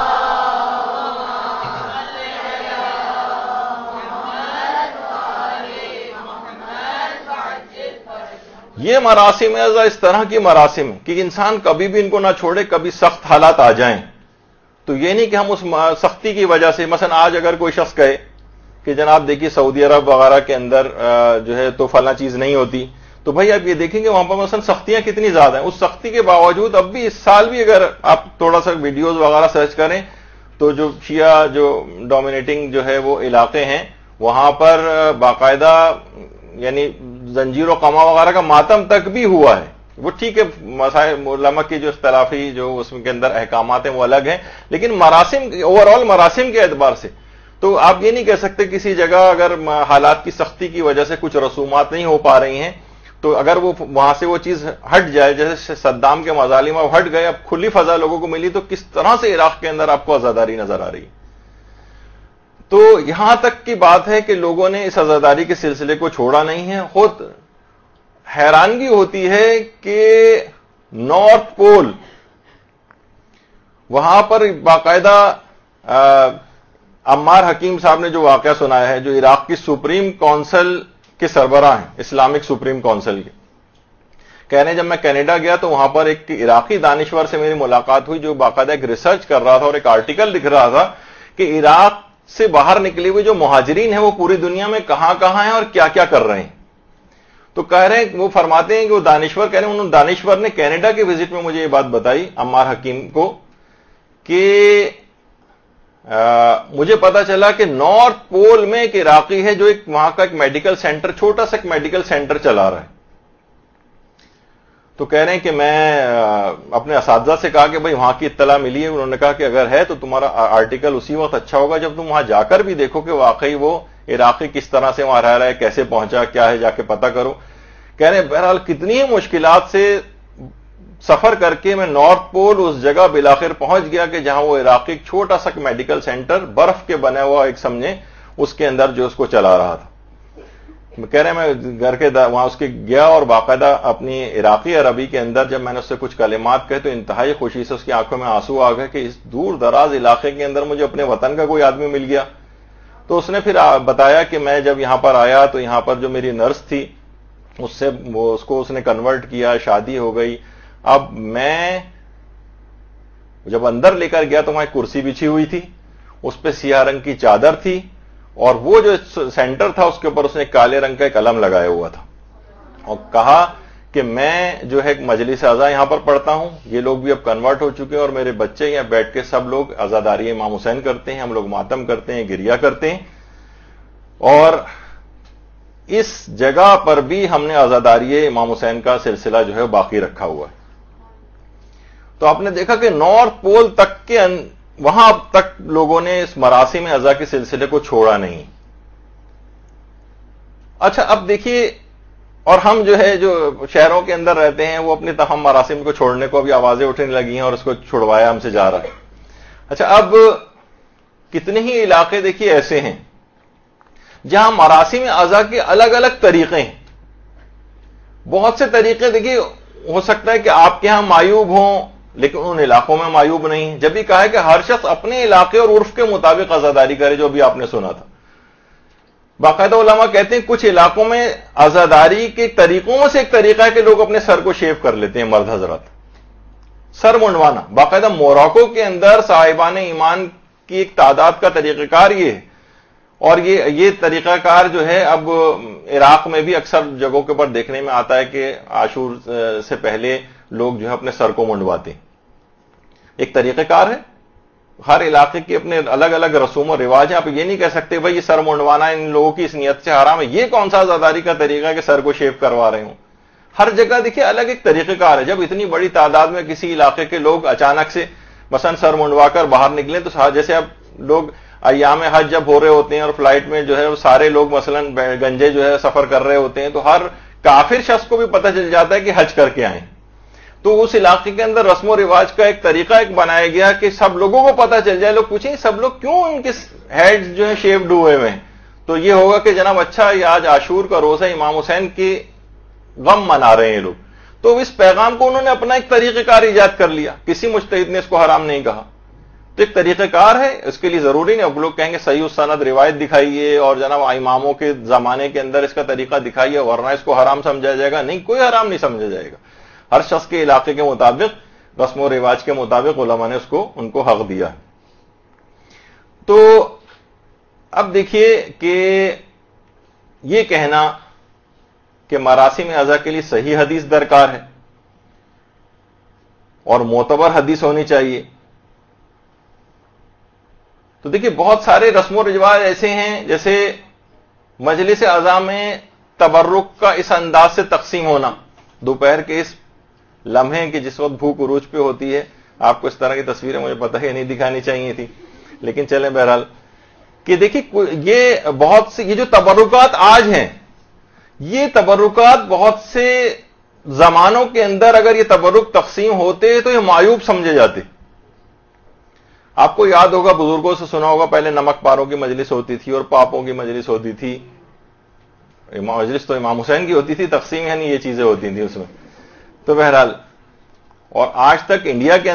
یہ مراسم اعزا اس طرح کی مراسم کہ انسان کبھی بھی ان کو نہ چھوڑے, کبھی سخت حالات آ جائیں تو یہ نہیں کہ ہم اس سختی کی وجہ سے, مثلا آج اگر کوئی شخص کہے کہ جناب دیکھیے سعودی عرب وغیرہ کے اندر جو ہے تو فلاں چیز نہیں ہوتی, تو بھائی آپ یہ دیکھیں گے وہاں پر مثلا سختیاں کتنی زیادہ ہیں. اس سختی کے باوجود اب بھی اس سال بھی اگر آپ تھوڑا سا ویڈیوز وغیرہ سرچ کریں تو جو شیعہ جو ڈومینیٹنگ جو ہے وہ علاقے ہیں وہاں پر باقاعدہ یعنی زنجیر و قمع وغیرہ کا ماتم تک بھی ہوا ہے. وہ ٹھیک ہے, مسائل علماء کی جو اختلافی جو اس کے اندر احکامات ہیں وہ الگ ہیں, لیکن مراسم اوور آل مراسم کے اعتبار سے تو آپ یہ نہیں کہہ سکتے کسی جگہ اگر حالات کی سختی کی وجہ سے کچھ رسومات نہیں ہو پا رہی ہیں تو اگر وہ وہاں سے وہ چیز ہٹ جائے, جیسے صدام کے مظالم اب ہٹ گئے, اب کھلی فضا لوگوں کو ملی, تو کس طرح سے عراق کے اندر آپ کو عزاداری نظر آ رہی. تو یہاں تک کی بات ہے کہ لوگوں نے اس عزاداری کے سلسلے کو چھوڑا نہیں ہے. خود حیرانگی ہوتی ہے کہ نارتھ پول وہاں پر باقاعدہ عمار حکیم صاحب نے جو واقعہ سنایا ہے، جو عراق کی سپریم کونسل کے سربراہ ہیں، اسلامک سپریم کونسل کے، کہہ رہے ہیں جب میں کینیڈا گیا تو وہاں پر ایک عراقی دانشور سے میری ملاقات ہوئی جو باقاعدہ ایک ریسرچ کر رہا تھا اور ایک آرٹیکل لکھ رہا تھا کہ عراق سے باہر نکلے ہوئے جو مہاجرین ہیں وہ پوری دنیا میں کہاں کہاں ہیں اور کیا کیا کر رہے ہیں. تو کہہ رہے ہیں، وہ فرماتے ہیں کہ وہ دانشور کہہ رہے ہیں، انہوں نے دانشور نے کینیڈا کے وزٹ میں مجھے یہ بات بتائی عمار حکیم کو کہ آ, مجھے پتا چلا کہ نارتھ پول میں ایک عراقی ہے جو ایک وہاں کا ایک میڈیکل سینٹر، چھوٹا سا ایک میڈیکل سینٹر چلا رہا ہے. تو کہہ رہے ہیں کہ میں اپنے اساتذہ سے کہا کہ بھئی وہاں کی اطلاع ملی ہے، انہوں نے کہا کہ اگر ہے تو تمہارا آرٹیکل اسی وقت اچھا ہوگا جب تم وہاں جا کر بھی دیکھو کہ واقعی وہ عراقی کس طرح سے وہاں رہ رہا ہے، کیسے پہنچا، کیا ہے، جا کے پتہ کرو. کہہ رہے ہیں بہرحال کتنی ہی مشکلات سے سفر کر کے میں نارتھ پول اس جگہ بالآخر پہنچ گیا کہ جہاں وہ عراقی ایک چھوٹا سا میڈیکل سینٹر برف کے بنا ہوا ایک سمجھے اس کے اندر جو اس کو چلا رہا تھا. کہہ رہے ہیں میں گھر کے وہاں اس کے گیا اور باقاعدہ اپنی عراقی عربی کے اندر جب میں نے اس سے کچھ کلمات کہے تو انتہائی خوشی سے اس کی آنکھوں میں آنسو آ گئے کہ اس دور دراز علاقے کے اندر مجھے اپنے وطن کا کوئی آدمی مل گیا. تو اس نے پھر بتایا کہ میں جب یہاں پر آیا تو یہاں پر جو میری نرس تھی اس سے وہ اس کو اس نے کنورٹ کیا، شادی ہو گئی. اب میں جب اندر لے کر گیا تو وہاں ایک کرسی بچھی ہوئی تھی، اس پہ سیاہ رنگ کی چادر تھی اور وہ جو سینٹر تھا اس کے اوپر اس نے کالے رنگ کا ایک قلم لگایا ہوا تھا اور کہا کہ میں جو ہے مجلس اعضاء یہاں پر پڑھتا ہوں، یہ لوگ بھی اب کنورٹ ہو چکے ہیں اور میرے بچے یہاں بیٹھ کے سب لوگ عزاداری امام حسین کرتے ہیں، ہم لوگ ماتم کرتے ہیں، گریا کرتے ہیں، اور اس جگہ پر بھی ہم نے عزاداری امام حسین کا سلسلہ جو ہے باقی رکھا ہوا ہے. تو آپ نے دیکھا کہ نارتھ پول تک کے وہاں اب تک لوگوں نے اس مراسم عزا کے سلسلے کو چھوڑا نہیں. اچھا اب دیکھیے، اور ہم جو ہے جو شہروں کے اندر رہتے ہیں وہ اپنی تمام مراسم کو چھوڑنے کو ابھی آوازیں اٹھنے لگی ہیں اور اس کو چھڑوایا ہم سے جا رہا ہے. اچھا اب کتنے ہی علاقے دیکھیے ایسے ہیں جہاں مراسم عزا کے الگ الگ طریقے ہیں. بہت سے طریقے دیکھیے، ہو سکتا ہے کہ آپ کے ہاں معیوب ہوں لیکن ان علاقوں میں معیوب نہیں. جب بھی کہا ہے کہ ہر شخص اپنے علاقے اور عرف کے مطابق عزاداری کرے، جو بھی آپ نے سنا تھا. باقاعدہ علماء کہتے ہیں کچھ علاقوں میں عزاداری کے طریقوں میں سے ایک طریقہ ہے کہ لوگ اپنے سر کو شیو کر لیتے ہیں، مرد حضرات سر منڈوانا. باقاعدہ موراکو کے اندر صاحبان ایمان کی ایک تعداد کا طریقہ کار یہ ہے، اور یہ یہ طریقہ کار جو ہے اب عراق میں بھی اکثر جگہوں کے اوپر دیکھنے میں آتا ہے کہ عاشور سے پہلے لوگ جو ہے اپنے سر کو منڈواتے ہیں. ایک طریقہ کار ہے، ہر علاقے کی اپنے الگ الگ رسوم و رواج ہیں. آپ یہ نہیں کہہ سکتے بھائی یہ سر منڈوانا ان لوگوں کی اس نیت سے حرام ہے، یہ کون سا عزاداری کا طریقہ ہے کہ سر کو شیو کروا رہے ہوں. ہر جگہ دیکھیے الگ ایک طریقہ کار ہے. جب اتنی بڑی تعداد میں کسی علاقے کے لوگ اچانک سے مثلا سر منڈوا کر باہر نکلیں تو جیسے اب لوگ ایام حج جب ہو رہے ہوتے ہیں اور فلائٹ میں جو ہے وہ سارے لوگ مثلا گنجے جو ہے سفر کر رہے ہوتے ہیں تو ہر کافر شخص کو بھی پتہ چل جاتا ہے کہ حج کر کے آئیں. تو اس علاقے کے اندر رسم و رواج کا ایک طریقہ ایک بنایا گیا کہ سب لوگوں کو پتہ چل جائے. لوگ پوچھیں سب لوگ کیوں ان کے ہیڈ جو ہیں شیوڈ ہوئے ہوئے ہیں؟ تو یہ ہوگا کہ جناب اچھا یہ آج عاشور کا روزہ امام حسین کی غم منا رہے ہیں لوگ. تو اس پیغام کو انہوں نے اپنا ایک طریقہ کار ایجاد کر لیا، کسی مجتہد نے اس کو حرام نہیں کہا. تو ایک طریقہ کار ہے، اس کے لیے ضروری نہیں اب لوگ کہیں گے صحیح السند روایت دکھائیے اور جناب اماموں کے زمانے کے اندر اس کا طریقہ دکھائیے ورنہ اس کو حرام سمجھا جائے گا. نہیں، کوئی حرام نہیں سمجھا جائے گا. ہر شخص کے علاقے کے مطابق، رسم و رواج کے مطابق علماء نے اس کو ان کو حق دیا. تو اب دیکھیے کہ یہ کہنا کہ مراسم عزا کے لیے صحیح حدیث درکار ہے اور معتبر حدیث ہونی چاہیے. تو دیکھیے بہت سارے رسم و رواج ایسے ہیں جیسے مجلس عزا میں تبرک کا اس انداز سے تقسیم ہونا، دوپہر کے اس لمحے کہ جس وقت بھوک عروج پہ ہوتی ہے. آپ کو اس طرح کی تصویریں مجھے پتہ ہے نہیں دکھانی چاہیے تھی لیکن چلیں بہرحال کہ دیکھیے یہ بہت سے یہ جو تبرکات آج ہیں یہ تبرکات بہت سے زمانوں کے اندر اگر یہ تبرک تقسیم ہوتے تو یہ معیوب سمجھے جاتے. آپ کو یاد ہوگا، بزرگوں سے سنا ہوگا، پہلے نمک پاروں کی مجلس ہوتی تھی اور پاپوں کی مجلس ہوتی تھی. مجلس تو امام حسین کی ہوتی تھی، تقسیم یعنی یہ چیزیں ہوتی تھیں اس میں. تو بہرحال اور آج تک انڈیا کے اندر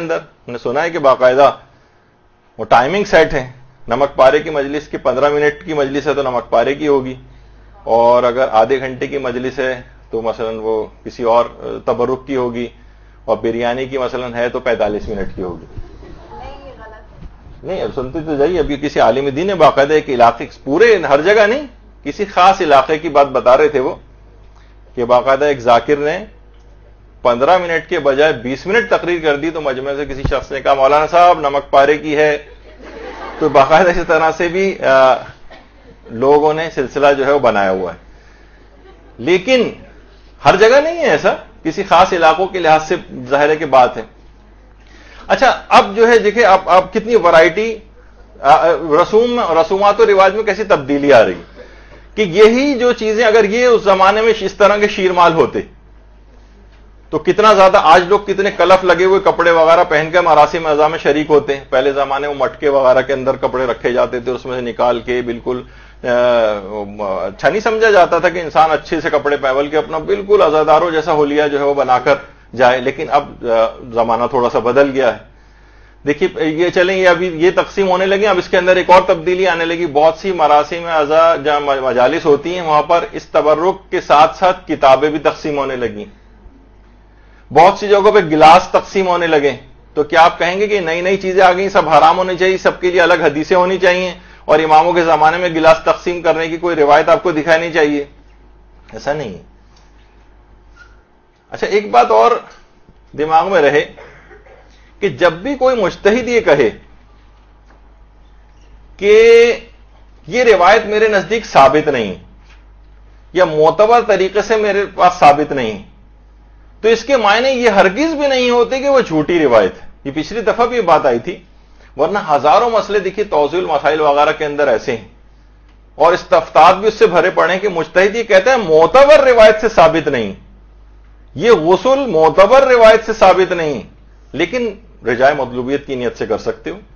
ہم نے سنا ہے کہ باقاعدہ وہ ٹائمنگ سیٹ ہے، نمک پارے کی مجلس کی پندرہ منٹ کی مجلس ہے تو نمک پارے کی ہوگی، اور اگر آدھے گھنٹے کی مجلس ہے تو مثلا وہ کسی اور تبرک کی ہوگی، اور بریانی کی مثلا ہے تو پینتالیس منٹ کی ہوگی۔ نہیں اب سنتے تو جائیے، ابھی کسی عالم دین نے باقاعدہ ایک علاقے، پورے ہر جگہ نہیں، کسی خاص علاقے کی بات بتا رہے تھے وہ، کہ باقاعدہ ایک ذاکر نے پندرہ منٹ کے بجائے بیس منٹ تقریر کر دی، تو مجمع سے کسی شخص نے کہا مولانا صاحب نمک پارے کی ہے، تو باقاعدہ اسی طرح سے بھی لوگوں نے سلسلہ جو ہے وہ بنایا ہوا ہے، لیکن ہر جگہ نہیں ہے ایسا، کسی خاص علاقوں کے لحاظ سے ظاہر ہے کہ بات ہے۔ اچھا اب جو ہے دیکھیں اب اب کتنی ورائٹی رسوم رسومات و رواج میں کیسی تبدیلی آ رہی کہ یہی جو چیزیں اگر یہ اس زمانے میں اس طرح کے شیرمال ہوتے تو کتنا زیادہ، آج لوگ کتنے کلف لگے ہوئے کپڑے وغیرہ پہن کے مراسم اعضاء میں شریک ہوتے ہیں، پہلے زمانے میں مٹکے وغیرہ کے اندر کپڑے رکھے جاتے تھے، اس میں سے نکال کے بالکل اچھا نہیں سمجھا جاتا تھا کہ انسان اچھے سے کپڑے پہن کے اپنا بالکل عزاداروں جیسا حلیہ جو ہے وہ بنا کر جائے، لیکن اب زمانہ تھوڑا سا بدل گیا ہے۔ دیکھیے یہ چلیں یہ ابھی یہ تقسیم ہونے لگی، اب اس کے اندر ایک اور تبدیلی آنے لگی، بہت سی مراسم اعضاء جہاں مجالس ہوتی ہیں وہاں پر اس تبرک کے ساتھ ساتھ کتابیں بھی تقسیم ہونے لگی، بہت سی جگہوں پہ گلاس تقسیم ہونے لگے، تو کیا آپ کہیں گے کہ نئی نئی چیزیں آ گئی، سب حرام ہونی چاہیے، سب کے لیے الگ حدیثیں ہونی چاہیے، اور اماموں کے زمانے میں گلاس تقسیم کرنے کی کوئی روایت آپ کو دکھانی چاہیے؟ ایسا نہیں ہے۔ اچھا ایک بات اور دماغ میں رہے کہ جب بھی کوئی مجتہد یہ کہے کہ یہ روایت میرے نزدیک ثابت نہیں یا معتبر طریقے سے میرے پاس ثابت نہیں، تو اس کے معنی یہ ہرگز بھی نہیں ہوتے کہ وہ جھوٹی روایت ہے۔ یہ پچھلی دفعہ بھی یہ بات آئی تھی، ورنہ ہزاروں مسئلے دیکھیے توضیح المسائل وغیرہ کے اندر ایسے ہیں، اور استفتاء بھی اس سے بھرے پڑے ہیں کہ مجتہد یہ کہتا ہے معتبر روایت سے ثابت نہیں، یہ غسل معتبر روایت سے ثابت نہیں، لیکن رجائے مطلوبیت کی نیت سے کر سکتے ہو۔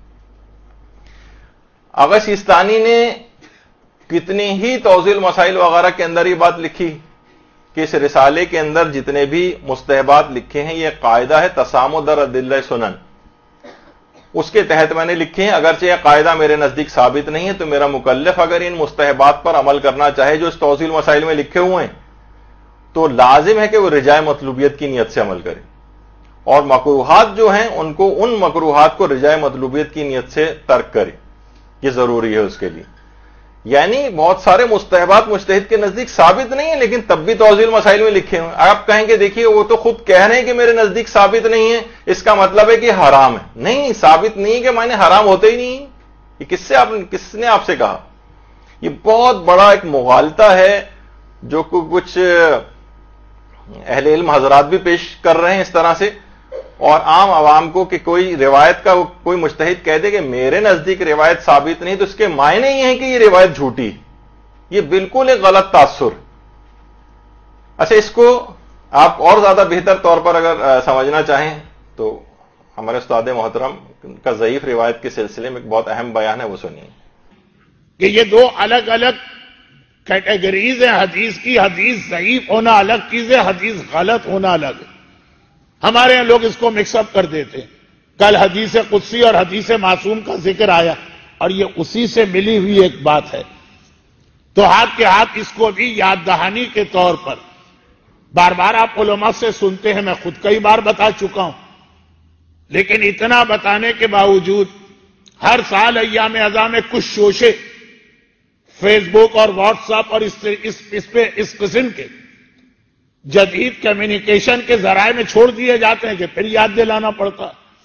آغا سیستانی نے کتنی ہی توضیح المسائل وغیرہ کے اندر یہ بات لکھی کہ اس رسالے کے اندر جتنے بھی مستحبات لکھے ہیں یہ قاعدہ ہے تسامح در ادلہ سنن، اس کے تحت میں نے لکھے ہیں، اگرچہ یہ قاعدہ میرے نزدیک ثابت نہیں ہے تو میرا مکلف اگر ان مستحبات پر عمل کرنا چاہے جو اس توضیح المسائل میں لکھے ہوئے ہیں تو لازم ہے کہ وہ رجائے مطلوبیت کی نیت سے عمل کرے، اور مکروہات جو ہیں ان کو ان مکروہات کو رجائے مطلوبیت کی نیت سے ترک کرے، یہ ضروری ہے اس کے لیے۔ یعنی بہت سارے مستحبات مجتہد کے نزدیک ثابت نہیں ہیں لیکن تب بھی توضیح المسائل میں لکھے ہوئے، آپ کہیں گے دیکھیے وہ تو خود کہہ رہے ہیں کہ میرے نزدیک ثابت نہیں ہے، اس کا مطلب ہے کہ حرام ہے۔ نہیں، ثابت نہیں ہے کہ معنی حرام ہوتے ہی نہیں، یہ کس سے آپ کس نے آپ سے کہا؟ یہ بہت بڑا ایک مغالطہ ہے جو کچھ اہل علم حضرات بھی پیش کر رہے ہیں اس طرح سے، اور عام عوام کو کہ کوئی روایت کا کوئی مجتہد کہہ دے کہ میرے نزدیک روایت ثابت نہیں تو اس کے معنی یہ ہیں کہ یہ روایت جھوٹی، یہ بالکل ایک غلط تاثر۔ اچھا اس کو آپ اور زیادہ بہتر طور پر اگر سمجھنا چاہیں تو ہمارے استاد محترم کا ضعیف روایت کے سلسلے میں ایک بہت اہم بیان ہے، وہ سنیے کہ یہ دو الگ الگ کیٹیگریز ہیں حدیث کی، حدیث ضعیف ہونا الگ چیز ہے، حدیث غلط ہونا الگ ہے۔ ہمارے یہاں لوگ اس کو مکس اپ کر دیتے ہیں۔ کل حدیث قدسی اور حدیث معصوم کا ذکر آیا اور یہ اسی سے ملی ہوئی ایک بات ہے، تو ہاتھ کے ہاتھ اس کو بھی یاد دہانی کے طور پر بار بار آپ علماء سے سنتے ہیں، میں خود کئی بار بتا چکا ہوں، لیکن اتنا بتانے کے باوجود ہر سال ایام اعضاء میں کچھ شوشے فیس بک اور واٹس ایپ اور اس, اس, اس پہ اس قسم کے جدید کمیونیکیشن کے ذرائع میں چھوڑ دیے جاتے ہیں کہ پھر یاد دلانا پڑتا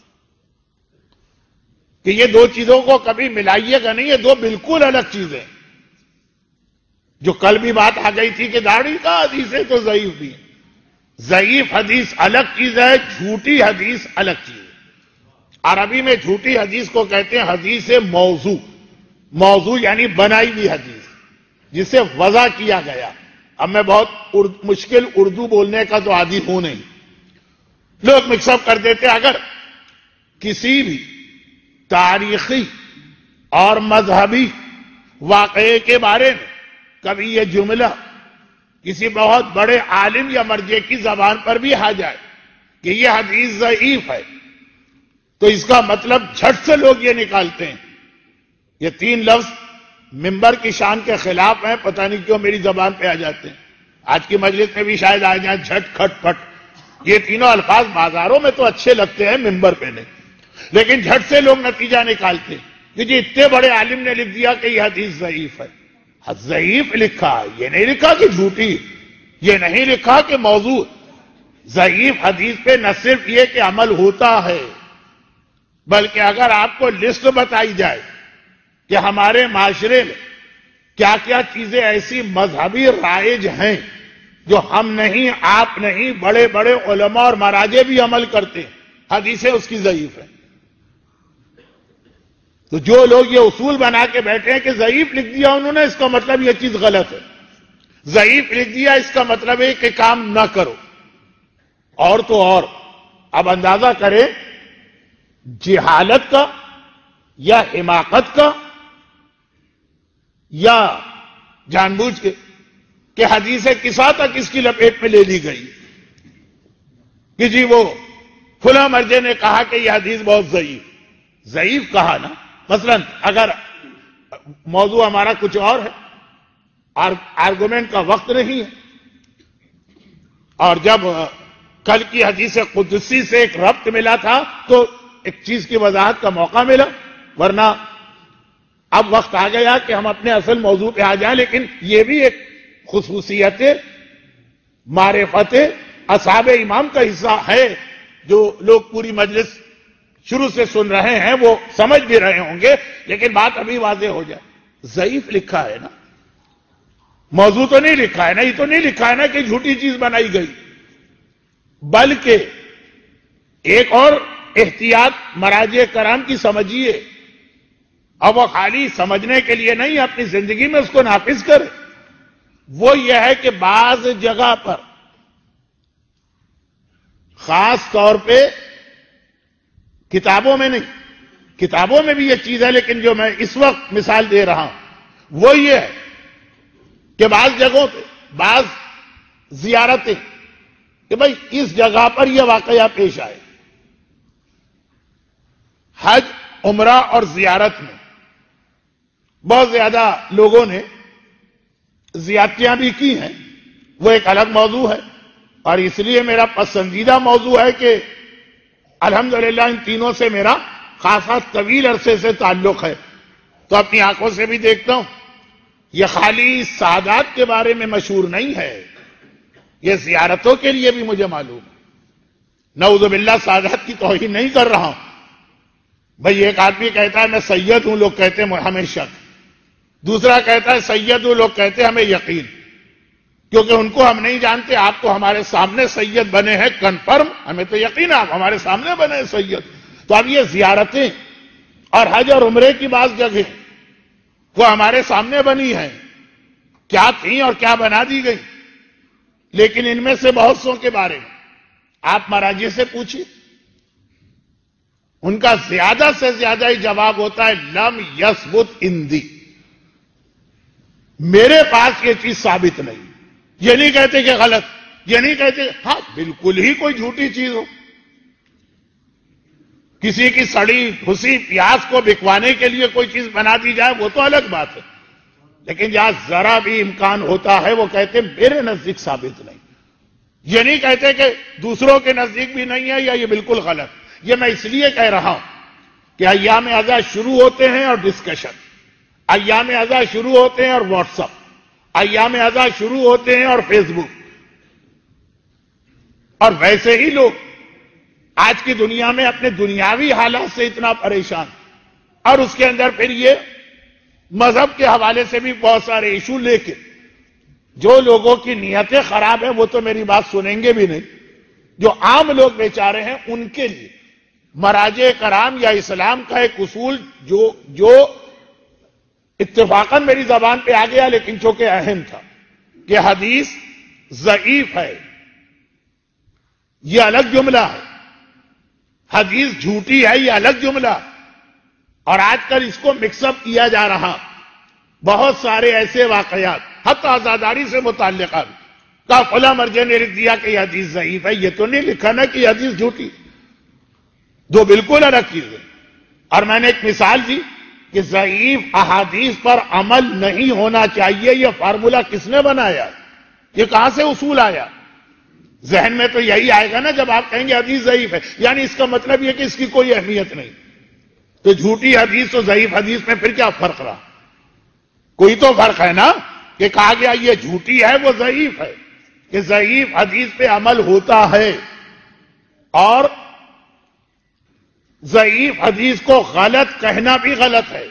کہ یہ دو چیزوں کو کبھی ملائیے گا نہیں، یہ دو بالکل الگ چیزیں۔ جو کل بھی بات آ گئی تھی کہ داڑھی کا حدیثیں تو ضعیف بھی ہیں، ضعیف حدیث الگ چیز ہے، جھوٹی حدیث الگ چیز ہے۔ عربی میں جھوٹی حدیث کو کہتے ہیں حدیث موضوع، موضوع یعنی بنائی ہوئی حدیث جسے وضع کیا گیا۔ اب میں بہت ارد مشکل اردو بولنے کا تو عادی ہوں نہیں، لوگ مکس اپ کر دیتے، اگر کسی بھی تاریخی اور مذہبی واقعے کے بارے میں کبھی یہ جملہ کسی بہت بڑے عالم یا مرجع کی زبان پر بھی آ جائے کہ یہ حدیث ضعیف ہے، تو اس کا مطلب جھٹ سے لوگ یہ نکالتے ہیں یہ تین لفظ ممبر کی شان کے خلاف ہیں، پتہ نہیں کیوں میری زبان پہ آ جاتے ہیں، آج کی مجلس میں بھی شاید آ جائیں جھٹ کھٹ پٹ، یہ تینوں الفاظ بازاروں میں تو اچھے لگتے ہیں، ممبر پہ نہیں، لیکن جھٹ سے لوگ نتیجہ نکالتے ہیں کہ جی اتنے بڑے عالم نے لکھ دیا کہ یہ حدیث ضعیف ہے۔ ضعیف لکھا، یہ نہیں لکھا کہ جھوٹی، یہ نہیں لکھا کہ موضوع۔ ضعیف حدیث پہ نہ صرف یہ کہ عمل ہوتا ہے، بلکہ اگر آپ کو لسٹ بتائی جائے کہ ہمارے معاشرے میں کیا کیا چیزیں ایسی مذہبی رائج ہیں جو ہم نہیں، آپ نہیں، بڑے بڑے علماء اور مراجع بھی عمل کرتے ہیں، حدیثیں اس کی ضعیف ہیں۔ تو جو لوگ یہ اصول بنا کے بیٹھے ہیں کہ ضعیف لکھ دیا انہوں نے، اس کا مطلب یہ چیز غلط ہے، ضعیف لکھ دیا اس کا مطلب ہے کہ کام نہ کرو۔ اور تو اور اب اندازہ کریں جہالت کا یا حماقت کا یا جان بوجھ کے کہ حدیث کسا تک اس کی لپیٹ میں لے لی گئی کہ جی وہ فلاں مرجع نے کہا کہ یہ حدیث بہت ضعیف ضعیف کہا نا۔ مثلا اگر موضوع ہمارا کچھ اور ہے، آرگومنٹ کا وقت نہیں ہے، اور جب کل کی حدیث قدسی سے ایک ربط ملا تھا تو ایک چیز کی وضاحت کا موقع ملا، ورنہ اب وقت آ گیا کہ ہم اپنے اصل موضوع پہ آ جائیں۔ لیکن یہ بھی ایک خصوصیت معرفت اصحاب امام کا حصہ ہے جو لوگ پوری مجلس شروع سے سن رہے ہیں وہ سمجھ بھی رہے ہوں گے، لیکن بات ابھی واضح ہو جائے۔ ضعیف لکھا ہے نا، موضوع تو نہیں لکھا ہے نا، یہ تو نہیں لکھا ہے نا کہ جھوٹی چیز بنائی گئی، بلکہ ایک اور احتیاط مراجع کرام کی سمجھیے، اب وہ خالی سمجھنے کے لیے نہیں اپنی زندگی میں اس کو نافذ کرے، وہ یہ ہے کہ بعض جگہ پر خاص طور پہ کتابوں میں نہیں، کتابوں میں بھی یہ چیز ہے، لیکن جو میں اس وقت مثال دے رہا ہوں وہ یہ ہے کہ بعض جگہوں پہ بعض زیارتیں کہ بھئی اس جگہ پر یہ واقعہ پیش آئے، حج عمرہ اور زیارت میں بہت زیادہ لوگوں نے زیارتیاں بھی کی ہیں، وہ ایک الگ موضوع ہے، اور اس لیے میرا پسندیدہ موضوع ہے کہ الحمدللہ ان تینوں سے میرا خاصا طویل عرصے سے تعلق ہے، تو اپنی آنکھوں سے بھی دیکھتا ہوں یہ خالی سادات کے بارے میں مشہور نہیں ہے، یہ زیارتوں کے لیے بھی مجھے معلوم ہے۔ نعوذ باللہ سادات کی توہین نہیں کر رہا ہوں، بھئی ایک آدمی کہتا ہے میں سید ہوں، لوگ کہتے ہیں ہمیں شک، دوسرا کہتا ہے سید ہوں، لوگ کہتے ہیں ہمیں یقین، کیونکہ ان کو ہم نہیں جانتے، آپ کو ہمارے سامنے سید بنے ہیں کنفرم، ہمیں تو یقین ہے آپ ہمارے سامنے بنے ہیں سید۔ تو اب یہ زیارتیں اور حج اور عمرے کی بعض جگہ وہ ہمارے سامنے بنی ہیں، کیا تھیں اور کیا بنا دی گئی، لیکن ان میں سے بہت سو کے بارے میں آپ مراجع سے پوچھیں، ان کا زیادہ سے زیادہ ہی جواب ہوتا ہے لم یثبت عندی، میرے پاس یہ چیز ثابت نہیں۔ یہ نہیں کہتے کہ غلط، یہ نہیں کہتے ہاں بالکل ہی کوئی جھوٹی چیز ہو، کسی کی سڑی پھسی پیاز کو بکوانے کے لیے کوئی چیز بنا دی جائے وہ تو الگ بات ہے، لیکن جہاں ذرا بھی امکان ہوتا ہے وہ کہتے میرے نزدیک ثابت نہیں۔ یہ نہیں کہتے کہ دوسروں کے نزدیک بھی نہیں ہے یا یہ بالکل غلط۔ یہ میں اس لیے کہہ رہا ہوں کہ ایام ازا شروع ہوتے ہیں اور ڈسکشن، ایام ازا شروع ہوتے ہیں اور واٹس اپ، ایام ازا شروع ہوتے ہیں اور فیس بک، اور ویسے ہی لوگ آج کی دنیا میں اپنے دنیاوی حالات سے اتنا پریشان، اور اس کے اندر پھر یہ مذہب کے حوالے سے بھی بہت سارے ایشو لے کے جو لوگوں کی نیتیں خراب ہیں وہ تو میری بات سنیں گے بھی نہیں، جو عام لوگ بیچارے ہیں ان کے لیے مراجع کرام یا اسلام کا ایک اصول جو جو اتفاقاً میری زبان پہ آ گیا لیکن چونکہ اہم تھا کہ حدیث ضعیف ہے، یہ الگ جملہ ہے، حدیث جھوٹی ہے یہ الگ جملہ، اور آج کل اس کو مکس اپ کیا جا رہا، بہت سارے ایسے واقعات حتی عزاداری سے متعلقہ کا فلاں مرجع نے لکھ دیا کہ یہ حدیث ضعیف ہے، یہ تو نہیں لکھا نا کہ یہ حدیث جھوٹی، دو بالکل الگ چیزیں. اور میں نے ایک مثال دی کہ ضعیف احادیث پر عمل نہیں ہونا چاہیے. یہ فارمولا کس نے بنایا؟ یہ کہاں سے اصول آیا؟ ذہن میں تو یہی آئے گا نا جب آپ کہیں گے حدیث ضعیف ہے، یعنی اس کا مطلب یہ کہ اس کی کوئی اہمیت نہیں. تو جھوٹی حدیث تو ضعیف حدیث میں پھر کیا فرق رہا؟ کوئی تو فرق ہے نا کہ کہا گیا یہ جھوٹی ہے وہ ضعیف ہے، کہ ضعیف حدیث پہ عمل ہوتا ہے، اور ضعیف حدیث کو غلط کہنا بھی غلط ہے.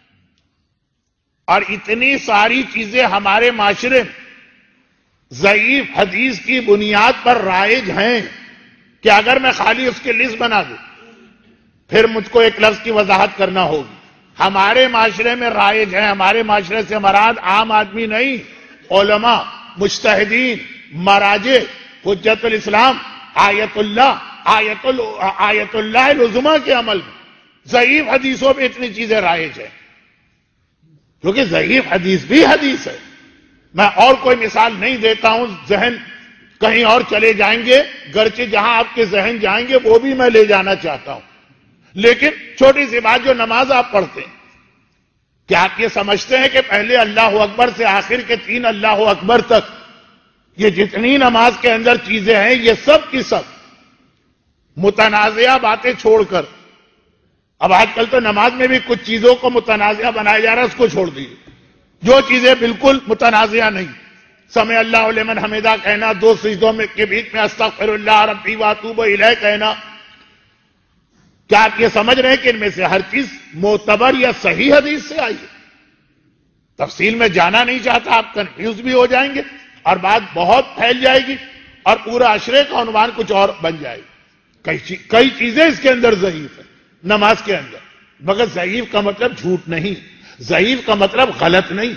اور اتنی ساری چیزیں ہمارے معاشرے میں ضعیف حدیث کی بنیاد پر رائج ہیں کہ اگر میں خالی اس کی لسٹ بنا دوں پھر مجھ کو ایک لفظ کی وضاحت کرنا ہوگی. ہمارے معاشرے میں رائج ہیں. ہمارے معاشرے سے مراد عام آدمی نہیں، علماء، مجتہدین، مراجع، حجت الاسلام، آیت اللہ، آیت ال آیت اللہ العظمیٰ کے عمل میں ضعیف حدیثوں پہ اتنی چیزیں رائج ہیں، کیونکہ ضعیف حدیث بھی حدیث ہے. میں اور کوئی مثال نہیں دیتا ہوں، ذہن کہیں اور چلے جائیں گے، گرچہ جہاں آپ کے ذہن جائیں گے وہ بھی میں لے جانا چاہتا ہوں. لیکن چھوٹی سی بات، جو نماز آپ پڑھتے ہیں، کیا آپ یہ سمجھتے ہیں کہ پہلے اللہ اکبر سے آخر کے تین اللہ اکبر تک یہ جتنی نماز کے اندر چیزیں ہیں یہ سب کی سب متنازعہ باتیں چھوڑ کر، اب آج کل تو نماز میں بھی کچھ چیزوں کو متنازعہ بنایا جا رہا ہے، اس کو چھوڑ دیجیے. جو چیزیں بالکل متنازعہ نہیں، سمع اللہ لمن حمدہ کہنا، دو سجدوں میں کے بیچ میں استغفر اللہ ربی واتوب الیہ کہنا، کیا آپ یہ سمجھ رہے ہیں کہ ان میں سے ہر چیز معتبر یا صحیح حدیث سے آئی ہے؟ تفصیل میں جانا نہیں چاہتا، آپ کنفیوز بھی ہو جائیں گے اور بات بہت پھیل جائے گی اور پورا عشرے کا عنوان کچھ اور بن جائے گی. کئی کئی چیزیں اس کے اندر ضعیف ہیں نماز کے اندر، مگر ضعیف کا مطلب جھوٹ نہیں، ضعیف کا مطلب غلط نہیں.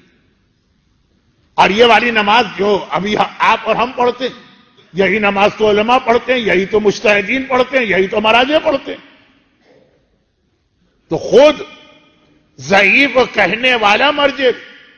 اور یہ والی نماز جو ابھی آپ اور ہم پڑھتے ہیں، یہی نماز تو علماء پڑھتے ہیں، یہی تو مجتہدین پڑھتے ہیں، یہی تو مراجع پڑھتے ہیں. تو خود ضعیف کہنے والا مرجع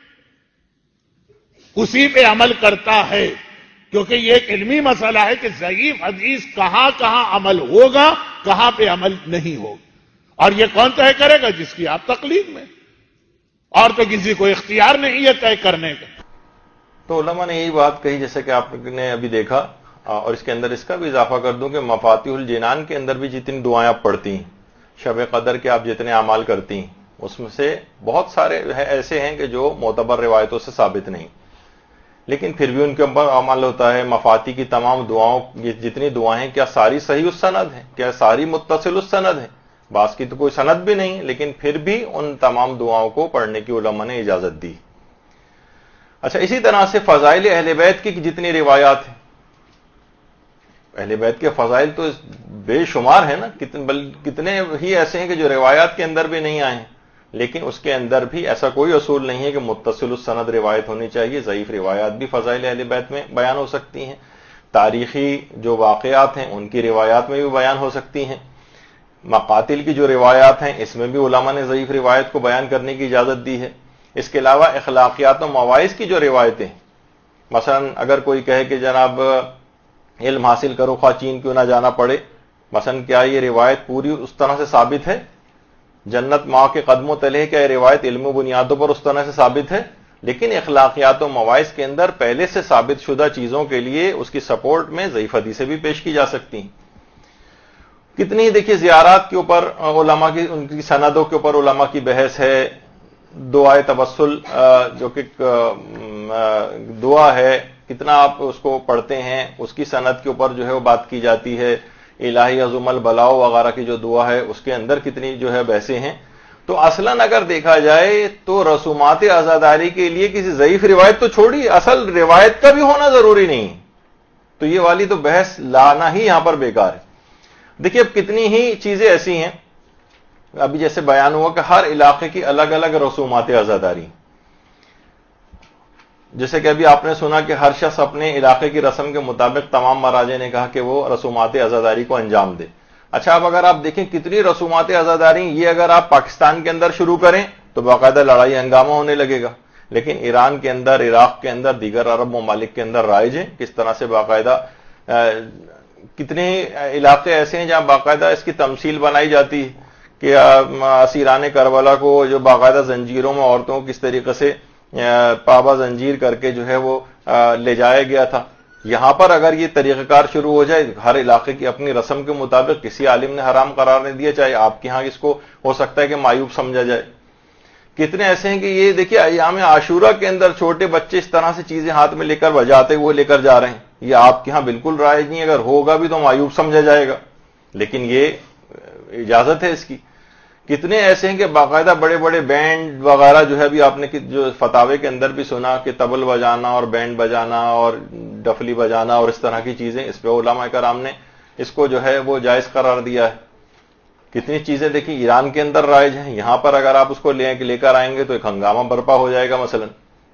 اسی پہ عمل کرتا ہے، کیونکہ یہ ایک علمی مسئلہ ہے کہ ضعیف حدیث کہاں کہاں عمل ہوگا، کہاں پہ عمل نہیں ہوگا. اور یہ کون طے کرے گا؟ جس کی آپ تقلید میں، اور تو کسی کو اختیار نہیں ہے طے کرنے کا. تو علماء نے یہی بات کہی جیسے کہ آپ نے ابھی دیکھا، اور اس کے اندر اس کا بھی اضافہ کر دوں کہ مفاتیح الجنان کے اندر بھی جتنی دعائیں آپ پڑھتی ہیں، شب قدر کے آپ جتنے اعمال کرتی ہیں، اس میں سے بہت سارے ایسے ہیں کہ جو معتبر روایتوں سے ثابت نہیں، لیکن پھر بھی ان کے اوپر عمل ہوتا ہے. مفاتیح کی تمام دعاؤں، جتنی دعائیں، کیا ساری صحیح السند ہیں؟ کیا ساری متصل السند ہیں؟ بعض کی تو کوئی سند بھی نہیں، لیکن پھر بھی ان تمام دعاؤں کو پڑھنے کی علماء نے اجازت دی. اچھا، اسی طرح سے فضائل اہل بیت کی جتنی روایات ہیں، اہل بیت کے فضائل تو بے شمار ہیں نا، کتنے ہی ایسے ہیں کہ جو روایات کے اندر بھی نہیں آئے ہیں، لیکن اس کے اندر بھی ایسا کوئی اصول نہیں ہے کہ متصل السند روایت ہونی چاہیے. ضعیف روایات بھی فضائل اہل بیت میں بیان ہو سکتی ہیں، تاریخی جو واقعات ہیں ان کی روایات میں بھی بیان ہو سکتی ہیں. مقاتل کی جو روایات ہیں اس میں بھی علماء نے ضعیف روایت کو بیان کرنے کی اجازت دی ہے. اس کے علاوہ اخلاقیات و مواعظ کی جو روایتیں، مثلا اگر کوئی کہے کہ جناب علم حاصل کرو خواہ چین کیوں نہ جانا پڑے، مثلا کیا یہ روایت پوری اس طرح سے ثابت ہے؟ جنت ماں کے قدموں تلے، کیا یہ روایت علم و بنیادوں پر اس طرح سے ثابت ہے؟ لیکن اخلاقیات و مواعظ کے اندر پہلے سے ثابت شدہ چیزوں کے لیے اس کی سپورٹ میں ضعیف حدیثیں بھی پیش کی جا سکتی ہیں. کتنی دیکھیے زیارات کے اوپر علماء کی، ان کی سندوں کے اوپر علماء کی بحث ہے. دعائے توسل جو کہ دعا ہے، کتنا آپ اس کو پڑھتے ہیں، اس کی سند کے اوپر جو ہے وہ بات کی جاتی ہے. الہی عظم البلاؤ وغیرہ کی جو دعا ہے اس کے اندر کتنی جو ہے بحثیں ہیں. تو اصلاً اگر دیکھا جائے تو رسومات عزاداری کے لیے کسی ضعیف روایت تو چھوڑی، اصل روایت کا بھی ہونا ضروری نہیں. تو یہ والی تو بحث لانا ہی یہاں پر بیکار ہے. دیکھیے اب کتنی ہی چیزیں ایسی ہیں، ابھی جیسے بیان ہوا کہ ہر علاقے کی الگ الگ رسومات عزاداری، جیسے کہ ابھی آپ نے سنا کہ ہر شخص اپنے علاقے کی رسم کے مطابق، تمام مراجع نے کہا کہ وہ رسومات عزاداری کو انجام دے. اچھا، اب اگر آپ دیکھیں کتنی رسومات عزاداری، یہ اگر آپ پاکستان کے اندر شروع کریں تو باقاعدہ لڑائی ہنگامہ ہونے لگے گا، لیکن ایران کے اندر، عراق کے اندر، دیگر عرب ممالک کے اندر رائج ہیں. کس طرح سے باقاعدہ کتنے علاقے ایسے ہیں جہاں باقاعدہ اس کی تمثیل بنائی جاتی ہے کہ اسیران کربلا کو جو باقاعدہ زنجیروں میں عورتوں کو کس طریقے سے پابا زنجیر کر کے جو ہے وہ لے جایا گیا تھا. یہاں پر اگر یہ طریقہ کار شروع ہو جائے, ہر علاقے کی اپنی رسم کے مطابق, کسی عالم نے حرام قرار نہیں دیا, چاہے آپ کے ہاں اس کو ہو سکتا ہے کہ معیوب سمجھا جائے. کتنے ایسے ہیں کہ یہ دیکھیے ایام عاشورہ کے اندر چھوٹے بچے اس طرح سے چیزیں ہاتھ میں لے کر بجاتے ہوئے لے کر جا رہے ہیں. یہ آپ کے ہاں بالکل رائج نہیں, اگر ہوگا بھی تو معیوب سمجھا جائے گا, لیکن یہ اجازت ہے اس کی. کتنے ایسے ہیں کہ باقاعدہ بڑے بڑے بینڈ وغیرہ جو ہے, ابھی آپ نے جو فتاوے کے اندر بھی سنا کہ طبل بجانا اور بینڈ بجانا اور ڈفلی بجانا اور اس طرح کی چیزیں, اس پہ علماء کرام نے اس کو جو ہے وہ جائز قرار دیا ہے. کتنی چیزیں دیکھیں ایران کے اندر رائج ہیں, یہاں پر اگر آپ اس کو لے لے کر آئیں گے تو ایک ہنگامہ برپا ہو جائے گا مثلا.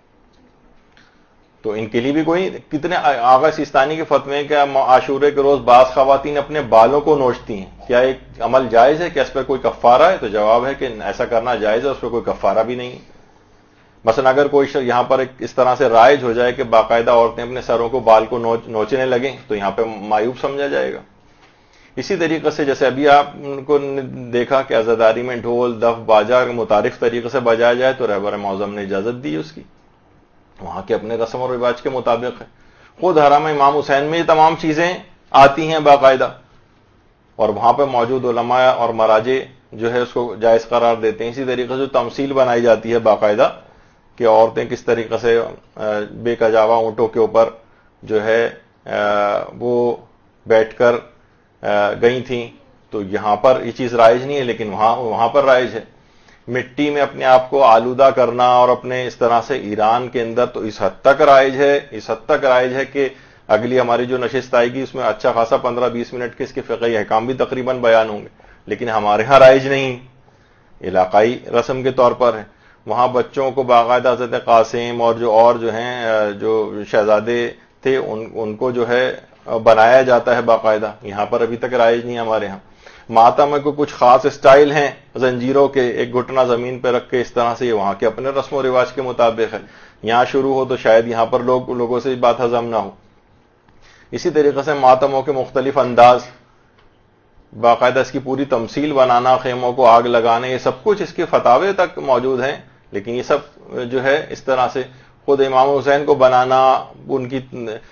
تو ان کے لیے بھی کوئی, کتنے آغا سیستانی کے فتوے کہ عاشورے کے روز بعض خواتین اپنے بالوں کو نوچتی ہیں, کیا ایک عمل جائز ہے, کیا اس پر کوئی کفارہ ہے؟ تو جواب ہے کہ ایسا کرنا جائز ہے, اس پر کوئی کفارہ بھی نہیں. مثلا اگر کوئی یہاں پر اس طرح سے رائج ہو جائے کہ باقاعدہ عورتیں اپنے سروں کو بال کو نوچ نوچنے لگیں تو یہاں پہ معیوب سمجھا جائے گا. اسی طریقے سے جیسے ابھی آپ کو دیکھا کہ عزاداری میں ڈھول دف باجا متعارف طریقے سے بجایا جائے تو رہبر معظم نے اجازت دی اس کی, وہاں کے اپنے رسم و رواج کے مطابق ہے. خود حرم امام حسین میں یہ تمام چیزیں آتی ہیں باقاعدہ, اور وہاں پہ موجود علماء اور مراجع جو ہے اس کو جائز قرار دیتے ہیں. اسی طریقے سے تمثیل بنائی جاتی ہے باقاعدہ کہ عورتیں کس طریقے سے بے کجاوا اونٹوں کے اوپر جو ہے وہ بیٹھ کر گئی تھیں, تو یہاں پر یہ چیز رائج نہیں ہے, لیکن وہاں وہاں پر رائج ہے. مٹی میں اپنے آپ کو آلودہ کرنا اور اپنے اس طرح سے ایران کے اندر تو اس حد تک رائج ہے, اس حد تک رائج ہے کہ اگلی ہماری جو نشست آئے گی اس میں اچھا خاصا پندرہ بیس منٹ کے اس کے فقہی احکام بھی تقریباً بیان ہوں گے, لیکن ہمارے ہاں رائج نہیں, علاقائی رسم کے طور پر ہے. وہاں بچوں کو باقاعدہ حضرت قاسم اور جو اور جو ہیں جو شہزادے تھے ان ان کو جو ہے بنایا جاتا ہے باقاعدہ, یہاں پر ابھی تک رائج نہیں ہمارے ہاں. ماتم میں کو کچھ خاص اسٹائل ہیں زنجیروں کے, ایک گھٹنا زمین پہ رکھ کے اس طرح سے, یہ وہاں کے اپنے رسم و رواج کے مطابق ہے. یہاں شروع ہو تو شاید یہاں پر لوگ لوگوں سے بات ہضم نہ ہو. اسی طریقے سے ماتموں کے مختلف انداز, باقاعدہ اس کی پوری تمثیل بنانا, خیموں کو آگ لگانے, یہ سب کچھ اس کے فتاوے تک موجود ہیں, لیکن یہ سب جو ہے اس طرح سے خود امام حسین کو بنانا, ان کی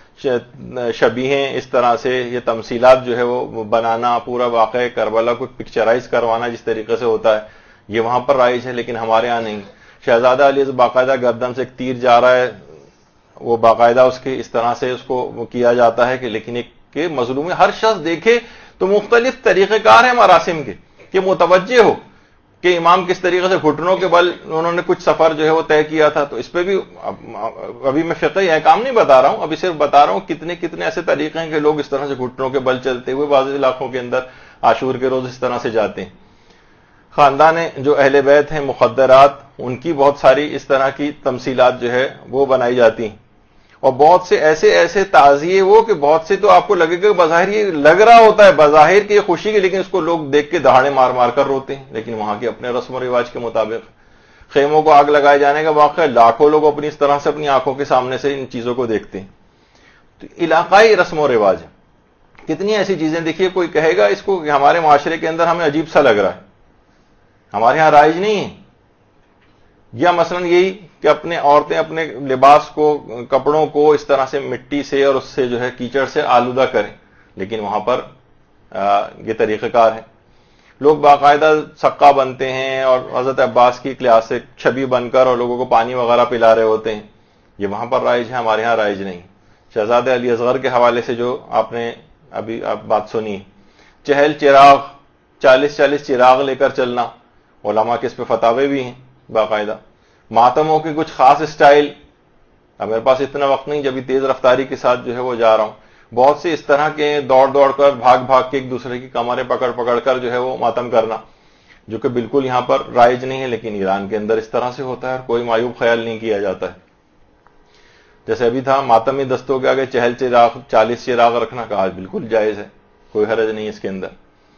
شبیہیں اس طرح سے یہ تمثیلات جو ہے وہ بنانا, پورا واقعہ کربلا کو پکچرائز کروانا جس طریقے سے ہوتا ہے, یہ وہاں پر رائج ہے لیکن ہمارے ہاں نہیں. شہزادہ علی باقاعدہ گردن سے ایک تیر جا رہا ہے, وہ باقاعدہ اس کے اس طرح سے اس کو کیا جاتا ہے کہ, لیکن ایک کہ مظلوم ہر شخص دیکھے تو مختلف طریقہ کار ہیں مراسم کے کہ متوجہ ہو کہ امام کس طریقے سے گھٹنوں کے بل انہوں نے کچھ سفر جو ہے وہ طے کیا تھا. تو اس پہ بھی ابھی میں فقہی احکام نہیں بتا رہا ہوں, ابھی صرف بتا رہا ہوں کتنے کتنے ایسے طریقے ہیں کہ لوگ اس طرح سے گھٹنوں کے بل چلتے ہوئے بعض علاقوں کے اندر عاشور کے روز اس طرح سے جاتے ہیں. خاندان جو اہل بیت ہیں مخدرات, ان کی بہت ساری اس طرح کی تمثیلات جو ہے وہ بنائی جاتی ہیں, اور بہت سے ایسے ایسے تعزیے وہ کہ بہت سے تو آپ کو لگے گا بظاہر یہ لگ رہا ہوتا ہے بظاہر کی خوشی کی, لیکن اس کو لوگ دیکھ کے دہاڑے مار مار کر روتے ہیں, لیکن وہاں کے اپنے رسم و رواج کے مطابق. خیموں کو آگ لگائے جانے کا واقعہ, لاکھوں لوگ اپنی اس طرح سے اپنی آنکھوں کے سامنے سے ان چیزوں کو دیکھتے ہیں. تو علاقائی رسم و رواج ہے. کتنی ایسی چیزیں دیکھیے, کوئی کہے گا اس کو کہ ہمارے معاشرے کے اندر ہمیں عجیب سا لگ رہا ہے, ہمارے ہاں رائج نہیں ہے. یا مثلا یہی کہ اپنے عورتیں اپنے لباس کو کپڑوں کو اس طرح سے مٹی سے اور اس سے جو ہے کیچڑ سے آلودہ کریں, لیکن وہاں پر یہ طریقہ کار ہے. لوگ باقاعدہ سقا بنتے ہیں اور حضرت عباس کی کلاس سے چھبی بن کر اور لوگوں کو پانی وغیرہ پلا رہے ہوتے ہیں, یہ وہاں پر رائج ہے, ہمارے ہاں رائج نہیں. شہزادہ علی اصغر کے حوالے سے جو آپ نے ابھی بات سنی, چہل چراغ چالیس چالیس چراغ لے کر چلنا, علماء کے اس پہ فتاوے بھی ہیں باقاعدہ. ماتموں کے کچھ خاص اسٹائل, اب میرے پاس اتنا وقت نہیں جبھی تیز رفتاری کے ساتھ جو ہے وہ جا رہا ہوں, بہت سے اس طرح کے دوڑ دوڑ کر بھاگ بھاگ کے ایک دوسرے کی کمریں پکڑ پکڑ کر جو ہے وہ ماتم کرنا, جو کہ بالکل یہاں پر رائج نہیں ہے, لیکن ایران کے اندر اس طرح سے ہوتا ہے اور کوئی معیوب خیال نہیں کیا جاتا ہے. جیسے ابھی تھا ماتمی دستوں کے آگے چہل چراغ چالیس چراغ رکھنا, کہا بالکل جائز ہے, کوئی حرج نہیں اس کے اندر.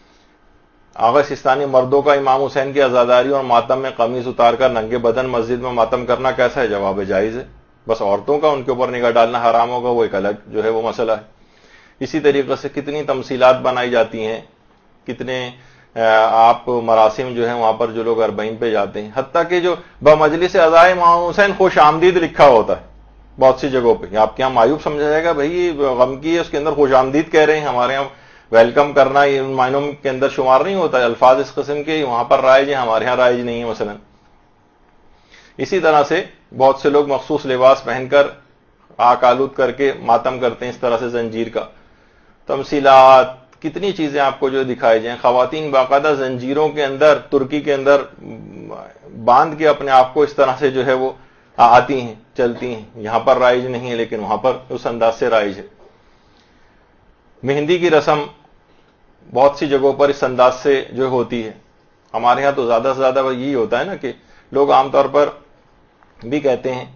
آغا سیستانی مردوں کا امام حسین کی عزاداری اور ماتم میں قمیض اتار کر ننگے بدن مسجد میں ماتم کرنا کیسا ہے؟ جواب جائز ہے. بس عورتوں کا ان کے اوپر نگاہ ڈالنا حرام ہوگا, وہ ایک الگ جو ہے وہ مسئلہ ہے. اسی طریقے سے کتنی تمثیلات بنائی جاتی ہیں، کتنے آپ مراسم جو ہیں وہاں پر جو لوگ اربعین پہ جاتے ہیں، حتیٰ کہ جو بمجلس عزائے امام حسین خوش آمدید لکھا ہوتا ہے بہت سی جگہوں پہ. آپ کے یہاں معیوب سمجھا جائے گا بھائی غم کی ہے، اس کے اندر خوش آمدید کہہ رہے ہیں. ہمارے یہاں ویلکم کرنا یہ ان معنوں کے اندر شمار نہیں ہوتا. الفاظ اس قسم کے وہاں پر رائج ہیں، ہمارے یہاں رائج نہیں ہے مثلا. اسی طرح سے بہت سے لوگ مخصوص لباس پہن کر آک آلود کر کے ماتم کرتے ہیں اس طرح سے زنجیر کا. تمثیلات کتنی چیزیں آپ کو جو دکھائی جائیں. خواتین باقاعدہ زنجیروں کے اندر ترکی کے اندر باندھ کے اپنے آپ کو اس طرح سے جو ہے وہ آتی ہیں چلتی ہیں. یہاں پر رائج نہیں ہے لیکن وہاں پر اس انداز سے رائج ہے. مہندی کی رسم بہت سی جگہوں پر اس انداز سے جو ہوتی ہے. ہمارے ہاں تو زیادہ سے زیادہ یہی ہوتا ہے نا کہ لوگ عام طور پر بھی کہتے ہیں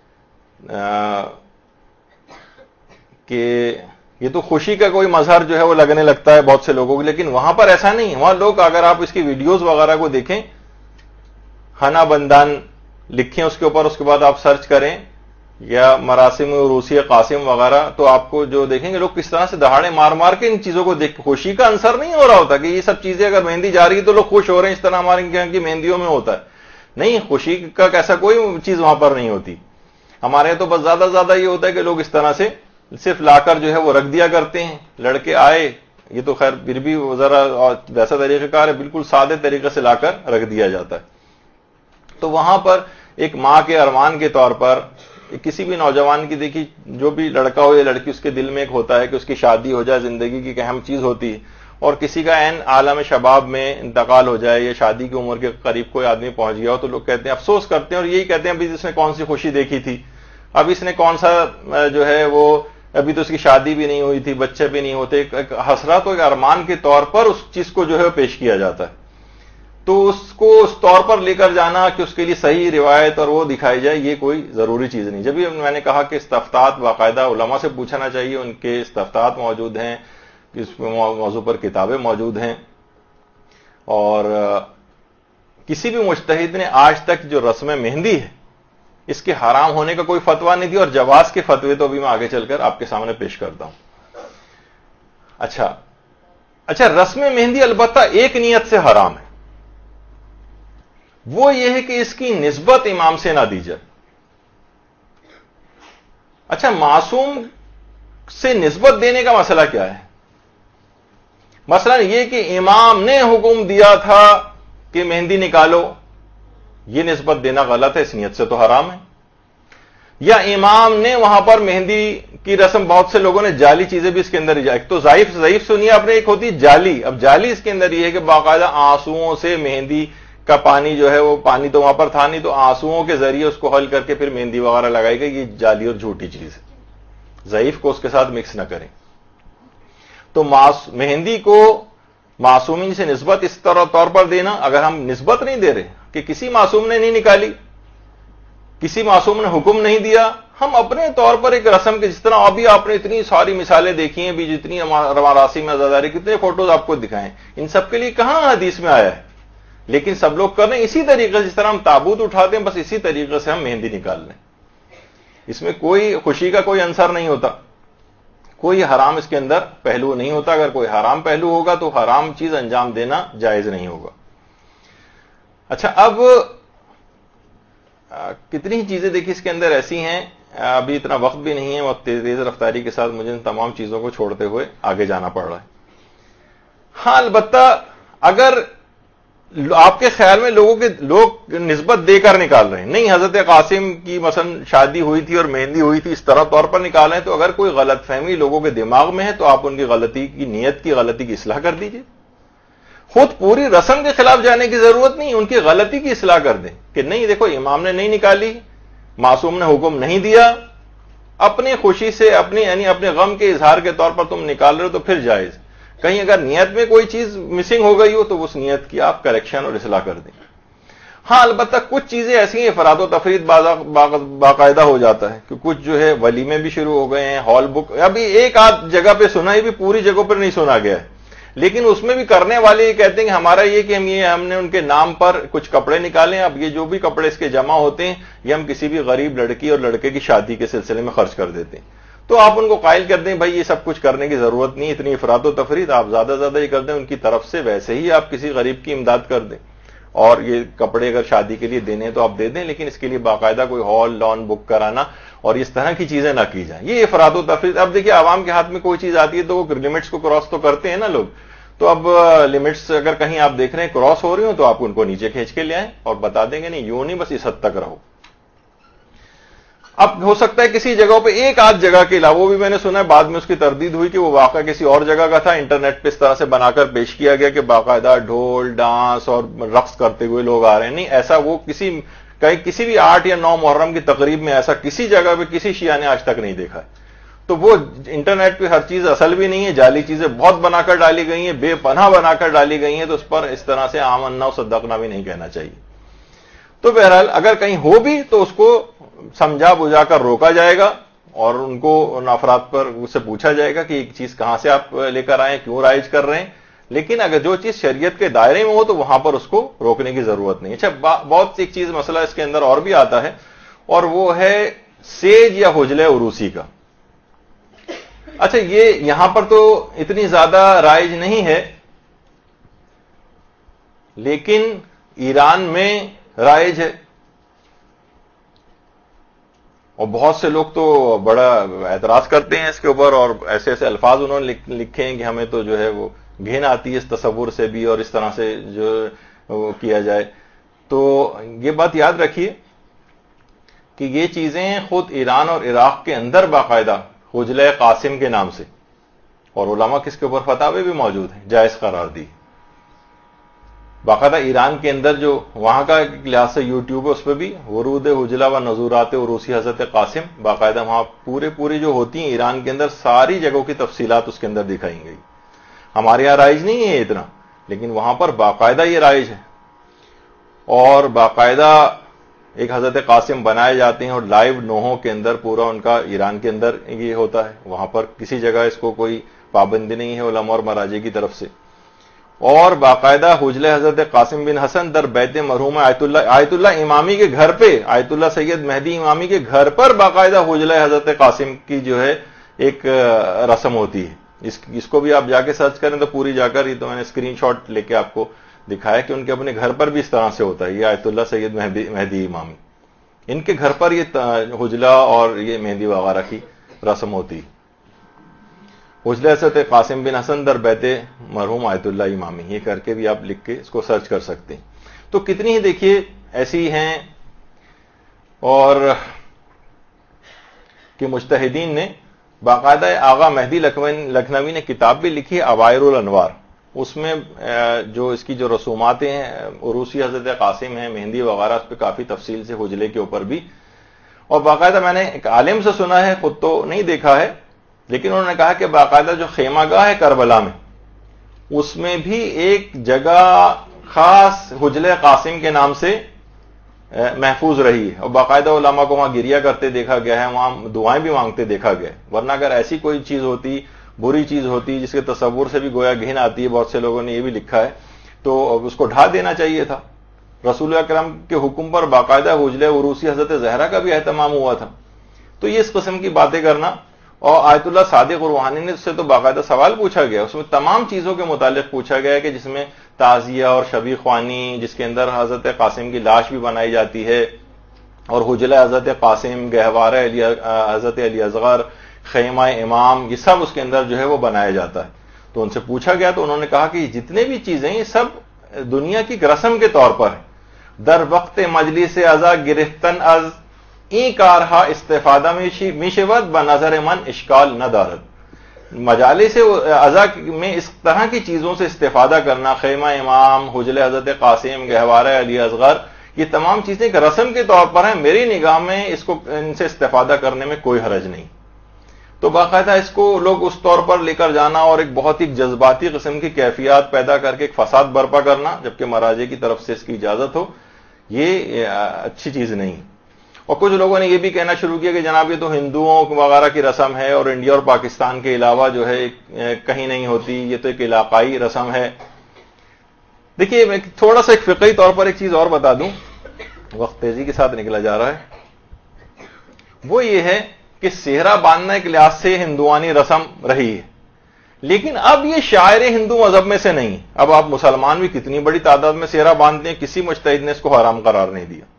کہ یہ تو خوشی کا کوئی مظہر جو ہے وہ لگنے لگتا ہے بہت سے لوگوں کو، لیکن وہاں پر ایسا نہیں ہے. وہاں لوگ اگر آپ اس کی ویڈیوز وغیرہ کو دیکھیں، ہنا بندان لکھیں اس کے اوپر، اس کے بعد آپ سرچ کریں یا مراسم روسی قاسم وغیرہ، تو آپ کو جو دیکھیں گے لوگ کس طرح سے دہاڑے مار مار کے ان چیزوں کو دیکھ. خوشی کا عنصر نہیں ہو رہا ہوتا کہ یہ سب چیزیں اگر مہندی جا رہی ہے تو لوگ خوش ہو رہے ہیں اس طرح ہمارے یہاں کی مہندیوں میں ہوتا ہے. نہیں، خوشی کا ایسا کوئی چیز وہاں پر نہیں ہوتی. ہمارے یہاں تو بس زیادہ سے زیادہ یہ ہوتا ہے کہ لوگ اس طرح سے صرف لا کر جو ہے وہ رکھ دیا کرتے ہیں. لڑکے آئے، یہ تو خیر پھر بھی ذرا ویسا طریقہ کار ہے، بالکل سادے طریقے سے لا کر رکھ دیا جاتا ہے. تو وہاں پر ایک ماں کے ارمان کے طور پر کسی بھی نوجوان کی دیکھی، جو بھی لڑکا ہو یا لڑکی، اس کے دل میں ایک ہوتا ہے کہ اس کی شادی ہو جائے، زندگی کی ایک اہم چیز ہوتی ہے. اور کسی کا عین عالم شباب میں انتقال ہو جائے یا شادی کی عمر کے قریب کوئی آدمی پہنچ گیا ہو تو لوگ کہتے ہیں، افسوس کرتے ہیں اور یہی کہتے ہیں ابھی اس نے کون سی خوشی دیکھی تھی، اب اس نے کون سا جو ہے وہ ابھی تو اس کی شادی بھی نہیں ہوئی تھی، بچے بھی نہیں ہوتے. ایک حسرت و ایک ارمان کے طور پر اس چیز کو جو ہے پیش کیا جاتا ہے. تو اس کو اس طور پر لے کر جانا کہ اس کے لیے صحیح روایت اور وہ دکھائی جائے، یہ کوئی ضروری چیز نہیں. جب میں نے کہا کہ استفتاءات باقاعدہ علماء سے پوچھنا چاہیے، ان کے استفتاءات موجود ہیں، اس موضوع پر کتابیں موجود ہیں، اور کسی بھی مجتہد نے آج تک جو رسم مہندی ہے اس کے حرام ہونے کا کوئی فتویٰ نہیں دی، اور جواز کے فتوے تو بھی میں آگے چل کر آپ کے سامنے پیش کرتا ہوں. اچھا اچھا رسم مہندی البتہ ایک نیت سے حرام ہے، وہ یہ ہے کہ اس کی نسبت امام سے نہ دی جائے. اچھا، معصوم سے نسبت دینے کا مسئلہ کیا ہے؟ مثلا یہ کہ امام نے حکم دیا تھا کہ مہندی نکالو، یہ نسبت دینا غلط ہے، اس نیت سے تو حرام ہے. یا امام نے وہاں پر مہندی کی رسم، بہت سے لوگوں نے جعلی چیزیں بھی اس کے اندر، ایک تو ضعیف ضعیف سنی آپ نے، ایک ہوتی جعلی. اب جعلی اس کے اندر یہ ہے کہ باقاعدہ آنسوؤں سے مہندی کا پانی جو ہے وہ پانی تو وہاں پر تھا نہیں، تو آنسوؤں کے ذریعے اس کو حل کر کے پھر مہندی وغیرہ لگائی گئی. یہ جعلی اور جھوٹی چیز ہے، ضعیف کو اس کے ساتھ مکس نہ کریں. تو مہندی کو معصومین سے نسبت اس طرح طور پر دینا، اگر ہم نسبت نہیں دے رہے کہ کسی معصوم نے نہیں نکالی، کسی معصوم نے حکم نہیں دیا، ہم اپنے طور پر ایک رسم کے، جس طرح ابھی آپ نے اتنی ساری مثالیں دیکھی ہیں، بھی جتنی مراسم عزاداری کتنے فوٹوز آپ کو دکھائیں، ان سب کے لیے کہاں حدیث میں آیا ہے؟ لیکن سب لوگ کر رہے ہیں اسی طریقے سے، جس طرح ہم تابوت اٹھاتے ہیں بس اسی طریقے سے ہم مہندی نکال لیں. اس میں کوئی خوشی کا کوئی عنصر نہیں ہوتا، کوئی حرام اس کے اندر پہلو نہیں ہوتا. اگر کوئی حرام پہلو ہوگا تو حرام چیز انجام دینا جائز نہیں ہوگا. اچھا، اب کتنی ہی چیزیں دیکھیں اس کے اندر ایسی ہیں، ابھی اتنا وقت بھی نہیں ہے، وقت تیز رفتاری کے ساتھ مجھے ان تمام چیزوں کو چھوڑتے ہوئے آگے جانا پڑ رہا ہے. ہاں، البتہ اگر آپ کے خیال میں لوگوں کے لوگ نسبت دے کر نکال رہے ہیں، نہیں حضرت قاسم کی مثلا شادی ہوئی تھی اور مہندی ہوئی تھی اس طرح طور پر نکال رہے ہیں، تو اگر کوئی غلط فہمی لوگوں کے دماغ میں ہے تو آپ ان کی غلطی کی نیت کی غلطی کی اصلاح کر دیجئے. خود پوری رسم کے خلاف جانے کی ضرورت نہیں، ان کی غلطی کی اصلاح کر دیں کہ نہیں دیکھو امام نے نہیں نکالی، معصوم نے حکم نہیں دیا، اپنی خوشی سے اپنی یعنی اپنے غم کے اظہار کے طور پر تم نکال رہے ہو تو پھر جائز. کہیں اگر نیت میں کوئی چیز مسنگ ہو گئی ہو تو اس نیت کی آپ کریکشن اور اصلاح کر دیں. ہاں، البتہ کچھ چیزیں ایسی ہیں افراد و تفرید باقاعدہ ہو جاتا ہے کہ کچھ جو ہے ولیمے بھی شروع ہو گئے ہیں، ہال بک ابھی ایک آدھ جگہ پہ سنا ہے، بھی پوری جگہوں پر نہیں سنا گیا ہے، لیکن اس میں بھی کرنے والے یہ کہتے ہیں کہ ہمارا یہ کہ ہم یہ ہم نے ان کے نام پر کچھ کپڑے نکالیں، اب یہ جو بھی کپڑے اس کے جمع ہوتے ہیں یہ ہم کسی بھی غریب لڑکی اور لڑکے کی شادی کے سلسلے میں خرچ کر دیتے ہیں. تو آپ ان کو قائل کر دیں بھائی یہ سب کچھ کرنے کی ضرورت نہیں، اتنی افراط و تفریط، آپ زیادہ زیادہ یہ کر دیں، ان کی طرف سے ویسے ہی آپ کسی غریب کی امداد کر دیں، اور یہ کپڑے اگر شادی کے لیے دینے تو آپ دے دیں، لیکن اس کے لیے باقاعدہ کوئی ہال لان بک کرانا اور اس طرح کی چیزیں نہ کی جائیں، یہ افراط و تفریط۔ اب دیکھیے عوام کے ہاتھ میں کوئی چیز آتی ہے تو وہ لمٹس کو کراس تو کرتے ہیں نا لوگ، تو اب لمٹس اگر کہیں آپ دیکھ رہے ہیں کراس ہو رہی ہوں تو آپ ان کو نیچے کھینچ کے لے آئیں اور بتا دیں گے نہیں یوں نہیں، بس اس حد تک رہو۔ اب ہو سکتا ہے کسی جگہوں پہ ایک آدھ جگہ کے علاوہ، وہ بھی میں نے سنا ہے بعد میں اس کی تردید ہوئی کہ وہ واقعہ کسی اور جگہ کا تھا، انٹرنیٹ پہ اس طرح سے بنا کر پیش کیا گیا کہ باقاعدہ ڈھول ڈانس اور رقص کرتے ہوئے لوگ آ رہے ہیں، نہیں ایسا وہ کسی کہیں کسی بھی آٹھ یا نو محرم کی تقریب میں ایسا کسی جگہ پہ کسی شیعہ نے آج تک نہیں دیکھا ہے۔ تو وہ انٹرنیٹ پہ ہر چیز اصل بھی نہیں ہے، جعلی چیزیں بہت بنا کر ڈالی گئی ہیں، بے پناہ بنا کر ڈالی گئی ہیں، تو اس پر اس طرح سے آمنا و صدقنا بھی نہیں کہنا چاہیے۔ تو بہرحال اگر کہیں ہو بھی تو اس کو سمجھا بجھا کر روکا جائے گا، اور ان کو ان افراد پر اس سے پوچھا جائے گا کہ ایک چیز کہاں سے آپ لے کر آئے، کیوں رائج کر رہے ہیں، لیکن اگر جو چیز شریعت کے دائرے میں ہو تو وہاں پر اس کو روکنے کی ضرورت نہیں۔ اچھا بہت ایک چیز مسئلہ اس کے اندر اور بھی آتا ہے، اور وہ ہے سیج یا حجلے عروسی کا۔ اچھا یہ یہاں پر تو اتنی زیادہ رائج نہیں ہے، لیکن ایران میں رائج ہے، اور بہت سے لوگ تو بڑا اعتراض کرتے ہیں اس کے اوپر، اور ایسے ایسے الفاظ انہوں نے لکھے ہیں کہ ہمیں تو جو ہے وہ گھن آتی ہے اس تصور سے بھی، اور اس طرح سے جو کیا جائے۔ تو یہ بات یاد رکھیے کہ یہ چیزیں خود ایران اور عراق کے اندر باقاعدہ حجلہ قاسم کے نام سے، اور علماء کس کے اوپر فتاوے بھی موجود ہیں، جائز قرار دی۔ باقاعدہ ایران کے اندر جو وہاں کا ایک لحاظ سے یوٹیوب ہے، اس پہ بھی ورود حجلہ و نزورات عروسی حضرت قاسم باقاعدہ وہاں پورے پوری جو ہوتی ہیں ایران کے اندر ساری جگہوں کی تفصیلات اس کے اندر دکھائی گئی۔ ہمارے یہاں رائج نہیں ہے اتنا، لیکن وہاں پر باقاعدہ یہ رائج ہے، اور باقاعدہ ایک حضرت قاسم بنائے جاتے ہیں، اور لائیو نوحوں کے اندر پورا ان کا ایران کے اندر یہ ہوتا ہے، وہاں پر کسی جگہ اس کو کوئی پابندی نہیں ہے علماء اور مراجع کی طرف سے۔ اور باقاعدہ حجلہ حضرت قاسم بن حسن در بیت مرحوم آیت اللہ آیت اللہ امامی کے گھر پہ، آیت اللہ سید مہدی امامی کے گھر پر باقاعدہ حجلہ حضرت قاسم کی جو ہے ایک رسم ہوتی ہے۔ اس اس کو بھی آپ جا کے سرچ کریں تو پوری جا کر، یہ تو میں نے اسکرین شاٹ لے کے آپ کو دکھایا کہ ان کے اپنے گھر پر بھی اس طرح سے ہوتا ہے۔ یہ آیت اللہ سید مہدی مہدی امامی، ان کے گھر پر یہ حجلہ اور یہ مہندی وغیرہ کی رسم ہوتی ہے۔ حجلہ حضرت قاسم بن حسن در بیت مرحوم آیت اللہ امامی، یہ کر کے بھی آپ لکھ کے اس کو سرچ کر سکتے ہیں۔ تو کتنی ہی دیکھیے ایسی ہیں، اور کہ مجتہدین نے باقاعدہ آغا مہدی لکھنوی نے کتاب بھی لکھی اوائر الانوار، اس میں جو اس کی جو رسوماتیں ہیں عروسی حضرت قاسم ہیں، مہندی وغیرہ، اس پہ کافی تفصیل سے حجلے کے اوپر بھی، اور باقاعدہ میں نے ایک عالم سے سنا ہے، خود تو نہیں دیکھا ہے، لیکن انہوں نے کہا کہ باقاعدہ جو خیمہ گاہ ہے کربلا میں، اس میں بھی ایک جگہ خاص حجلہ قاسم کے نام سے محفوظ رہی ہے، اور باقاعدہ علماء کو وہاں گریا کرتے دیکھا گیا ہے، وہاں دعائیں بھی مانگتے دیکھا گیا ہے۔ ورنہ اگر ایسی کوئی چیز ہوتی، بری چیز ہوتی جس کے تصور سے بھی گویا گھن آتی ہے، بہت سے لوگوں نے یہ بھی لکھا ہے، تو اس کو ڈھا دینا چاہیے تھا۔ رسول اکرم کے حکم پر باقاعدہ حجلہ عروسی حضرت زہرا کا بھی اہتمام ہوا تھا۔ تو یہ اس قسم کی باتیں کرنا، اور آیت اللہ صادق روحانی نے اس سے تو باقاعدہ سوال پوچھا گیا، اس میں تمام چیزوں کے متعلق پوچھا گیا کہ جس میں تعزیہ اور شبیہ خوانی، جس کے اندر حضرت قاسم کی لاش بھی بنائی جاتی ہے، اور حجلہ حضرت قاسم، گہوارہ علی حضرت علی اصغر، خیمہ امام، یہ سب اس کے اندر جو ہے وہ بنایا جاتا ہے۔ تو ان سے پوچھا گیا تو انہوں نے کہا کہ یہ جتنے بھی چیزیں یہ سب دنیا کی رسم کے طور پر ہیں، در وقت مجلس ازا گرفتن از این کارها استفادہ می شود بنظر من اشکال نہ دارد۔ مجالس ازا میں اس طرح کی چیزوں سے استفادہ کرنا، خیمہ امام، حجلہ حضرت قاسم، گہوارہ علی اصغر، یہ تمام چیزیں ایک رسم کے طور پر ہیں، میری نگاہ میں اس کو ان سے استفادہ کرنے میں کوئی حرج نہیں۔ تو باقاعدہ اس کو لوگ اس طور پر لے کر جانا اور ایک بہت ہی جذباتی قسم کی کیفیات پیدا کر کے ایک فساد برپا کرنا، جبکہ مراجع کی طرف سے اس کی اجازت ہو، یہ اچھی چیز نہیں۔ اور کچھ لوگوں نے یہ بھی کہنا شروع کیا کہ جناب یہ تو ہندوؤں وغیرہ کی رسم ہے، اور انڈیا اور پاکستان کے علاوہ جو ہے کہیں نہیں ہوتی، یہ تو ایک علاقائی رسم ہے۔ دیکھیے میں تھوڑا سا ایک فقہی طور پر ایک چیز اور بتا دوں، وقت تیزی کے ساتھ نکلا جا رہا ہے، وہ یہ ہے کہ सेहरा बांधना एक लिहाज से हिंदुआनी रस्म रही है, लेकिन अब ये शायर हिंदू मजहब में से नहीं। अब आप मुसलमान भी कितनी बड़ी तादाद में सेहरा बांधते हैं, किसी मुज्तहिद ने इसको हराम करार नहीं दिया।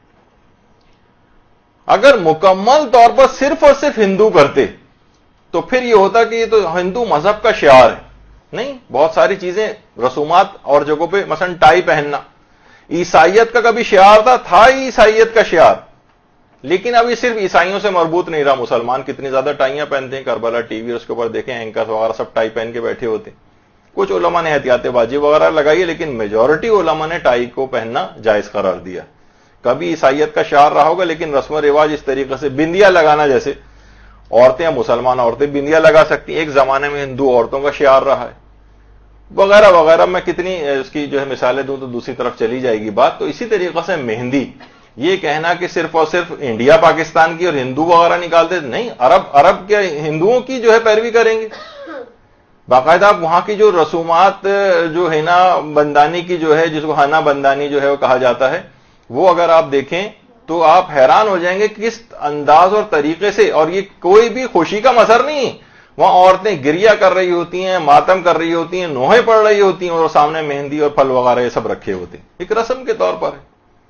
अगर मुकम्मल तौर पर सिर्फ और सिर्फ हिंदू करते तो फिर यह होता कि ये तो हिंदू मजहब का शियार है। नहीं, बहुत सारी चीजें रसूमात और जगहों पे, मसलन टाई पहनना ईसाइयत का कभी शियार था था ही ईसाइयत का शियार, लेकिन अब ये सिर्फ ईसाइयों से मरबूत नहीं रहा। मुसलमान कितनी ज्यादा टाइयां पहनते हैं, करबला टीवी उसके ऊपर देखें एंकर्स वगैरह सब टाई पहन के बैठे होते। कुछ उलमा ने एहतियातबाजी वगैरह लगाई है, लेकिन मेजॉरिटी उलमा ने टाई को पहनना जायज करार दिया। कभी ईसाइयत का शियार रहा होगा, लेकिन रस्म रिवाज इस तरीके से बिंदिया लगाना, जैसे औरतें या मुसलमान औरतें बिंदिया लगा सकती, एक जमाने में हिंदू औरतों का शियार रहा है, वगैरह वगैरह। मैं कितनी इसकी जो है मिसालें दूं तो दूसरी तरफ चली जाएगी बात। तो इसी तरीके से मेहंदी, ये कहना कि सिर्फ और सिर्फ इंडिया पाकिस्तान की और हिंदू वगैरह निकालते, नहीं, अरब अरब के हिंदुओं की जो है पैरवी करेंगे। बाकायदा आप वहां की जो रसूमात जो है ना बंदानी की जो है, जिसको हना बंदानी जो है वो कहा जाता है, वो अगर आप देखें तो आप हैरान हो जाएंगे किस अंदाज और तरीके से, और ये कोई भी खुशी का मसर नहीं है। वहां औरतें गिरिया कर रही होती हैं, मातम कर रही होती हैं, नोहें पड़ रही होती हैं, और सामने मेहंदी और फल वगैरह ये सब रखे होते हैं, एक रस्म के तौर पर है।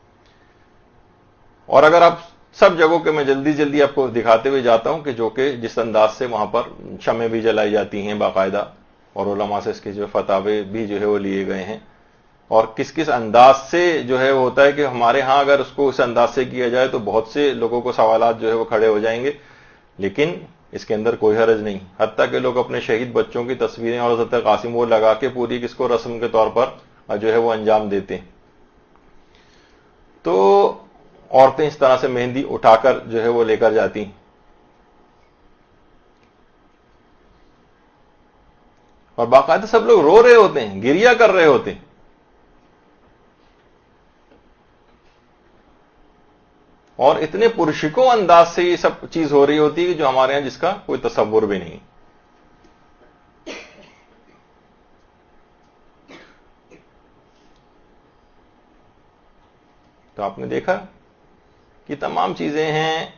और अगर आप सब जगहों के, मैं जल्दी जल्दी आपको दिखाते हुए जाता हूं कि जो कि जिस अंदाज से वहां पर शमें भी जलाई जाती हैं बाकायदा, और उलमा से इसके जो फतावे भी जो है वो लिए गए हैं, और किस किस अंदाज से जो है वो होता है कि हमारे यहां अगर उसको इस अंदाज से किया जाए तो बहुत से लोगों को सवालात जो है वो खड़े हो जाएंगे, लेकिन इसके अंदर कोई हर्ज नहीं। हत्ता के लोग अपने शहीद बच्चों की तस्वीरें और हज़रत कासिम वो लगा के पूरी किसको रस्म के तौर पर जो है वो अंजाम देते हैं। तो औरतें इस तरह से मेहंदी उठाकर जो है वो लेकर जाती, और बाकायदा सब लोग रो रहे होते हैं, गिरिया कर रहे होते हैं। और इतने पुरशिको अंदाज से ये सब चीज हो रही होती है जो हमारे यहां जिसका कोई तसव्वुर भी नहीं। तो आपने देखा कि तमाम चीजें हैं।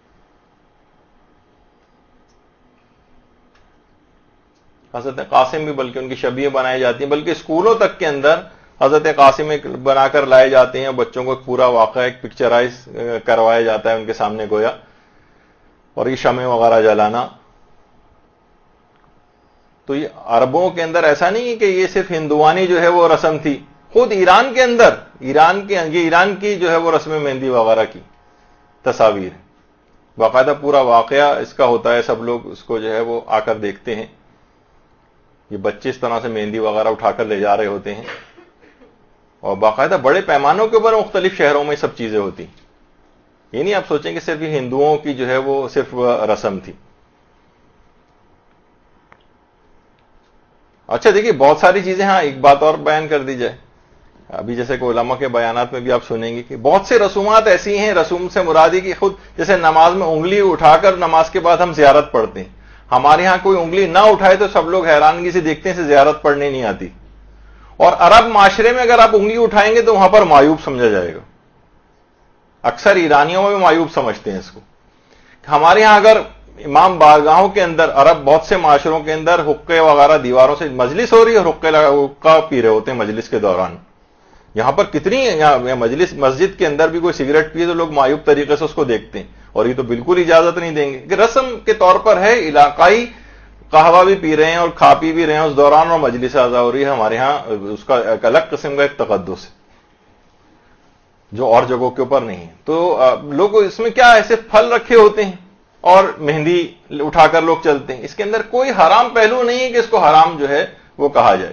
हजरत कासिम भी बल्कि उनकी शबीहें बनाई जाती हैं, बल्कि स्कूलों तक के अंदर हजरत कासिम बनाकर लाए जाते हैं, बच्चों को एक पूरा वाक़या एक पिक्चराइज करवाया जाता है उनके सामने गोया, और ये शमें वगैरह जलाना। तो ये अरबों के अंदर ऐसा नहीं है कि ये सिर्फ हिंदुआनी जो है वो रस्म थी, खुद ईरान के अंदर, ईरान के ये ईरान की जो है वो रस्म मेहंदी वगैरह की तस्वीर है, बाकायदा पूरा वाक़या इसका होता है, सब लोग उसको जो है वो आकर देखते हैं। ये बच्चे इस तरह से मेहंदी वगैरह उठाकर ले जा रहे होते हैं, और बाकायदा बड़े पैमानों के ऊपर मुख्तलिफ शहरों में सब चीजें होती। ये नहीं आप सोचें कि सिर्फ हिंदुओं की जो है वो सिर्फ रस्म थी। अच्छा देखिए, बहुत सारी चीजें, हाँ एक बात और बयान कर दी जाए, अभी जैसे कि उलमा के बयानात में भी आप सुनेंगे कि बहुत से रसूमात ऐसी हैं, रसूम से मुरादी की खुद जैसे नमाज में उंगली उठाकर नमाज के बाद हम जियारत पढ़ते हैं, हमारे यहां कोई उंगली ना उठाए तो सब लोग हैरानगी से देखते हैं, से जियारत पढ़ने नहीं आती। और अरब माशरे में अगर आप उंगली उठाएंगे तो वहां पर मायूब समझा जाएगा। अक्सर ईरानियों में भी मायूब समझते हैं इसको। हमारे यहां अगर इमाम बारगाहों के अंदर, अरब बहुत से माशरों के अंदर हुक्के वगैरह दीवारों से मजलिस हो रही है, हुक्के हुक्का पी रहे होते हैं मजलिस के दौरान, यहां पर कितनी यहां मजलिस मस्जिद के अंदर भी कोई सिगरेट पिए तो लोग मायूब तरीके से उसको देखते हैं, और ये तो बिल्कुल इजाजत नहीं देंगे कि रस्म के तौर पर है, इलाकाई कहवा भी पी रहे हैं और खा पी भी रहे हैं उस दौरान, और मजलिस आजा हो रही है। हमारे यहां उसका एक अलग किस्म का एक तकद्दुस है जो और जगहों के ऊपर नहीं है। तो लोग इसमें क्या ऐसे फल रखे होते हैं और मेहंदी उठाकर लोग चलते हैं, इसके अंदर कोई हराम पहलू नहीं है कि इसको हराम जो है वो कहा जाए।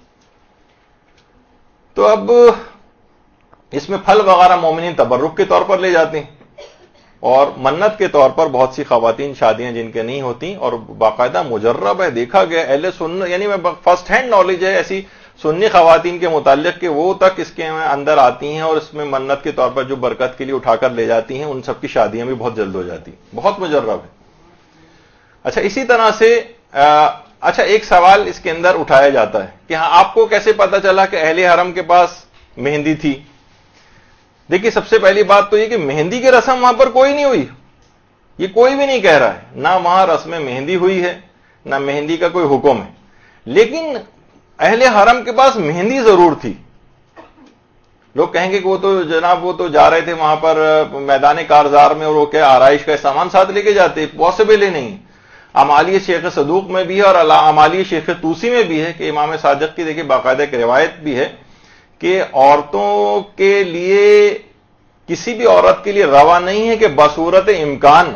तो अब इसमें फल वगैरह मोमिनीन तबर्रुक के तौर पर ले जाते हैं, और मन्नत के तौर पर बहुत सी खवातीन शादियां जिनके नहीं होती, और बाकायदा मुजर्रब है, देखा गया अहले सुन्नत, यानी मैं फर्स्ट हैंड नॉलेज है ऐसी सुन्नी खवातीन के मुताल्लिक कि वो तक इसके अंदर आती हैं और इसमें मन्नत के तौर पर जो बरकत के लिए उठाकर ले जाती हैं, उन सबकी शादियां भी बहुत जल्द हो जाती, बहुत मुजर्रब है। अच्छा, इसी तरह से आ, अच्छा एक सवाल इसके अंदर उठाया जाता है कि हाँ आपको कैसे पता चला कि अहले हरम के पास मेहंदी थी। देखिए, सबसे पहली बात तो ये कि मेहंदी की रस्म वहां पर कोई नहीं हुई, یہ کوئی بھی نہیں کہہ رہا ہے، نہ وہاں رسم مہندی ہوئی ہے، نہ مہندی کا کوئی حکم ہے، لیکن اہل حرم کے پاس مہندی ضرور تھی۔ لوگ کہیں گے کہ وہ تو جناب وہ تو جا رہے تھے وہاں پر میدان کارزار میں اور وہ کیا آرائش کا سامان ساتھ لے کے جاتے، پاسبل ہی نہیں۔ امالی شیخ صدوق میں بھی ہے اور امالی شیخ توسی میں بھی ہے کہ امام صادق کی دیکھیے باقاعدہ ایک روایت بھی ہے کہ عورتوں کے لیے کسی بھی عورت کے لیے روا نہیں ہے کہ بصورت امکان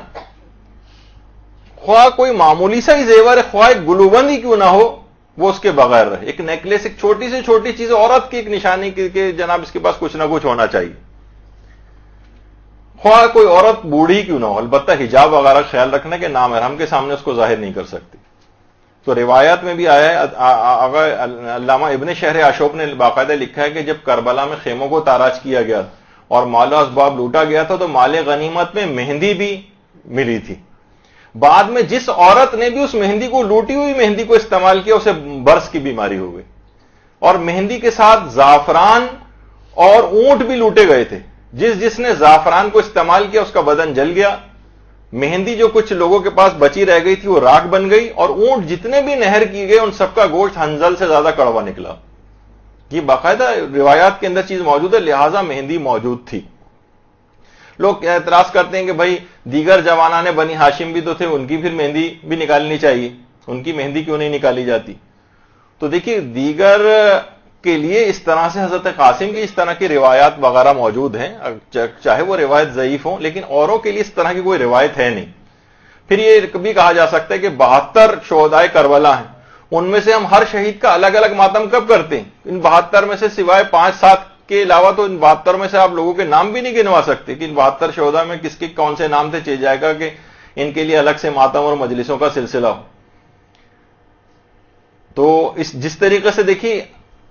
خواہ کوئی معمولی سا ہی زیور ہے، خواہ ایک گلوبند ہی کیوں نہ ہو، وہ اس کے بغیر رہے۔ ایک نیکلیس، ایک چھوٹی سے چھوٹی چیز عورت کی ایک نشانی کی کہ جناب اس کے پاس کچھ نہ کچھ ہونا چاہیے، خواہ کوئی عورت بوڑھی کیوں نہ ہو، البتہ حجاب وغیرہ خیال رکھنا کہ نامحرم کے سامنے اس کو ظاہر نہیں کر سکتی۔ تو روایات میں بھی آیا ہے، علامہ ابن شہر آشوب نے باقاعدہ لکھا ہے کہ جب کربلا میں خیموں کو تاراج کیا گیا اور مال و اسباب لوٹا گیا تھا تو مال غنیمت میں مہندی بھی ملی تھی۔ بعد میں جس عورت نے بھی اس مہندی کو لوٹی ہوئی مہندی کو استعمال کیا اسے برس کی بیماری ہو گئی، اور مہندی کے ساتھ زعفران اور اونٹ بھی لوٹے گئے تھے۔ جس جس نے زعفران کو استعمال کیا اس کا بدن جل گیا، مہندی جو کچھ لوگوں کے پاس بچی رہ گئی تھی وہ راکھ بن گئی، اور اونٹ جتنے بھی نہر کی گئے ان سب کا گوشت ہنزل سے زیادہ کڑوا نکلا۔ یہ باقاعدہ روایات کے اندر چیز موجود ہے، لہذا مہندی موجود تھی۔ لوگ اعتراض کرتے ہیں کہ بھائی دیگر جوانان بنی ہاشم بھی تو تھے، ان کی پھر مہندی بھی نکالنی چاہیے، ان کی مہندی کیوں نہیں نکالی جاتی؟ تو دیکھیے دیگر کے لیے اس طرح سے حضرت قاسم کی اس طرح کی روایات وغیرہ موجود ہیں، چاہے وہ روایت ضعیف ہوں، لیکن اوروں کے لیے اس طرح کی کوئی روایت ہے نہیں۔ پھر یہ بھی کہا جا سکتا ہے کہ بہتر شہدائے کربلا ہیں، ان میں سے ہم ہر شہید کا الگ الگ ماتم کب کرتے ہیں؟ ان بہتر میں سے سوائے پانچ سات کے علاوہ تو ان بہتر میں سے آپ لوگوں کے نام بھی نہیں گنوا سکتے کہ ان بہتر شہداء میں کس کے کون سے نام سے چل جائے گا کہ ان کے لیے الگ سے ماتم اور مجلسوں کا سلسلہ ہو۔ تو اس جس طریقے سے دیکھیے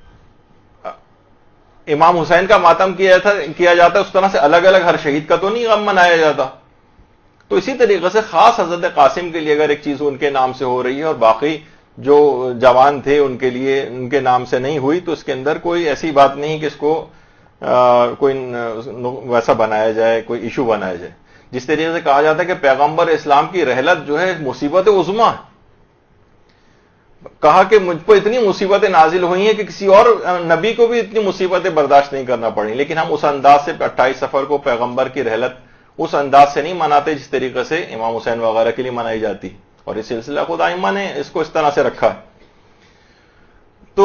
امام حسین کا ماتم کیا جاتا کیا جاتا ہے اس طرح سے الگ الگ ہر شہید کا تو نہیں غم منایا جاتا۔ تو اسی طریقے سے خاص حضرت قاسم کے لیے اگر ایک چیز ان کے نام سے ہو رہی ہے اور باقی جو جوان تھے ان کے لیے ان کے نام سے نہیں ہوئی تو اس کے اندر کوئی ایسی بات نہیں کہ اس کو آ, کوئی ویسا بنایا جائے، کوئی ایشو بنایا جائے۔ جس طریقے سے کہا جاتا ہے کہ پیغمبر اسلام کی رحلت جو ہے مصیبت عظمیٰ ہے، کہا کہ مجھ پر اتنی مصیبتیں نازل ہوئی ہیں کہ کسی اور نبی کو بھی اتنی مصیبتیں برداشت نہیں کرنا پڑی، لیکن ہم اس انداز سے اٹھائیس سفر کو پیغمبر کی رحلت اس انداز سے نہیں مناتے جس طریقے سے امام حسین وغیرہ کے لیے منائی جاتی، اور یہ سلسلہ خود ائمہ نے اس کو اس طرح سے رکھا ہے۔ تو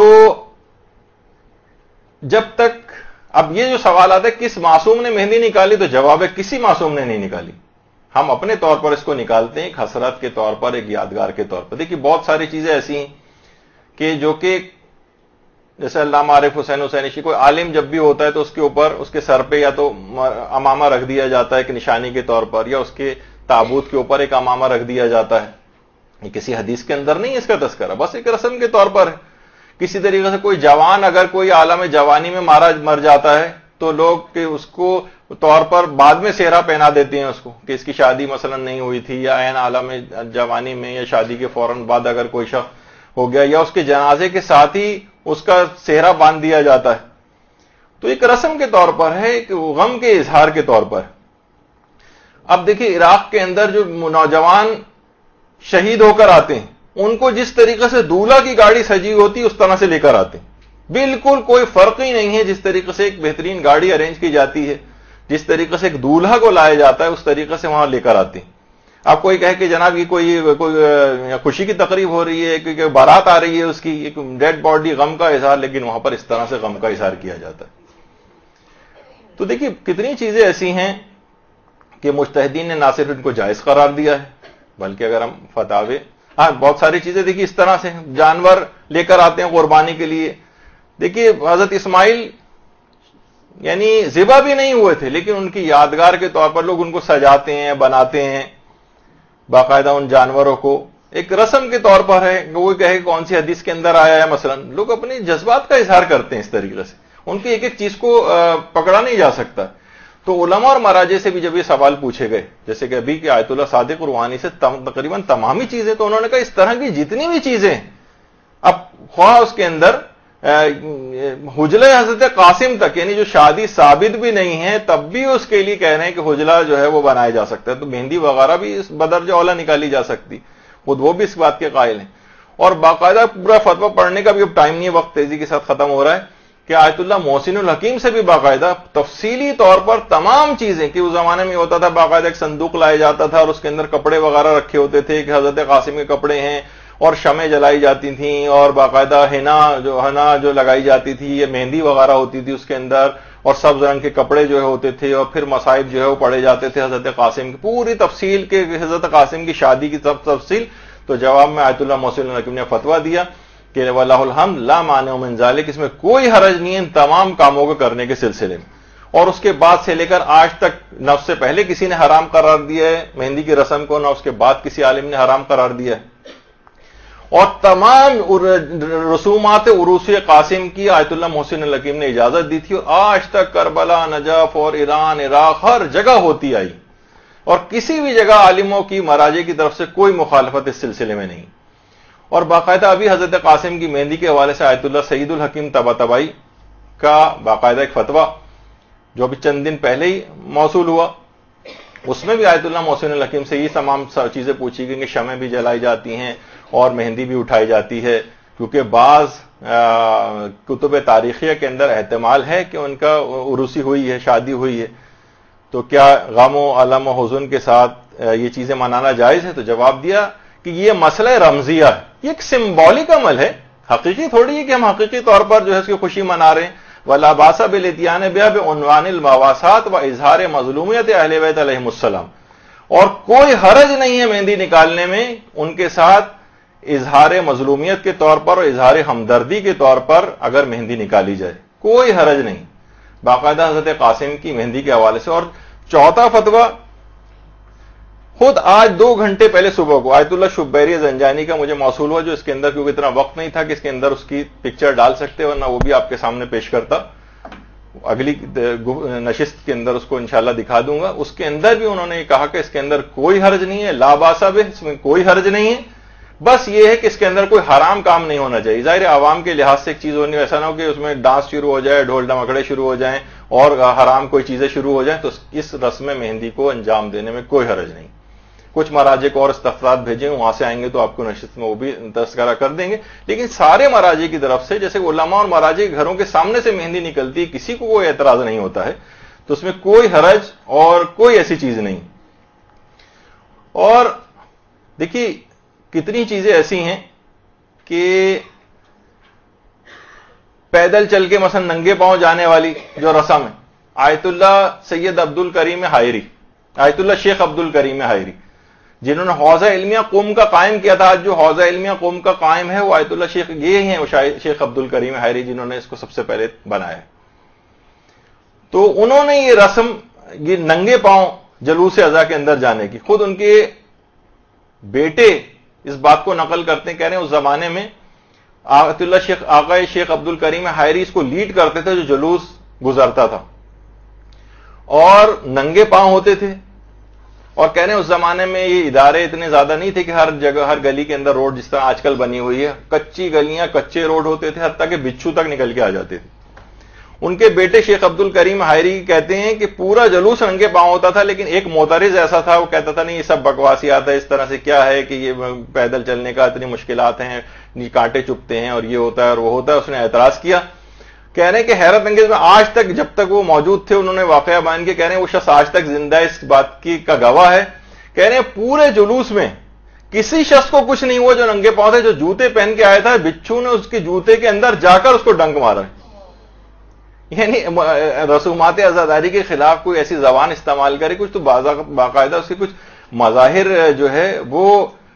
جب تک اب یہ جو سوال آتا ہے کس معصوم نے مہندی نکالی، تو جواب ہے کسی معصوم نے نہیں نکالی، ہم اپنے طور پر اس کو نکالتے ہیں ایک حسرت کے طور پر، ایک یادگار کے طور پر۔ دیکھیے بہت ساری چیزیں ایسی ہیں کہ جو کہ جیسے علامہ عارف حسین حسینی، کوئی عالم جب بھی ہوتا ہے تو اس کے اوپر اس کے سر پہ یا تو امامہ رکھ دیا جاتا ہے ایک نشانی کے طور پر، یا اس کے تابوت کے اوپر ایک امامہ رکھ دیا جاتا ہے۔ یہ کسی حدیث کے اندر نہیں اس کا تذکرہ، بس ایک رسم کے طور پر ہے۔ کسی طریقے سے کوئی جوان اگر کوئی عالم جوانی میں مارا مر جاتا ہے تو لوگ کہ اس کو طور پر بعد میں سہرا پہنا دیتے ہیں اس کو کہ اس کی شادی مثلا نہیں ہوئی تھی، یا عین عالم جوانی میں یا شادی کے فوراً بعد اگر کوئی شخص ہو گیا یا اس کے جنازے کے ساتھ ہی اس کا سہرا باندھ دیا جاتا ہے، تو ایک رسم کے طور پر ہے، ایک غم کے اظہار کے طور پر۔ اب دیکھیے عراق کے اندر جو نوجوان شہید ہو کر آتے ہیں ان کو جس طریقے سے دولہا کی گاڑی سجی ہوتی اس طرح سے لے کر آتے ہیں، بالکل کوئی فرق ہی نہیں ہے۔ جس طریقے سے ایک بہترین گاڑی ارینج کی جاتی ہے، جس طریقے سے ایک دولہا کو لایا جاتا ہے اس طریقے سے وہاں لے کر آتے ہیں۔ آپ کوئی کہے کہ جناب یہ کوئی کوئی خوشی کی تقریب ہو رہی ہے، کہ بارات آ رہی ہے اس کی، ایک ڈیڈ باڈی غم کا اظہار، لیکن وہاں پر اس طرح سے غم کا اظہار کیا جاتا ہے۔ تو دیکھیے کتنی چیزیں ایسی ہیں کہ مجتہدین نے نہ صرف ان کو جائز قرار دیا ہے بلکہ اگر ہم فتاوے، ہاں بہت ساری چیزیں دیکھیے اس طرح سے جانور لے کر آتے ہیں قربانی کے لیے۔ دیکھیے حضرت اسماعیل یعنی ذبح بھی نہیں ہوئے تھے لیکن ان کی یادگار کے طور پر لوگ ان کو سجاتے ہیں، بناتے ہیں باقاعدہ ان جانوروں کو، ایک رسم کے طور پر ہے کہ وہ کہے کون سی حدیث کے اندر آیا ہے، مثلا لوگ اپنے جذبات کا اظہار کرتے ہیں اس طریقے سے، ان کی ایک ایک چیز کو پکڑا نہیں جا سکتا۔ تو علماء اور مراجع سے بھی جب یہ سوال پوچھے گئے، جیسے کہ ابھی کہ آیت اللہ صادق روحانی سے تقریباً تمام ہی چیزیں، تو انہوں نے کہا اس طرح کی جتنی بھی چیزیں اب خواہ اس کے اندر حجلہ حضرت قاسم تک، یعنی جو شادی ثابت بھی نہیں ہے تب بھی اس کے لیے کہہ رہے ہیں کہ حجلہ جو ہے وہ بنایا جا سکتا ہے، تو مہندی وغیرہ بھی اس بدرجہ اولا نکالی جا سکتی، خود وہ بھی اس بات کے قائل ہیں. اور باقاعدہ پورا فتویٰ پڑھنے کا بھی اب ٹائم نہیں ہے، وقت تیزی کے ساتھ ختم ہو رہا ہے، کہ آیت اللہ محسن الحکیم سے بھی باقاعدہ تفصیلی طور پر تمام چیزیں، کہ اس زمانے میں ہوتا تھا باقاعدہ ایک صندوق لایا جاتا تھا اور اس کے اندر کپڑے وغیرہ رکھے ہوتے تھے کہ حضرت قاسم کے کپڑے ہیں، اور شمع جلائی جاتی تھیں، اور باقاعدہ ہنا جو ہنا جو لگائی جاتی تھی، یہ مہندی وغیرہ ہوتی تھی اس کے اندر، اور سبز رنگ کے کپڑے جو ہے ہوتے تھے، اور پھر مصائب جو ہے وہ پڑھے جاتے تھے حضرت قاسم کی پوری تفصیل کے حضرت قاسم کی شادی کی سب تفصیل. تو جواب میں آیت اللہ محسن الحکیم نے فتویٰ دیا کہ وَلَهُ الْحَمْدُ لَا مَانِعَ مِنْ ذَلِكَ، اس میں کوئی حرج نہیں ہے ان تمام کاموں کو کرنے کے سلسلے میں. اور اس کے بعد سے لے کر آج تک نہ اس سے پہلے کسی نے حرام قرار دیا ہے مہندی کی رسم کو، نہ اس کے بعد کسی عالم نے حرام قرار دیا ہے. اور تمام رسومات عروس قاسم کی آیت اللہ محسن الحکیم نے اجازت دی تھی، اور آج تک کربلا، نجف اور ایران، عراق ہر جگہ ہوتی آئی، اور کسی بھی جگہ عالموں کی مراجع کی طرف سے کوئی مخالفت اس سلسلے میں نہیں. اور باقاعدہ ابھی حضرت قاسم کی مہندی کے حوالے سے آیت اللہ سعید الحکیم طباطبائی کا باقاعدہ ایک فتویٰ جو ابھی چند دن پہلے ہی موصول ہوا، اس میں بھی آیت اللہ محسن الحکیم سے یہ تمام چیزیں پوچھی گئی کہ شمع بھی جلائی جاتی ہیں اور مہندی بھی اٹھائی جاتی ہے، کیونکہ بعض کتب تاریخیہ کے اندر احتمال ہے کہ ان کا عروسی ہوئی ہے، شادی ہوئی ہے، تو کیا غم و علم و حزن کے ساتھ یہ چیزیں منانا جائز ہے؟ تو جواب دیا کہ یہ مسئلہ رمزیہ ہے، یہ ایک سمبولک عمل ہے، حقیقی تھوڑی ہے کہ ہم حقیقی طور پر جو ہے اس کی خوشی منا رہے ہیں. وَلَا بَأْسَ بِالْإِتْيَانِ بِهَا بِعُنْوَانِ الْمَوَاسَاةِ وَإِظْهَارِ مَظْلُومِيَّةِ اہل بیت علیہم السلام، اور کوئی حرج نہیں ہے مہندی نکالنے میں ان کے ساتھ اظہار مظلومیت کے طور پر اور اظہار ہمدردی کے طور پر اگر مہندی نکالی جائے، کوئی حرج نہیں، باقاعدہ حضرت قاسم کی مہندی کے حوالے سے. اور چوتھا فتویٰ خود آج دو گھنٹے پہلے صبح کو آیت اللہ شبیری زنجانی کا مجھے موصول ہوا، جو اس کے اندر کیونکہ اتنا وقت نہیں تھا کہ اس کے اندر اس کی پکچر ڈال سکتے، ورنہ وہ بھی آپ کے سامنے پیش کرتا، اگلی نشست کے اندر اس کو انشاءاللہ دکھا دوں گا. اس کے اندر بھی انہوں نے یہ کہا کہ اس کے اندر کوئی حرج نہیں ہے، لا باسا بہ، اس میں کوئی حرج نہیں ہے، بس یہ ہے کہ اس کے اندر کوئی حرام کام نہیں ہونا چاہیے. ظاہر عوام کے لحاظ سے ایک چیز ہونی، ایسا نہ ہو کہ اس میں ڈانس شروع ہو جائے، ڈھول ڈمکڑے شروع ہو جائیں اور حرام کوئی چیزیں شروع ہو جائیں، تو اس رسم مہندی کو انجام دینے میں کوئی حرج نہیں. کچھ مراجع کو اور استفسارات بھیجیں، وہاں سے آئیں گے تو آپ کو نشست میں وہ بھی تذکرہ کر دیں گے، لیکن سارے مراجع کی طرف سے، جیسے علماء اور مراجع گھروں کے سامنے سے مہندی نکلتی ہے، کسی کو کوئی اعتراض نہیں ہوتا ہے، تو اس میں کوئی حرج اور کوئی ایسی چیز نہیں. اور دیکھیے کتنی چیزیں ایسی ہیں کہ پیدل چل کے مثلا ننگے پاؤں جانے والی جو رسم ہے، آیت اللہ سید عبد الکریم حائری، آیت اللہ شیخ عبد الکریم حائری، جنہوں نے حوزہ علمیہ قوم کا قائم کیا تھا. آج جو حوزہ علمیہ قوم کا قائم ہے وہ آیت اللہ شیخ یہ ہیں، وہ شیخ عبد الکریم حائری جنہوں نے اس کو سب سے پہلے بنایا. تو انہوں نے یہ رسم، یہ ننگے پاؤں جلوس اضحیٰ کے اندر جانے کی، خود ان کے بیٹے اس بات کو نقل کرتے ہیں، کہہ رہے ہیں اس زمانے میں آیت اللہ شیخ آقا شیخ عبد الکریم حائری اس کو لیڈ کرتے تھے جو جلوس گزرتا تھا، اور ننگے پاؤں ہوتے تھے. اور کہہ رہے ہیں اس زمانے میں یہ ادارے اتنے زیادہ نہیں تھے کہ ہر جگہ ہر گلی کے اندر روڈ جس طرح آج کل بنی ہوئی ہے، کچی گلیاں کچے روڈ ہوتے تھے، حتیٰ کہ بچھو تک نکل کے آ جاتے تھے. ان کے بیٹے شیخ عبد الکریم حائری کہتے ہیں کہ پورا جلوس ننگے پاؤں ہوتا تھا، لیکن ایک معترض ایسا تھا، وہ کہتا تھا نہیں یہ سب بکواسیات ہے، اس طرح سے کیا ہے کہ یہ پیدل چلنے کا اتنی مشکلات ہیں، کانٹے چبھتے ہیں اور یہ ہوتا ہے اور وہ ہوتا ہے. اس نے اعتراض کیا. کہہ رہے ہیں کہ حیرت انگیز میں آج تک جب تک وہ موجود تھے انہوں نے واقعہ بیان کیا، کہہ رہے ہیں وہ شخص آج تک زندہ اس بات کی کا گواہ ہے. کہہ رہے ہیں پورے جلوس میں کسی شخص کو کچھ نہیں ہوا جو ننگے پاؤں تھے، جو جوتے پہن کے آیا تھا بچھو نے اس کے جوتے کے اندر جا کر اس کو ڈنک مارا. یعنی رسومات عزاداری کے خلاف کوئی ایسی زبان استعمال کرے، کچھ تو باقاعدہ اس کے کچھ مظاہر جو ہے وہ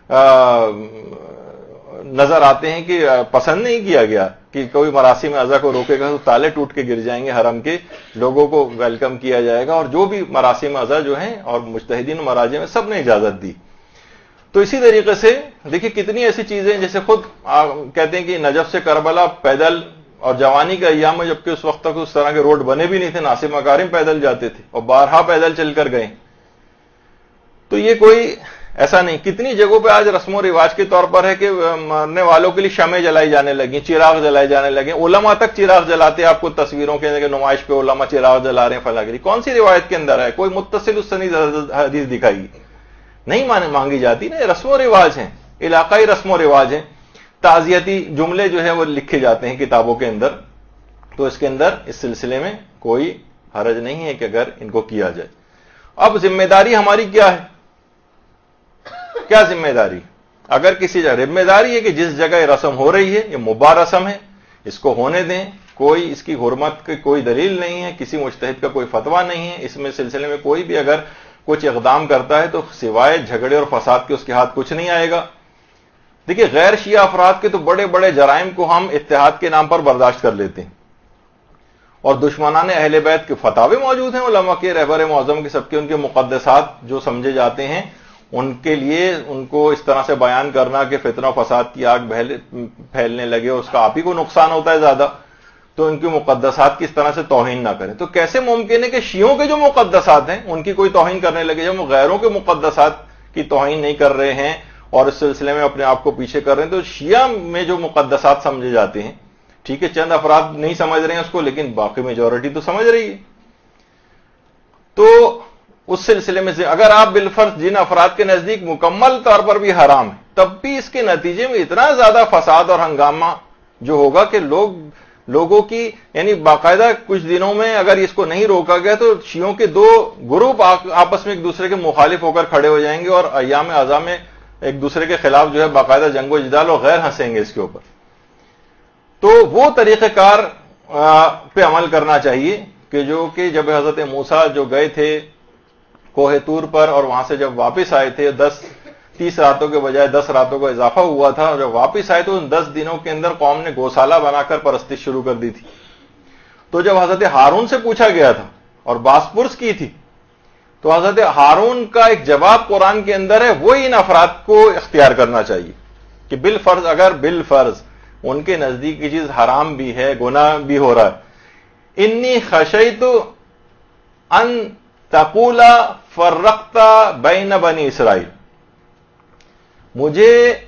نظر آتے ہیں کہ پسند نہیں کیا گیا کہ کوئی مراسم اعضاء کو روکے گا تو تالے ٹوٹ کے گر جائیں گے حرم کے، لوگوں کو ویلکم کیا جائے گا، اور جو بھی مراسم اعضاء جو ہیں اور مجتہدین مراجع میں سب نے اجازت دی. تو اسی طریقے سے دیکھیں کتنی ایسی چیزیں، جیسے خود کہتے ہیں کہ نجف سے کربلا پیدل، اور جوانی کے ایام میں جبکہ اس وقت تک اس طرح کے روڈ بنے بھی نہیں تھے، ناصر مکارم پیدل جاتے تھے اور بارہا پیدل چل کر گئے. تو یہ کوئی ऐसा नहीं, कितनी जगहों पे आज रस्म व रिवाज के तौर पर है कि मरने वालों के लिए शमें जलाई जाने लगी, चिराग जलाए जाने लगे, उलमा तक चिराग जलाते हैं। आपको तस्वीरों के नुमाइश पे उलमा चिराग जला रहे हैं फलागिरी। कौन सी रिवायत के अंदर है? कोई मुत्तसिल सनीद हदीस दिखाई नहीं माने मांगी जाती ना। रस्म व रिवाज हैं, इलाकाई रस्म व रिवाज हैं। ताजियती जुमले जो है वो लिखे जाते हैं किताबों के अंदर, तो इसके अंदर इस सिलसिले में कोई हरज नहीं है कि अगर इनको किया जाए। अब जिम्मेदारी हमारी क्या है? क्या जिम्मेदारी? अगर किसी जगह जिम्मेदारी है कि जिस जगह रस्म हो रही है, ये मुबारक रस्म है, इसको होने दें, कोई इसकी हुर्मत की कोई दलील नहीं है, किसी मुज्तहिद का कोई फतवा नहीं है, इसमें सिलसिले में कोई भी अगर कुछ इक़दाम करता है तो सिवाय झगड़े और फसाद के उसके हाथ कुछ नहीं आएगा। देखिए, गैर शिया अफराद के तो बड़े बड़े जराइम को हम इत्तेहाद के नाम पर बर्दाश्त कर लेते हैं, और दुश्मनाने अहले बैत के फतावे मौजूद हैं उलमा के, रहबर मौज़म के, सबके उनके मुक़द्दसात जो समझे जाते हैं, उनके लिए उनको इस तरह से बयान करना कि फितना फसाद की आग फैलने लगे, उसका आप ही को नुकसान होता है ज्यादा, तो उनकी मुक़द्दसात की इस तरह से तौहीन ना करें। तो कैसे मुमकिन है कि शियों के जो मुक़द्दसात हैं उनकी कोई तौहीन करने लगे, जब वो गैरों के मुक़द्दसात की तौहीन नहीं कर रहे हैं और इस सिलसिले में अपने आप को पीछे कर रहे हैं? तो शिया में जो मुक़द्दसात समझे जाते हैं, ठीक है, चंद अफराद नहीं समझ रहे हैं उसको, लेकिन बाकी मेजॉरिटी तो समझ रही है। तो उस सिलसिले में से अगर आप बिलफर्ज जिन अफराद के नजदीक मुकम्मल तौर पर भी हराम है, तब भी इसके नतीजे में इतना ज्यादा फसाद और हंगामा जो होगा कि लोग लोगों की यानी बाकायदा कुछ दिनों में अगर इसको नहीं रोका गया तो शियों के दो ग्रुप आपस में एक दूसरे के मुखालिफ होकर खड़े हो जाएंगे और अय्याम अज़ा में एक दूसरे के खिलाफ जो है बाकायदा जंगो जिदाल और गैर हंसेंगे इसके ऊपर। तो वो तरीक़ेकार पे अमल करना चाहिए कि जो कि जब हजरत मूसा जो गए थे कोहे तूर पर और वहां से जब वापस आए थे, दस तीस रातों के बजाय दस रातों का इजाफा हुआ था, और जब वापस आए तो उन दस दिनों के अंदर कौम ने गौशाला बनाकर परस्तिश शुरू कर दी थी। तो जब हजरत हारून से पूछा गया था और बासपुरस की थी, तो हजरत हारून का एक जवाब कुरान के अंदर है, वो इन अफराद को इख्तियार करना चाहिए कि बिल फर्ज, अगर बिल फर्ज उनके नजदीक की चीज हराम भी है, गुनाह भी हो रहा है, इन्नी खशैतु अन तकूला फर्रक्ता बैन बनी इसराइल, मुझे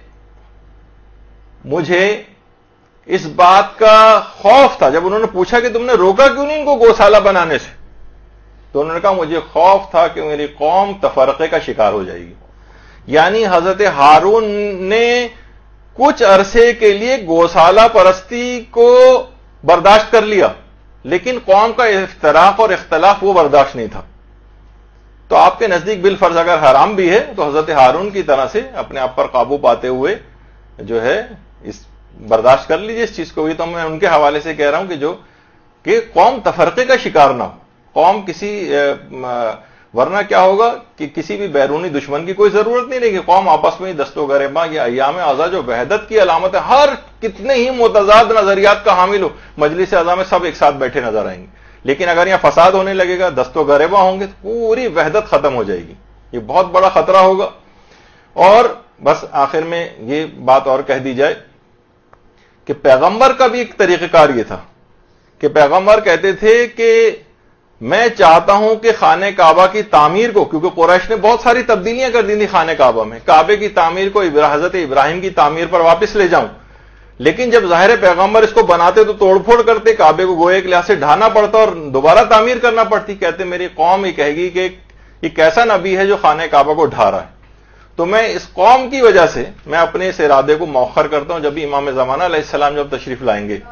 मुझे इस बात का खौफ था जब उन्होंने पूछा कि तुमने रोका क्यों नहीं इनको गौशाला बनाने से, तो उन्होंने कहा मुझे खौफ था कि मेरी कौम तफरके का शिकार हो जाएगी। यानी हजरत हारून ने कुछ अरसे के लिए गौशाला परस्ती को बर्दाश्त कर लिया, लेकिन कौम का इफ्तराक और इख्तलाफ वो बर्दाश्त नहीं था। तो आपके नजदीक बिल फर्ज अगर हराम भी है तो हजरत हारून की तरह से अपने आप पर काबू पाते हुए जो है इस बर्दाश्त कर लीजिए इस चीज को भी। तो मैं उनके हवाले से कह रहा हूं कि जो कि कौम तफरके का शिकार ना हो, कौम किसी, वरना क्या होगा कि किसी भी बैरूनी दुश्मन की कोई जरूरत नहीं रहेगी, कौम आपस में ही दस्तो गरेबा या अय्याम अज़ा जो वहदत की अलामत है, हर कितने ही मुतजाद नजरियात का हामिल हो, मजलिस अज़ा में सब एक साथ बैठे नजर आएंगे। लेकिन अगर यहां फसाद होने लगेगा, दस्तो गरेबा होंगे, तो पूरी वहदत खत्म हो जाएगी। ये बहुत बड़ा खतरा होगा। और बस आखिर में ये बात और कह दी जाए कि पैगंबर का भी एक तरीक़ेकार ये था कि पैगंबर कहते थे कि मैं चाहता हूं कि खाने काबा की तामीर को, क्योंकि कुरैश ने बहुत सारी तब्दीलियां कर दी थी खाने काबा में, काबे की तामीर को हजरत इब्राहिम की तामीर पर वापस ले जाऊं। लेकिन जब ज़ाहिर पैगंबर इसको बनाते तो तोड़फोड़ करते, काबे को गोए के लिहाज से ढाना पड़ता और दोबारा तामीर करना पड़ती। कहते मेरी कौम ही कहेगी कि ये कैसा नबी है जो खाने काबा को ढा रहा है। तो मैं इस कौम की वजह से मैं अपने इस इरादे को मौखर करता हूं, जब भी इमाम ज़माना अलैहिस्सलाम जब तशरीफ लाएंगे,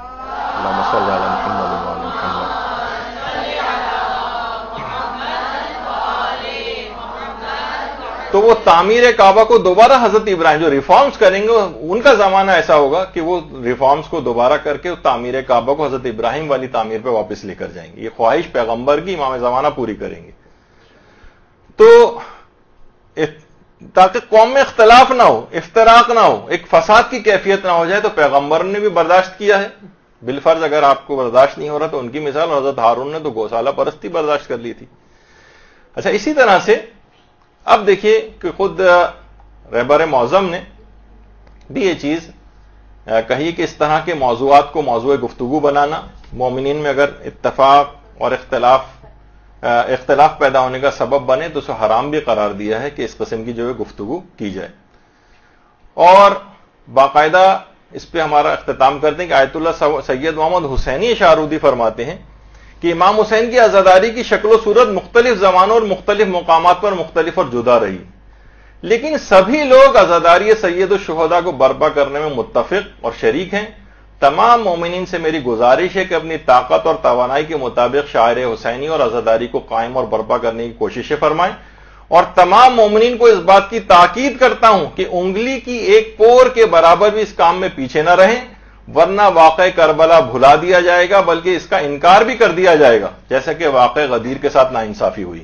तो वो तामीर काबा को दोबारा हजरत इब्राहिम जो रिफॉर्म्स करेंगे उनका जमाना ऐसा होगा कि वो रिफॉर्म्स को दोबारा करके तामीर काबा को हजरत इब्राहिम वाली तामीर पे वापस लेकर जाएंगे। ये ख्वाहिश पैगंबर की इमाम जमाना पूरी करेंगे। तो ताकि कौम में इख्तलाफ ना हो, इफ्तराक ना हो, एक फसाद की कैफियत ना हो जाए, तो पैगंबर ने भी बर्दाश्त किया है। बिलफर्ज अगर आपको बर्दाश्त नहीं हो रहा तो उनकी मिसाल हजरत हारून ने तो गौशाला परस्ती बर्दाश्त कर ली थी। अच्छा, इसी तरह से अब देखिए कि खुद रहबर मौज़म ने भी ये चीज कही कि इस तरह के मौज़ूआत को मौज़ूए गुफ्तगू बनाना, मोमिनीन में अगर इत्तफाक और इख्तलाफ اختلاف پیدا ہونے کا سبب بنے تو اسے حرام بھی قرار دیا ہے کہ اس قسم کی جو ہے گفتگو کی جائے. اور باقاعدہ اس پہ ہمارا اختتام کرتے ہیں کہ آیت اللہ سید محمد حسینی شاہرودی فرماتے ہیں کہ امام حسین کی عزاداری کی شکل و صورت مختلف زمانوں اور مختلف مقامات پر مختلف اور جدا رہی، لیکن سبھی لوگ عزاداری سید الشہداء کو برپا کرنے میں متفق اور شریک ہیں. تمام مومنین سے میری گزارش ہے کہ اپنی طاقت اور توانائی کے مطابق شاعر حسینی اور عزاداری کو قائم اور برپا کرنے کی کوششیں فرمائیں، اور تمام مومنین کو اس بات کی تاکید کرتا ہوں کہ انگلی کی ایک پور کے برابر بھی اس کام میں پیچھے نہ رہیں، ورنہ واقع کربلا بھلا دیا جائے گا بلکہ اس کا انکار بھی کر دیا جائے گا، جیسا کہ واقع غدیر کے ساتھ ناانصافی ہوئی.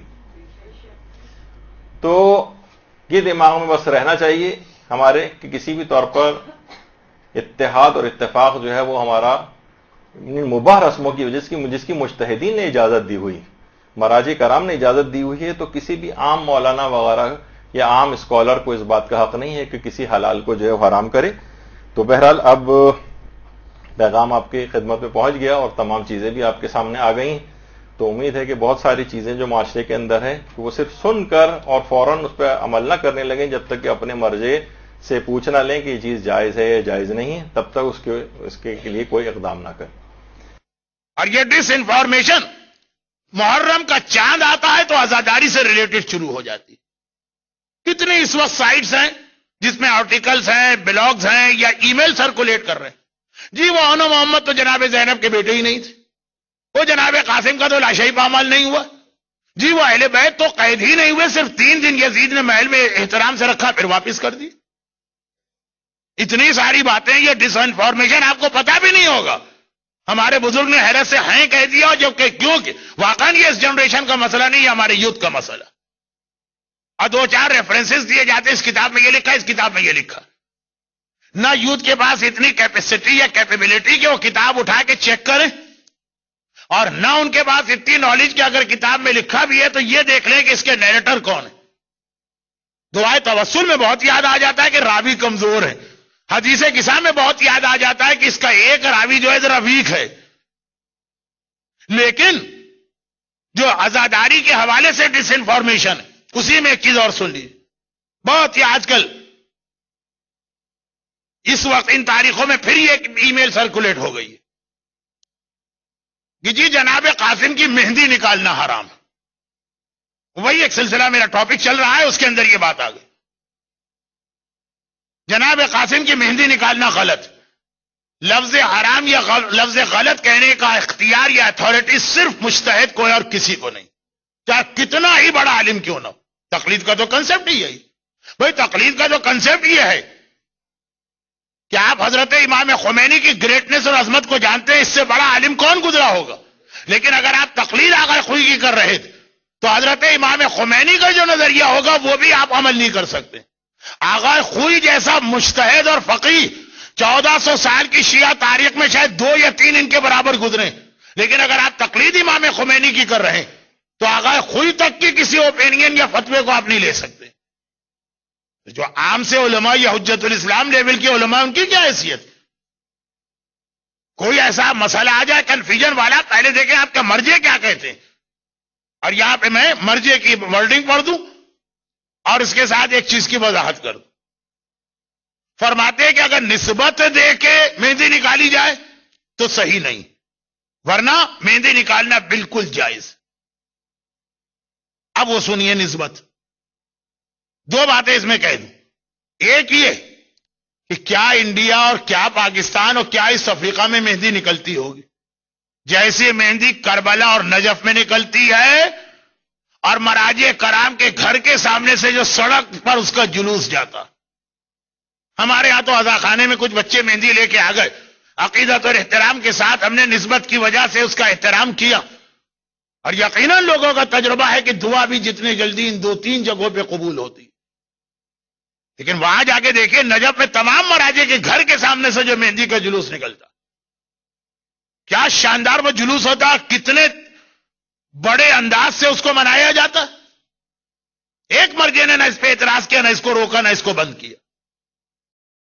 تو یہ دماغ میں بس رہنا چاہیے ہمارے کہ کسی بھی طور پر اتحاد اور اتفاق جو ہے وہ ہمارا مباح رسموں کی وجہ سے جس کی مجتہدین نے اجازت دی ہوئی، مراجع کرام نے اجازت دی ہوئی ہے، تو کسی بھی عام مولانا وغیرہ یا عام اسکالر کو اس بات کا حق نہیں ہے کہ کسی حلال کو جو ہے حرام کرے. تو بہرحال اب پیغام آپ کی خدمت میں پہنچ گیا اور تمام چیزیں بھی آپ کے سامنے آ گئیں. تو امید ہے کہ بہت ساری چیزیں جو معاشرے کے اندر ہیں وہ صرف سن کر اور فوراً اس پہ عمل نہ کرنے لگیں جب تک کہ اپنے مرجع سے پوچھ نہ لیں کہ یہ چیز جائز ہے یا جائز نہیں ہے، تب تک اس کے اس کے لیے کوئی اقدام نہ کریں. اور یہ ڈس انفارمیشن محرم کا چاند آتا ہے تو عزاداری سے ریلیٹڈ شروع ہو جاتی. کتنی اس وقت سائٹس ہیں جس میں آرٹیکلز ہیں، بلاگز ہیں یا ای میل سرکولیٹ کر رہے ہیں. جی وہ انو محمد تو جناب زینب کے بیٹے ہی نہیں تھے، وہ جناب قاسم کا تو لاشعی پامال نہیں ہوا، جی وہ اہل بیت تو قید ہی نہیں ہوئے، صرف تین دن یزید نے محل میں احترام سے رکھا پھر واپس کر دی. اتنی ساری باتیں، یہ ڈس انفارمیشن آپ کو پتا بھی نہیں ہوگا. ہمارے بزرگ نے حیرت سے ہیں کہہ دیا، جبکہ کیوں کہ واقعی یہ اس جنریشن کا مسئلہ نہیں ہے، ہمارے یوتھ کا مسئلہ. اور دو چار ریفرنسز دیے جاتے اس کتاب میں یہ لکھا، اس کتاب میں یہ لکھا. نہ یوتھ کے پاس اتنی کیپیسٹی یا کیپیبلٹی کہ وہ کتاب اٹھا کے چیک کریں، اور نہ ان کے پاس اتنی نالج کہ اگر کتاب میں لکھا بھی ہے تو یہ دیکھ لیں کہ اس کے نیریٹر کون ہے. دعائے توسل میں بہت یاد آ جاتا ہے کہ راوی کمزور ہے. حدیث قصہ میں بہت یاد آ جاتا ہے کہ اس کا ایک راوی جو ہے ذرا ویک ہے. لیکن جو عزاداری کے حوالے سے ڈس انفارمیشن ہے اسی میں ایک چیز اور سن لیجیے. بہت ہی آج کل اس وقت ان تاریخوں میں پھر ایک ای میل سرکولیٹ ہو گئی ہے کہ جی جناب قاسم کی مہندی نکالنا حرام. وہی ایک سلسلہ میرا ٹاپک چل رہا ہے، اس کے اندر یہ بات آ گئی. جناب قاسم کی مہندی نکالنا غلط. لفظ حرام یا لفظ غلط کہنے کا اختیار یا اتھارٹی صرف مجتہد کو ہے اور کسی کو نہیں، چاہے کتنا ہی بڑا عالم کیوں نہ ہو. تقلید کا تو کنسپٹ ہی ہے بھائی. تقلید کا تو کنسپٹ یہ ہے کہ آپ حضرت امام خمینی کی گریٹنس اور عظمت کو جانتے ہیں، اس سے بڑا عالم کون گزرا ہوگا. لیکن اگر آپ تقلید آغا خوئی کی کر رہے تھے تو حضرت امام خمینی کا جو نظریہ ہوگا وہ بھی آپ عمل نہیں کر سکتے. آغا خوئی جیسا مجتہد اور فقیہ چودہ سو سال کی شیعہ تاریخ میں شاید دو یا تین ان کے برابر گزرے، لیکن اگر آپ تقلید امام خمینی کی کر رہے ہیں تو آغا خوئی تک کی کسی اوپینین یا فتوے کو آپ نہیں لے سکتے. جو عام سے علماء یا حجت الاسلام لیول کے علماء ان کی کیا حیثیت؟ کوئی ایسا مسئلہ آ جائے کنفیوژن والا، پہلے دیکھیں آپ کا مرجع کیا کہتے ہیں. اور یہاں پہ میں مرجع کی ورڈنگ پڑھ دوں اور اس کے ساتھ ایک چیز کی وضاحت کر دوں. فرماتے ہیں کہ اگر نسبت دے کے مہندی نکالی جائے تو صحیح نہیں، ورنہ مہندی نکالنا بالکل جائز. اب وہ سنیے نسبت. دو باتیں اس میں کہہ دوں. ایک یہ کہ کیا انڈیا اور کیا پاکستان اور کیا اس افریقہ میں مہندی نکلتی ہوگی جیسے مہندی کربلا اور نجف میں نکلتی ہے اور مراجع کرام کے گھر کے سامنے سے جو سڑک پر اس کا جلوس جاتا. ہمارے ہاں تو عزا خانے میں کچھ بچے مہندی لے کے آ گئے، عقیدت اور احترام کے ساتھ ہم نے نسبت کی وجہ سے اس کا احترام کیا، اور یقیناً لوگوں کا تجربہ ہے کہ دعا بھی جتنے جلدی ان دو تین جگہوں پہ قبول ہوتی. لیکن وہاں جا کے دیکھیں نجف میں تمام مراجع کے گھر کے سامنے سے جو مہندی کا جلوس نکلتا، کیا شاندار وہ جلوس ہوتا، کتنے بڑے انداز سے اس کو منایا جاتا. ایک مرجع نے نہ اس پہ اعتراض کیا، نہ اس کو روکا، نہ اس کو بند کیا.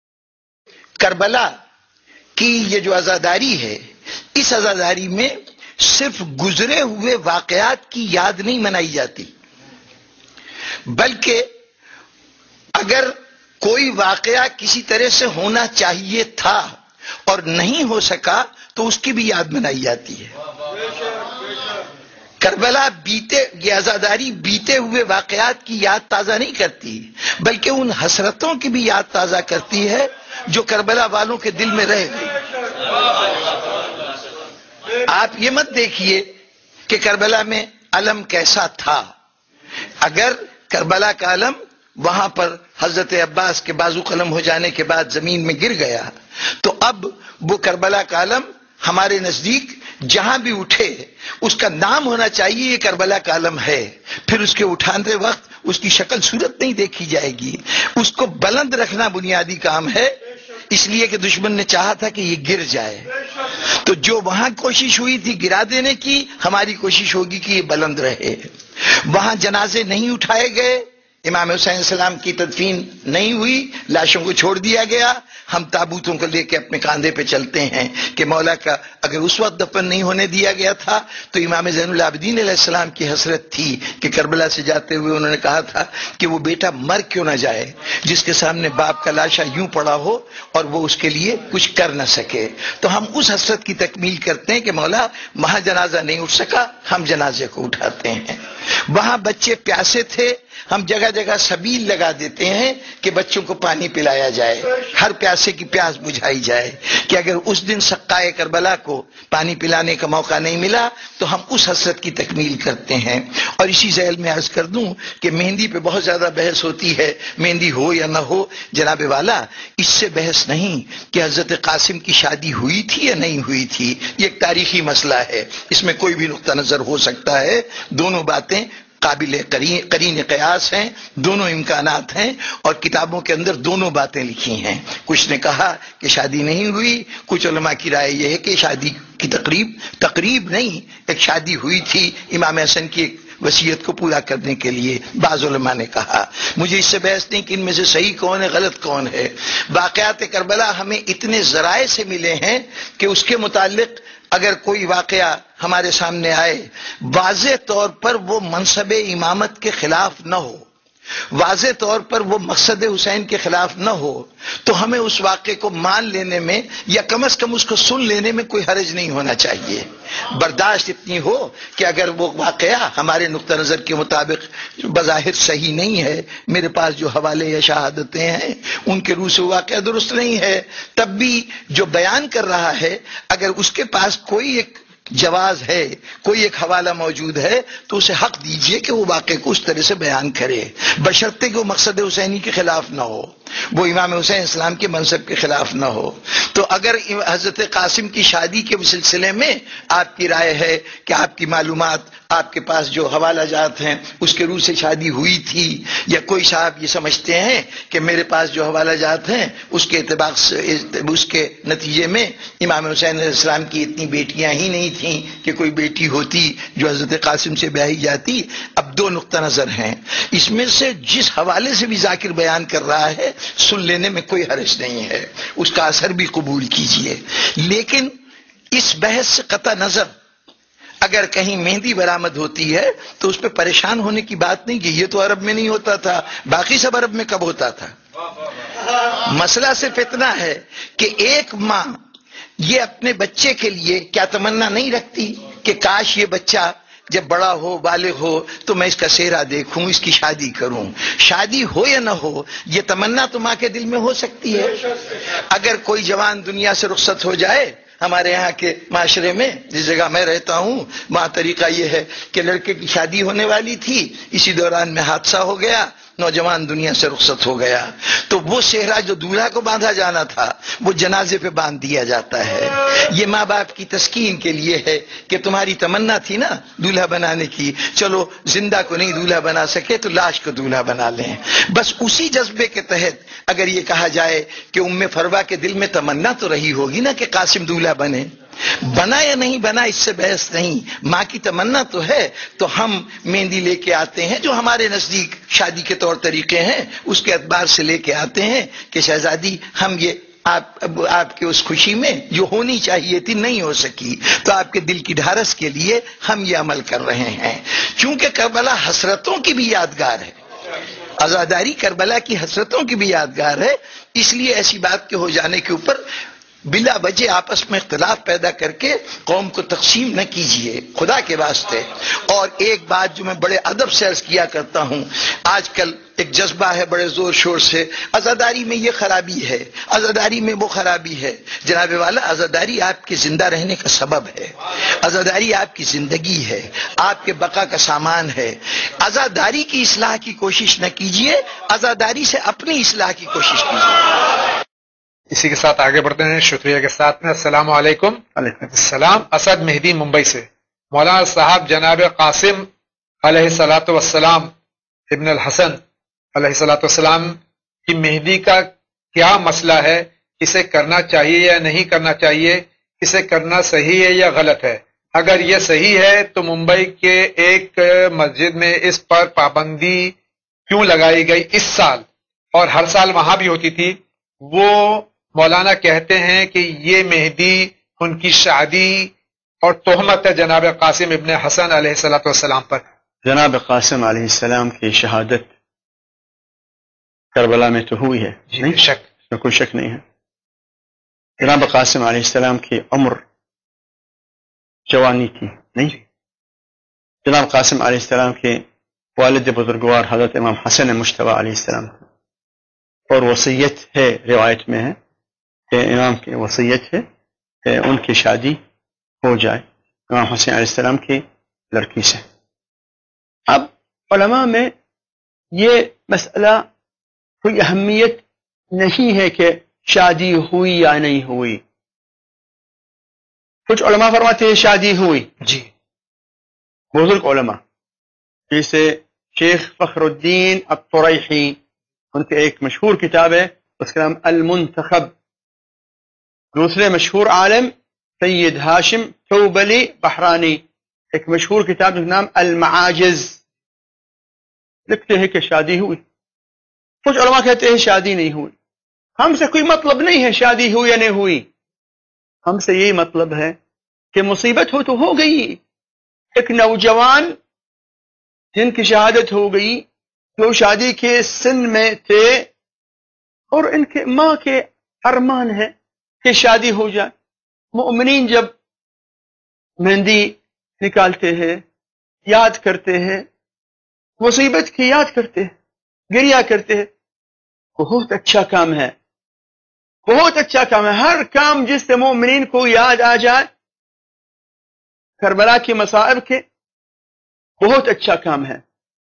کربلا کی یہ جو عزاداری ہے، اس عزاداری میں صرف گزرے ہوئے واقعات کی یاد نہیں منائی جاتی، بلکہ اگر کوئی واقعہ کسی طرح سے ہونا چاہیے تھا اور نہیں ہو سکا تو اس کی بھی یاد منائی جاتی ہے۔ کربلا بیتے یہ عزاداری بیتے ہوئے واقعات کی یاد تازہ نہیں کرتی، بلکہ ان حسرتوں کی بھی یاد تازہ کرتی ہے جو کربلا والوں کے دل میں رہ گئی۔ آپ یہ مت دیکھیے کہ کربلا میں علم کیسا تھا، اگر کربلا کا علم وہاں پر حضرت عباس کے بازو قلم ہو جانے کے بعد زمین میں گر گیا تو اب وہ کربلا کا علم ہمارے نزدیک جہاں بھی اٹھے اس کا نام ہونا چاہیے یہ کربلا کا علم ہے، پھر اس کے اٹھانے وقت اس کی شکل صورت نہیں دیکھی جائے گی، اس کو بلند رکھنا بنیادی کام ہے، اس لیے کہ دشمن نے چاہا تھا کہ یہ گر جائے، تو جو وہاں کوشش ہوئی تھی گرا دینے کی، ہماری کوشش ہوگی کہ یہ بلند رہے۔ وہاں جنازے نہیں اٹھائے گئے، امام حسین السلام کی تدفین نہیں ہوئی، لاشوں کو چھوڑ دیا گیا، ہم تابوتوں کو لے کے اپنے کاندھے پہ چلتے ہیں کہ مولا کا اگر اس وقت دفن نہیں ہونے دیا گیا تھا تو امام زین العابدین علیہ السلام کی حسرت تھی کہ کربلا سے جاتے ہوئے انہوں نے کہا تھا کہ وہ بیٹا مر کیوں نہ جائے جس کے سامنے باپ کا لاشا یوں پڑا ہو اور وہ اس کے لیے کچھ کر نہ سکے۔ تو ہم اس حسرت کی تکمیل کرتے ہیں کہ مولا وہاں جنازہ نہیں اٹھ سکا، ہم جنازے کو اٹھاتے ہیں۔ وہاں بچے پیاسے تھے، ہم جگہ جگہ سبیل لگا دیتے ہیں کہ بچوں کو پانی پلایا جائے، ہر پیاسے کی پیاس بجھائی جائے، کہ اگر اس دن سقائے کربلا کو پانی پلانے کا موقع نہیں ملا تو ہم اس حسرت کی تکمیل کرتے ہیں۔ اور اسی ذیل میں عرض کر دوں کہ مہندی پہ بہت زیادہ بحث ہوتی ہے، مہندی ہو یا نہ ہو، جناب والا اس سے بحث نہیں کہ حضرت قاسم کی شادی ہوئی تھی یا نہیں ہوئی تھی، یہ ایک تاریخی مسئلہ ہے، اس میں کوئی بھی نقطہ نظر ہو سکتا ہے، دونوں باتیں قابل قرین قیاس ہیں، دونوں امکانات ہیں اور کتابوں کے اندر دونوں باتیں لکھی ہیں۔ کچھ نے کہا کہ شادی نہیں ہوئی، کچھ علماء کی رائے یہ ہے کہ شادی کی تقریب تقریب نہیں ایک شادی ہوئی تھی امام حسن کی ایک وصیت کو پورا کرنے کے لیے، بعض علماء نے کہا۔ مجھے اس سے بحث نہیں کہ ان میں سے صحیح کون ہے غلط کون ہے، واقعات کربلا ہمیں اتنے ذرائع سے ملے ہیں کہ اس کے متعلق اگر کوئی واقعہ ہمارے سامنے آئے واضح طور پر وہ منصب امامت کے خلاف نہ ہو، واضح طور پر وہ مقصد حسین کے خلاف نہ ہو تو ہمیں اس واقعے کو مان لینے میں یا کم از کم اس کو سن لینے میں کوئی حرج نہیں ہونا چاہیے۔ برداشت اتنی ہو کہ اگر وہ واقعہ ہمارے نقطہ نظر کے مطابق بظاہر صحیح نہیں ہے، میرے پاس جو حوالے یا شہادتیں ہیں ان کے روح سے واقعہ درست نہیں ہے، تب بھی جو بیان کر رہا ہے اگر اس کے پاس کوئی ایک جواز ہے، کوئی ایک حوالہ موجود ہے تو اسے حق دیجئے کہ وہ واقعے کو اس طرح سے بیان کرے، بشرطے کہ وہ مقصد حسینی کے خلاف نہ ہو، وہ امام حسین اسلام کے منصب کے خلاف نہ ہو۔ تو اگر حضرت قاسم کی شادی کے سلسلے میں آپ کی رائے ہے کہ آپ کی معلومات، آپ کے پاس جو حوالہ جات ہیں اس کے روح سے شادی ہوئی تھی، یا کوئی صاحب یہ سمجھتے ہیں کہ میرے پاس جو حوالہ جات ہیں اس کے اعتبار سے اس کے نتیجے میں امام حسین علیہ السلام کی اتنی بیٹیاں ہی نہیں تھیں کہ کوئی بیٹی ہوتی جو حضرت قاسم سے بیاہی جاتی۔ اب دو نقطہ نظر ہیں، اس میں سے جس حوالے سے بھی ذاکر بیان کر رہا ہے سن لینے میں کوئی حرج نہیں ہے، اس کا اثر بھی قبول کیجئے، لیکن اس بحث سے قطع نظر اگر کہیں مہندی برآمد ہوتی ہے تو اس پہ پریشان ہونے کی بات نہیں کہ یہ تو عرب میں نہیں ہوتا تھا، باقی سب عرب میں کب ہوتا تھا۔ مسئلہ صرف اتنا ہے کہ ایک ماں یہ اپنے بچے کے لیے کیا تمنا نہیں رکھتی کہ کاش یہ بچہ جب بڑا ہو بالغ ہو تو میں اس کا سہرا دیکھوں، اس کی شادی کروں، شادی ہو یا نہ ہو یہ تمنا تو ماں کے دل میں ہو سکتی ہے۔ اگر کوئی جوان دنیا سے رخصت ہو جائے، ہمارے یہاں کے معاشرے میں جس جگہ میں رہتا ہوں وہاں طریقہ یہ ہے کہ لڑکے کی شادی ہونے والی تھی، اسی دوران میں حادثہ ہو گیا، نوجوان دنیا سے رخصت ہو گیا، تو وہ صحرا جو دولہا کو باندھا جانا تھا وہ جنازے پہ باندھ دیا جاتا ہے۔ یہ ماں باپ کی تسکین کے لیے ہے کہ تمہاری تمنا تھی نا دولہا بنانے کی، چلو زندہ کو نہیں دولہا بنا سکے تو لاش کو دولہا بنا لیں۔ بس اسی جذبے کے تحت اگر یہ کہا جائے کہ ام فروا کے دل میں تمنا تو رہی ہوگی نا کہ قاسم دولہا بنے، بنا یا نہیں بنا اس سے بحث نہیں، ماں کی تمنا تو ہے، تو ہم مہندی لے کے آتے ہیں جو ہمارے نزدیک شادی کے طور طریقے ہیں اس کے اعتبار سے لے کے آتے ہیں کہ شہزادی ہم یہ آپ آپ کے اس خوشی میں جو ہونی چاہیے تھی نہیں ہو سکی، تو آپ کے دل کی ڈھارس کے لیے ہم یہ عمل کر رہے ہیں۔ چونکہ کربلا حسرتوں کی بھی یادگار ہے، عزاداری کربلا کی حسرتوں کی بھی یادگار ہے، اس لیے ایسی بات کے ہو جانے کے اوپر بلا وجہ آپس میں اختلاف پیدا کر کے قوم کو تقسیم نہ کیجیے خدا کے واسطے۔ اور ایک بات جو میں بڑے ادب سے عرض کیا کرتا ہوں، آج کل ایک جذبہ ہے بڑے زور شور سے، عزاداری میں یہ خرابی ہے، عزاداری میں وہ خرابی ہے۔ جناب والا، عزاداری آپ کے زندہ رہنے کا سبب ہے، عزاداری آپ کی زندگی ہے، آپ کے بقا کا سامان ہے۔ عزاداری کی اصلاح کی کوشش نہ کیجیے، عزاداری سے اپنی اصلاح کی کوشش کیجیے۔ اسی کے ساتھ آگے بڑھتے ہیں شکریہ کے ساتھ میں۔ السلام علیکم۔ علیکم السلام۔ اسد مہدی ممبئی سے، مولانا صاحب جناب قاسم علیہ الصلاۃ والسلام ابن الحسن علیہ الصلاۃ والسلام کی مہدی کا کیا مسئلہ ہے؟ اسے کرنا چاہیے یا نہیں کرنا چاہیے؟ اسے کرنا صحیح ہے یا غلط ہے؟ اگر یہ صحیح ہے تو ممبئی کے ایک مسجد میں اس پر پابندی کیوں لگائی گئی اس سال، اور ہر سال وہاں بھی ہوتی تھی؟ وہ مولانا کہتے ہیں کہ یہ مہدی ان کی شادی اور تہمت ہے جناب قاسم ابن حسن علیہ الصلاۃ والسلام پر۔ جناب قاسم علیہ السلام کی شہادت کربلا میں تو ہوئی ہے، نہیں شک، اس میں کوئی شک نہیں ہے۔ جناب قاسم علیہ السلام کی عمر جوانی تھی، نہیں؟ جناب قاسم علیہ السلام کے والد بزرگوار حضرت امام حسن مجتبی علیہ السلام، اور وصیت ہے، روایت میں ہے کہ امام کی وصیت ہے کہ ان کی شادی ہو جائے امام حسین علیہ السلام کی لڑکی سے۔ اب علماء میں یہ مسئلہ کوئی اہمیت نہیں ہے کہ شادی ہوئی یا نہیں ہوئی۔ کچھ علماء فرماتے ہیں شادی ہوئی، جی، بزرگ علماء جیسے شیخ فخر الدین الطریحی، ان کے ایک مشہور کتاب ہے اس کا نام المنتخب۔ دوسرے مشہور عالم سید ہاشم توبلی بحرانی، ایک مشہور کتاب جس کا نام المعاجز، لکھتے ہیں کہ شادی ہوئی۔ کچھ علماء کہتے ہیں شادی نہیں ہوئی۔ ہم سے کوئی مطلب نہیں ہے شادی ہوئی یا نہیں ہوئی، ہم سے یہی مطلب ہے کہ مصیبت ہو تو ہو گئی۔ ایک نوجوان جن کی شہادت ہو گئی، جو شادی کے سن میں تھے، اور ان کے ماں کے ارمان ہے کہ شادی ہو جائے۔ مؤمنین جب مہندی نکالتے ہیں، یاد کرتے ہیں، مصیبت کی یاد کرتے ہیں، گریہ کرتے ہیں، بہت اچھا کام ہے، بہت اچھا کام ہے۔ ہر کام جس سے مومنین کو یاد آ جائے کربلا کے مصائب کے، بہت اچھا کام ہے۔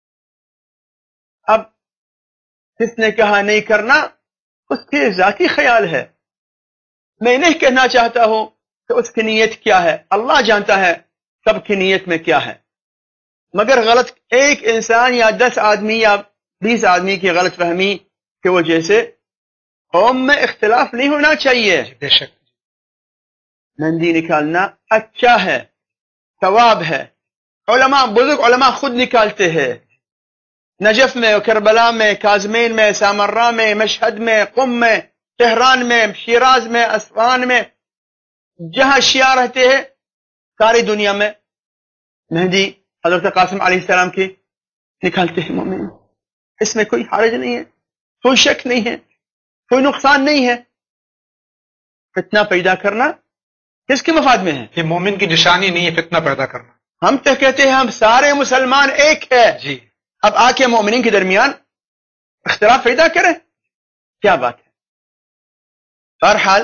اب جس نے کہا نہیں کرنا، اس کے ذاتی خیال ہے، میں نہیں کہنا چاہتا ہوں کہ اس کی نیت کیا ہے، اللہ جانتا ہے سب کی نیت میں کیا ہے، مگر غلط ایک انسان یا دس آدمی یا بیس آدمی کی غلط فہمی کی وجہ سے قوم میں اختلاف نہیں ہونا چاہیے۔ بے شک مہندی نکالنا اچھا ہے، ثواب ہے، علماء بزرگ علماء خود نکالتے ہیں، نجف میں، کربلا میں، کاظمین میں، سامرہ میں، مشہد میں، قم میں، تہران میں، شیراز میں، اسفہان میں، جہاں شیعہ رہتے ہیں ساری دنیا میں مہندی حضرت قاسم علیہ السلام کی نکالتے ہیں مومن۔ اس میں کوئی حرج نہیں ہے، کوئی شک نہیں ہے، کوئی نقصان نہیں ہے۔ فتنہ پیدا کرنا کس کے مفاد میں ہے؟ یہ مومن کی نشانی نہیں ہے فتنہ پیدا کرنا۔ ہم تو کہتے ہیں ہم سارے مسلمان ایک ہے، جی، اب آ کے مومنین کے درمیان اختلاف پیدا کریں، کیا بات ہے؟ بہرحال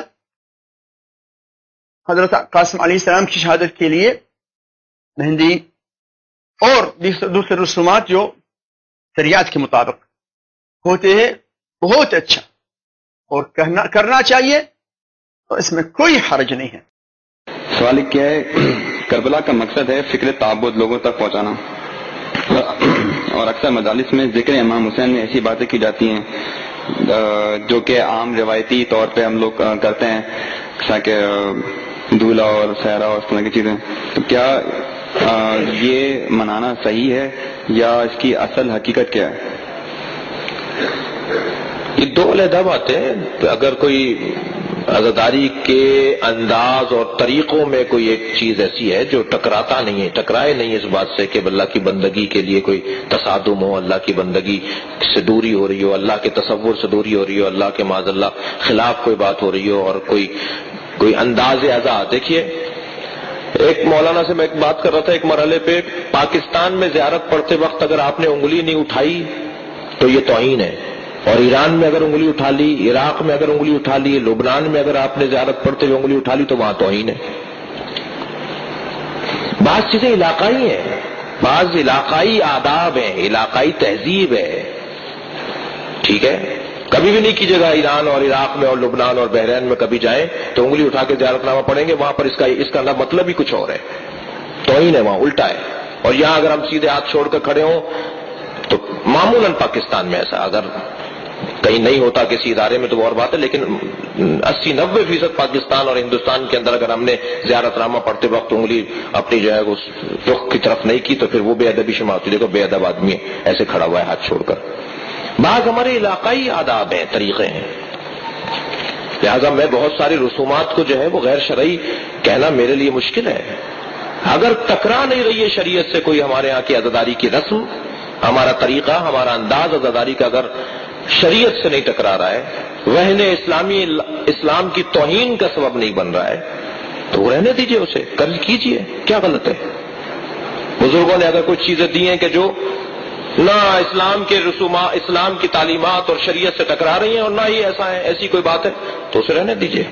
حضرت قاسم علیہ السلام کی شہادت کے لیے مہندی اور دوسرے رسومات جو شریعت کے مطابق ہوتے ہیں بہت اچھا، اور کرنا کرنا چاہیے، تو اس میں کوئی حرج نہیں ہے۔ سوال کیا ہے، کربلا کا مقصد ہے فکر تعبد لوگوں تک پہنچانا، اور اکثر مجالس میں ذکر امام حسین میں ایسی باتیں کی جاتی ہیں جو کہ عام روایتی طور پہ ہم لوگ کرتے ہیں، جیسا کہ دولہا اور سہرا اور اس طرح کی چیزیں، تو کیا یہ منانا صحیح ہے یا اس کی اصل حقیقت کیا ہے؟ یہ دو علیحدہ بات ہے۔ اگر کوئی عزاداری کے انداز اور طریقوں میں کوئی ایک چیز ایسی ہے جو ٹکراتا نہیں ہے، ٹکرائے نہیں اس بات سے کہ اللہ کی بندگی کے لیے کوئی تصادم ہو، اللہ کی بندگی سے دوری ہو رہی ہو، اللہ کے تصور سے دوری ہو رہی ہو، اللہ کے معاذ اللہ خلاف کوئی بات ہو رہی ہو، اور کوئی کوئی انداز اعضاء. دیکھیے ایک مولانا سے میں ایک بات کر رہا تھا ایک مرحلے پہ، پاکستان میں زیارت پڑھتے وقت اگر آپ نے انگلی نہیں اٹھائی تو یہ توہین ہے، اور ایران میں اگر انگلی اٹھا لی، عراق میں اگر انگلی اٹھا لی، لبنان میں اگر آپ نے زیارت پڑھتے ہوئے انگلی اٹھا لی تو وہاں توہین ہے. بعض چیزیں علاقائی ہیں، بعض علاقائی آداب ہیں، علاقائی تہذیب ہے، ٹھیک ہے. کبھی بھی نہیں کیجیے گا ایران اور عراق میں اور لبنان اور بحرین میں کبھی جائیں تو انگلی اٹھا کے زیارت نامہ پڑھیں گے، وہاں پر اس کا اس کا مطلب ہی کچھ اور ہے، توہین ہے، وہاں الٹا ہے. اور یہاں اگر ہم سیدھے ہاتھ چھوڑ کر کھڑے ہوں تو معمولاً پاکستان میں ایسا، اگر کہیں نہیں ہوتا کسی ادارے میں تو وہ اور بات ہے، لیکن اسی نوے فیصد پاکستان اور ہندوستان کے اندر اگر ہم نے زیارت نامہ پڑھتے وقت انگلی اپنی جو ہے اس رخ کی طرف نہیں کی تو پھر وہ بے ادبی شمار ہوتی. دیکھو بے ادب آدمی ایسے کھڑا ہوا ہے ہاتھ چھوڑ کر. بعض ہمارے علاقائی آداب ہیں، طریقے ہیں، لہذا میں بہت ساری رسومات کو جو ہے وہ غیر شرعی کہنا میرے لیے مشکل ہے. اگر ٹکرا نہیں رہی ہے شریعت سے کوئی ہمارے ہاں کی عزاداری کی رسم، ہمارا طریقہ، ہمارا انداز عزاداری کا اگر شریعت سے نہیں ٹکرا رہا ہے، وہن اسلامی اسلام کی توہین کا سبب نہیں بن رہا ہے تو رہنے دیجئے، اسے قرض کیجئے، کیا غلط ہے. بزرگوں نے اگر کچھ چیزیں دی ہیں کہ جو نہ اسلام کے رسومات، اسلام کی تعلیمات اور شریعت سے ٹکرا رہی ہیں اور نہ ہی ایسا ہے، ایسی کوئی بات ہے تو اسے رہنے دیجئے.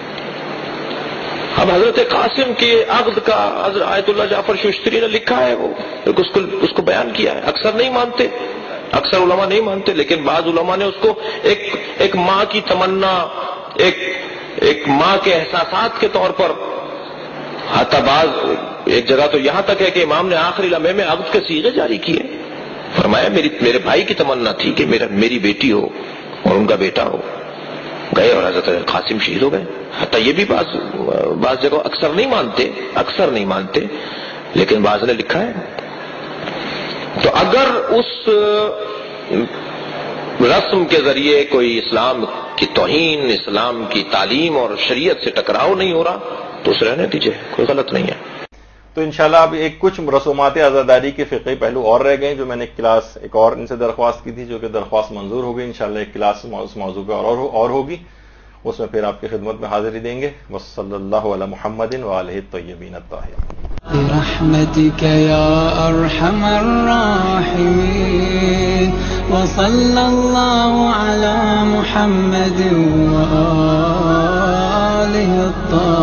اب حضرت قاسم کے عقد کا حضرت آیت اللہ جعفر ششتری نے لکھا ہے، وہ اس کو اس کو بیان کیا ہے. اکثر نہیں مانتے، اکثر علماء نہیں مانتے، لیکن بعض علماء نے اس کو ایک ایک ماں کی تمنا، ایک ایک ماں کے احساسات کے طور پر، حتی بعض ایک جگہ تو یہاں تک ہے کہ امام نے آخری لمحے میں عقد کے صیغے جاری کیے، فرمایا میری میرے بھائی کی تمنا تھی کہ میرا میری بیٹی ہو اور ان کا بیٹا ہو. گئے اور حضرت قاسم شہید ہو گئے. حتی یہ بھی بعض بعض جگہ اکثر نہیں مانتے، اکثر نہیں مانتے، لیکن بعض نے لکھا ہے. تو اگر اس رسم کے ذریعے کوئی اسلام کی توہین، اسلام کی تعلیم اور شریعت سے ٹکراؤ نہیں ہو رہا تو اسے رہنے دیجیے، کوئی غلط نہیں ہے. تو انشاءاللہ اب ایک کچھ رسومات عزاداری کے فقہی پہلو اور رہ گئے جو میں نے ایک کلاس ایک اور ان سے درخواست کی تھی، جو کہ درخواست منظور ہو گئی. انشاءاللہ ایک کلاس اس موضوع پہ اور اور ہوگی، اس میں پھر آپ کی خدمت میں حاضری دیں گے. وصلی اللہ علی محمد وآلہ الطیبین الطاہرین. برحمتك يا أرحم الراحمين وصلى الله على محمد وآله الطاهرين.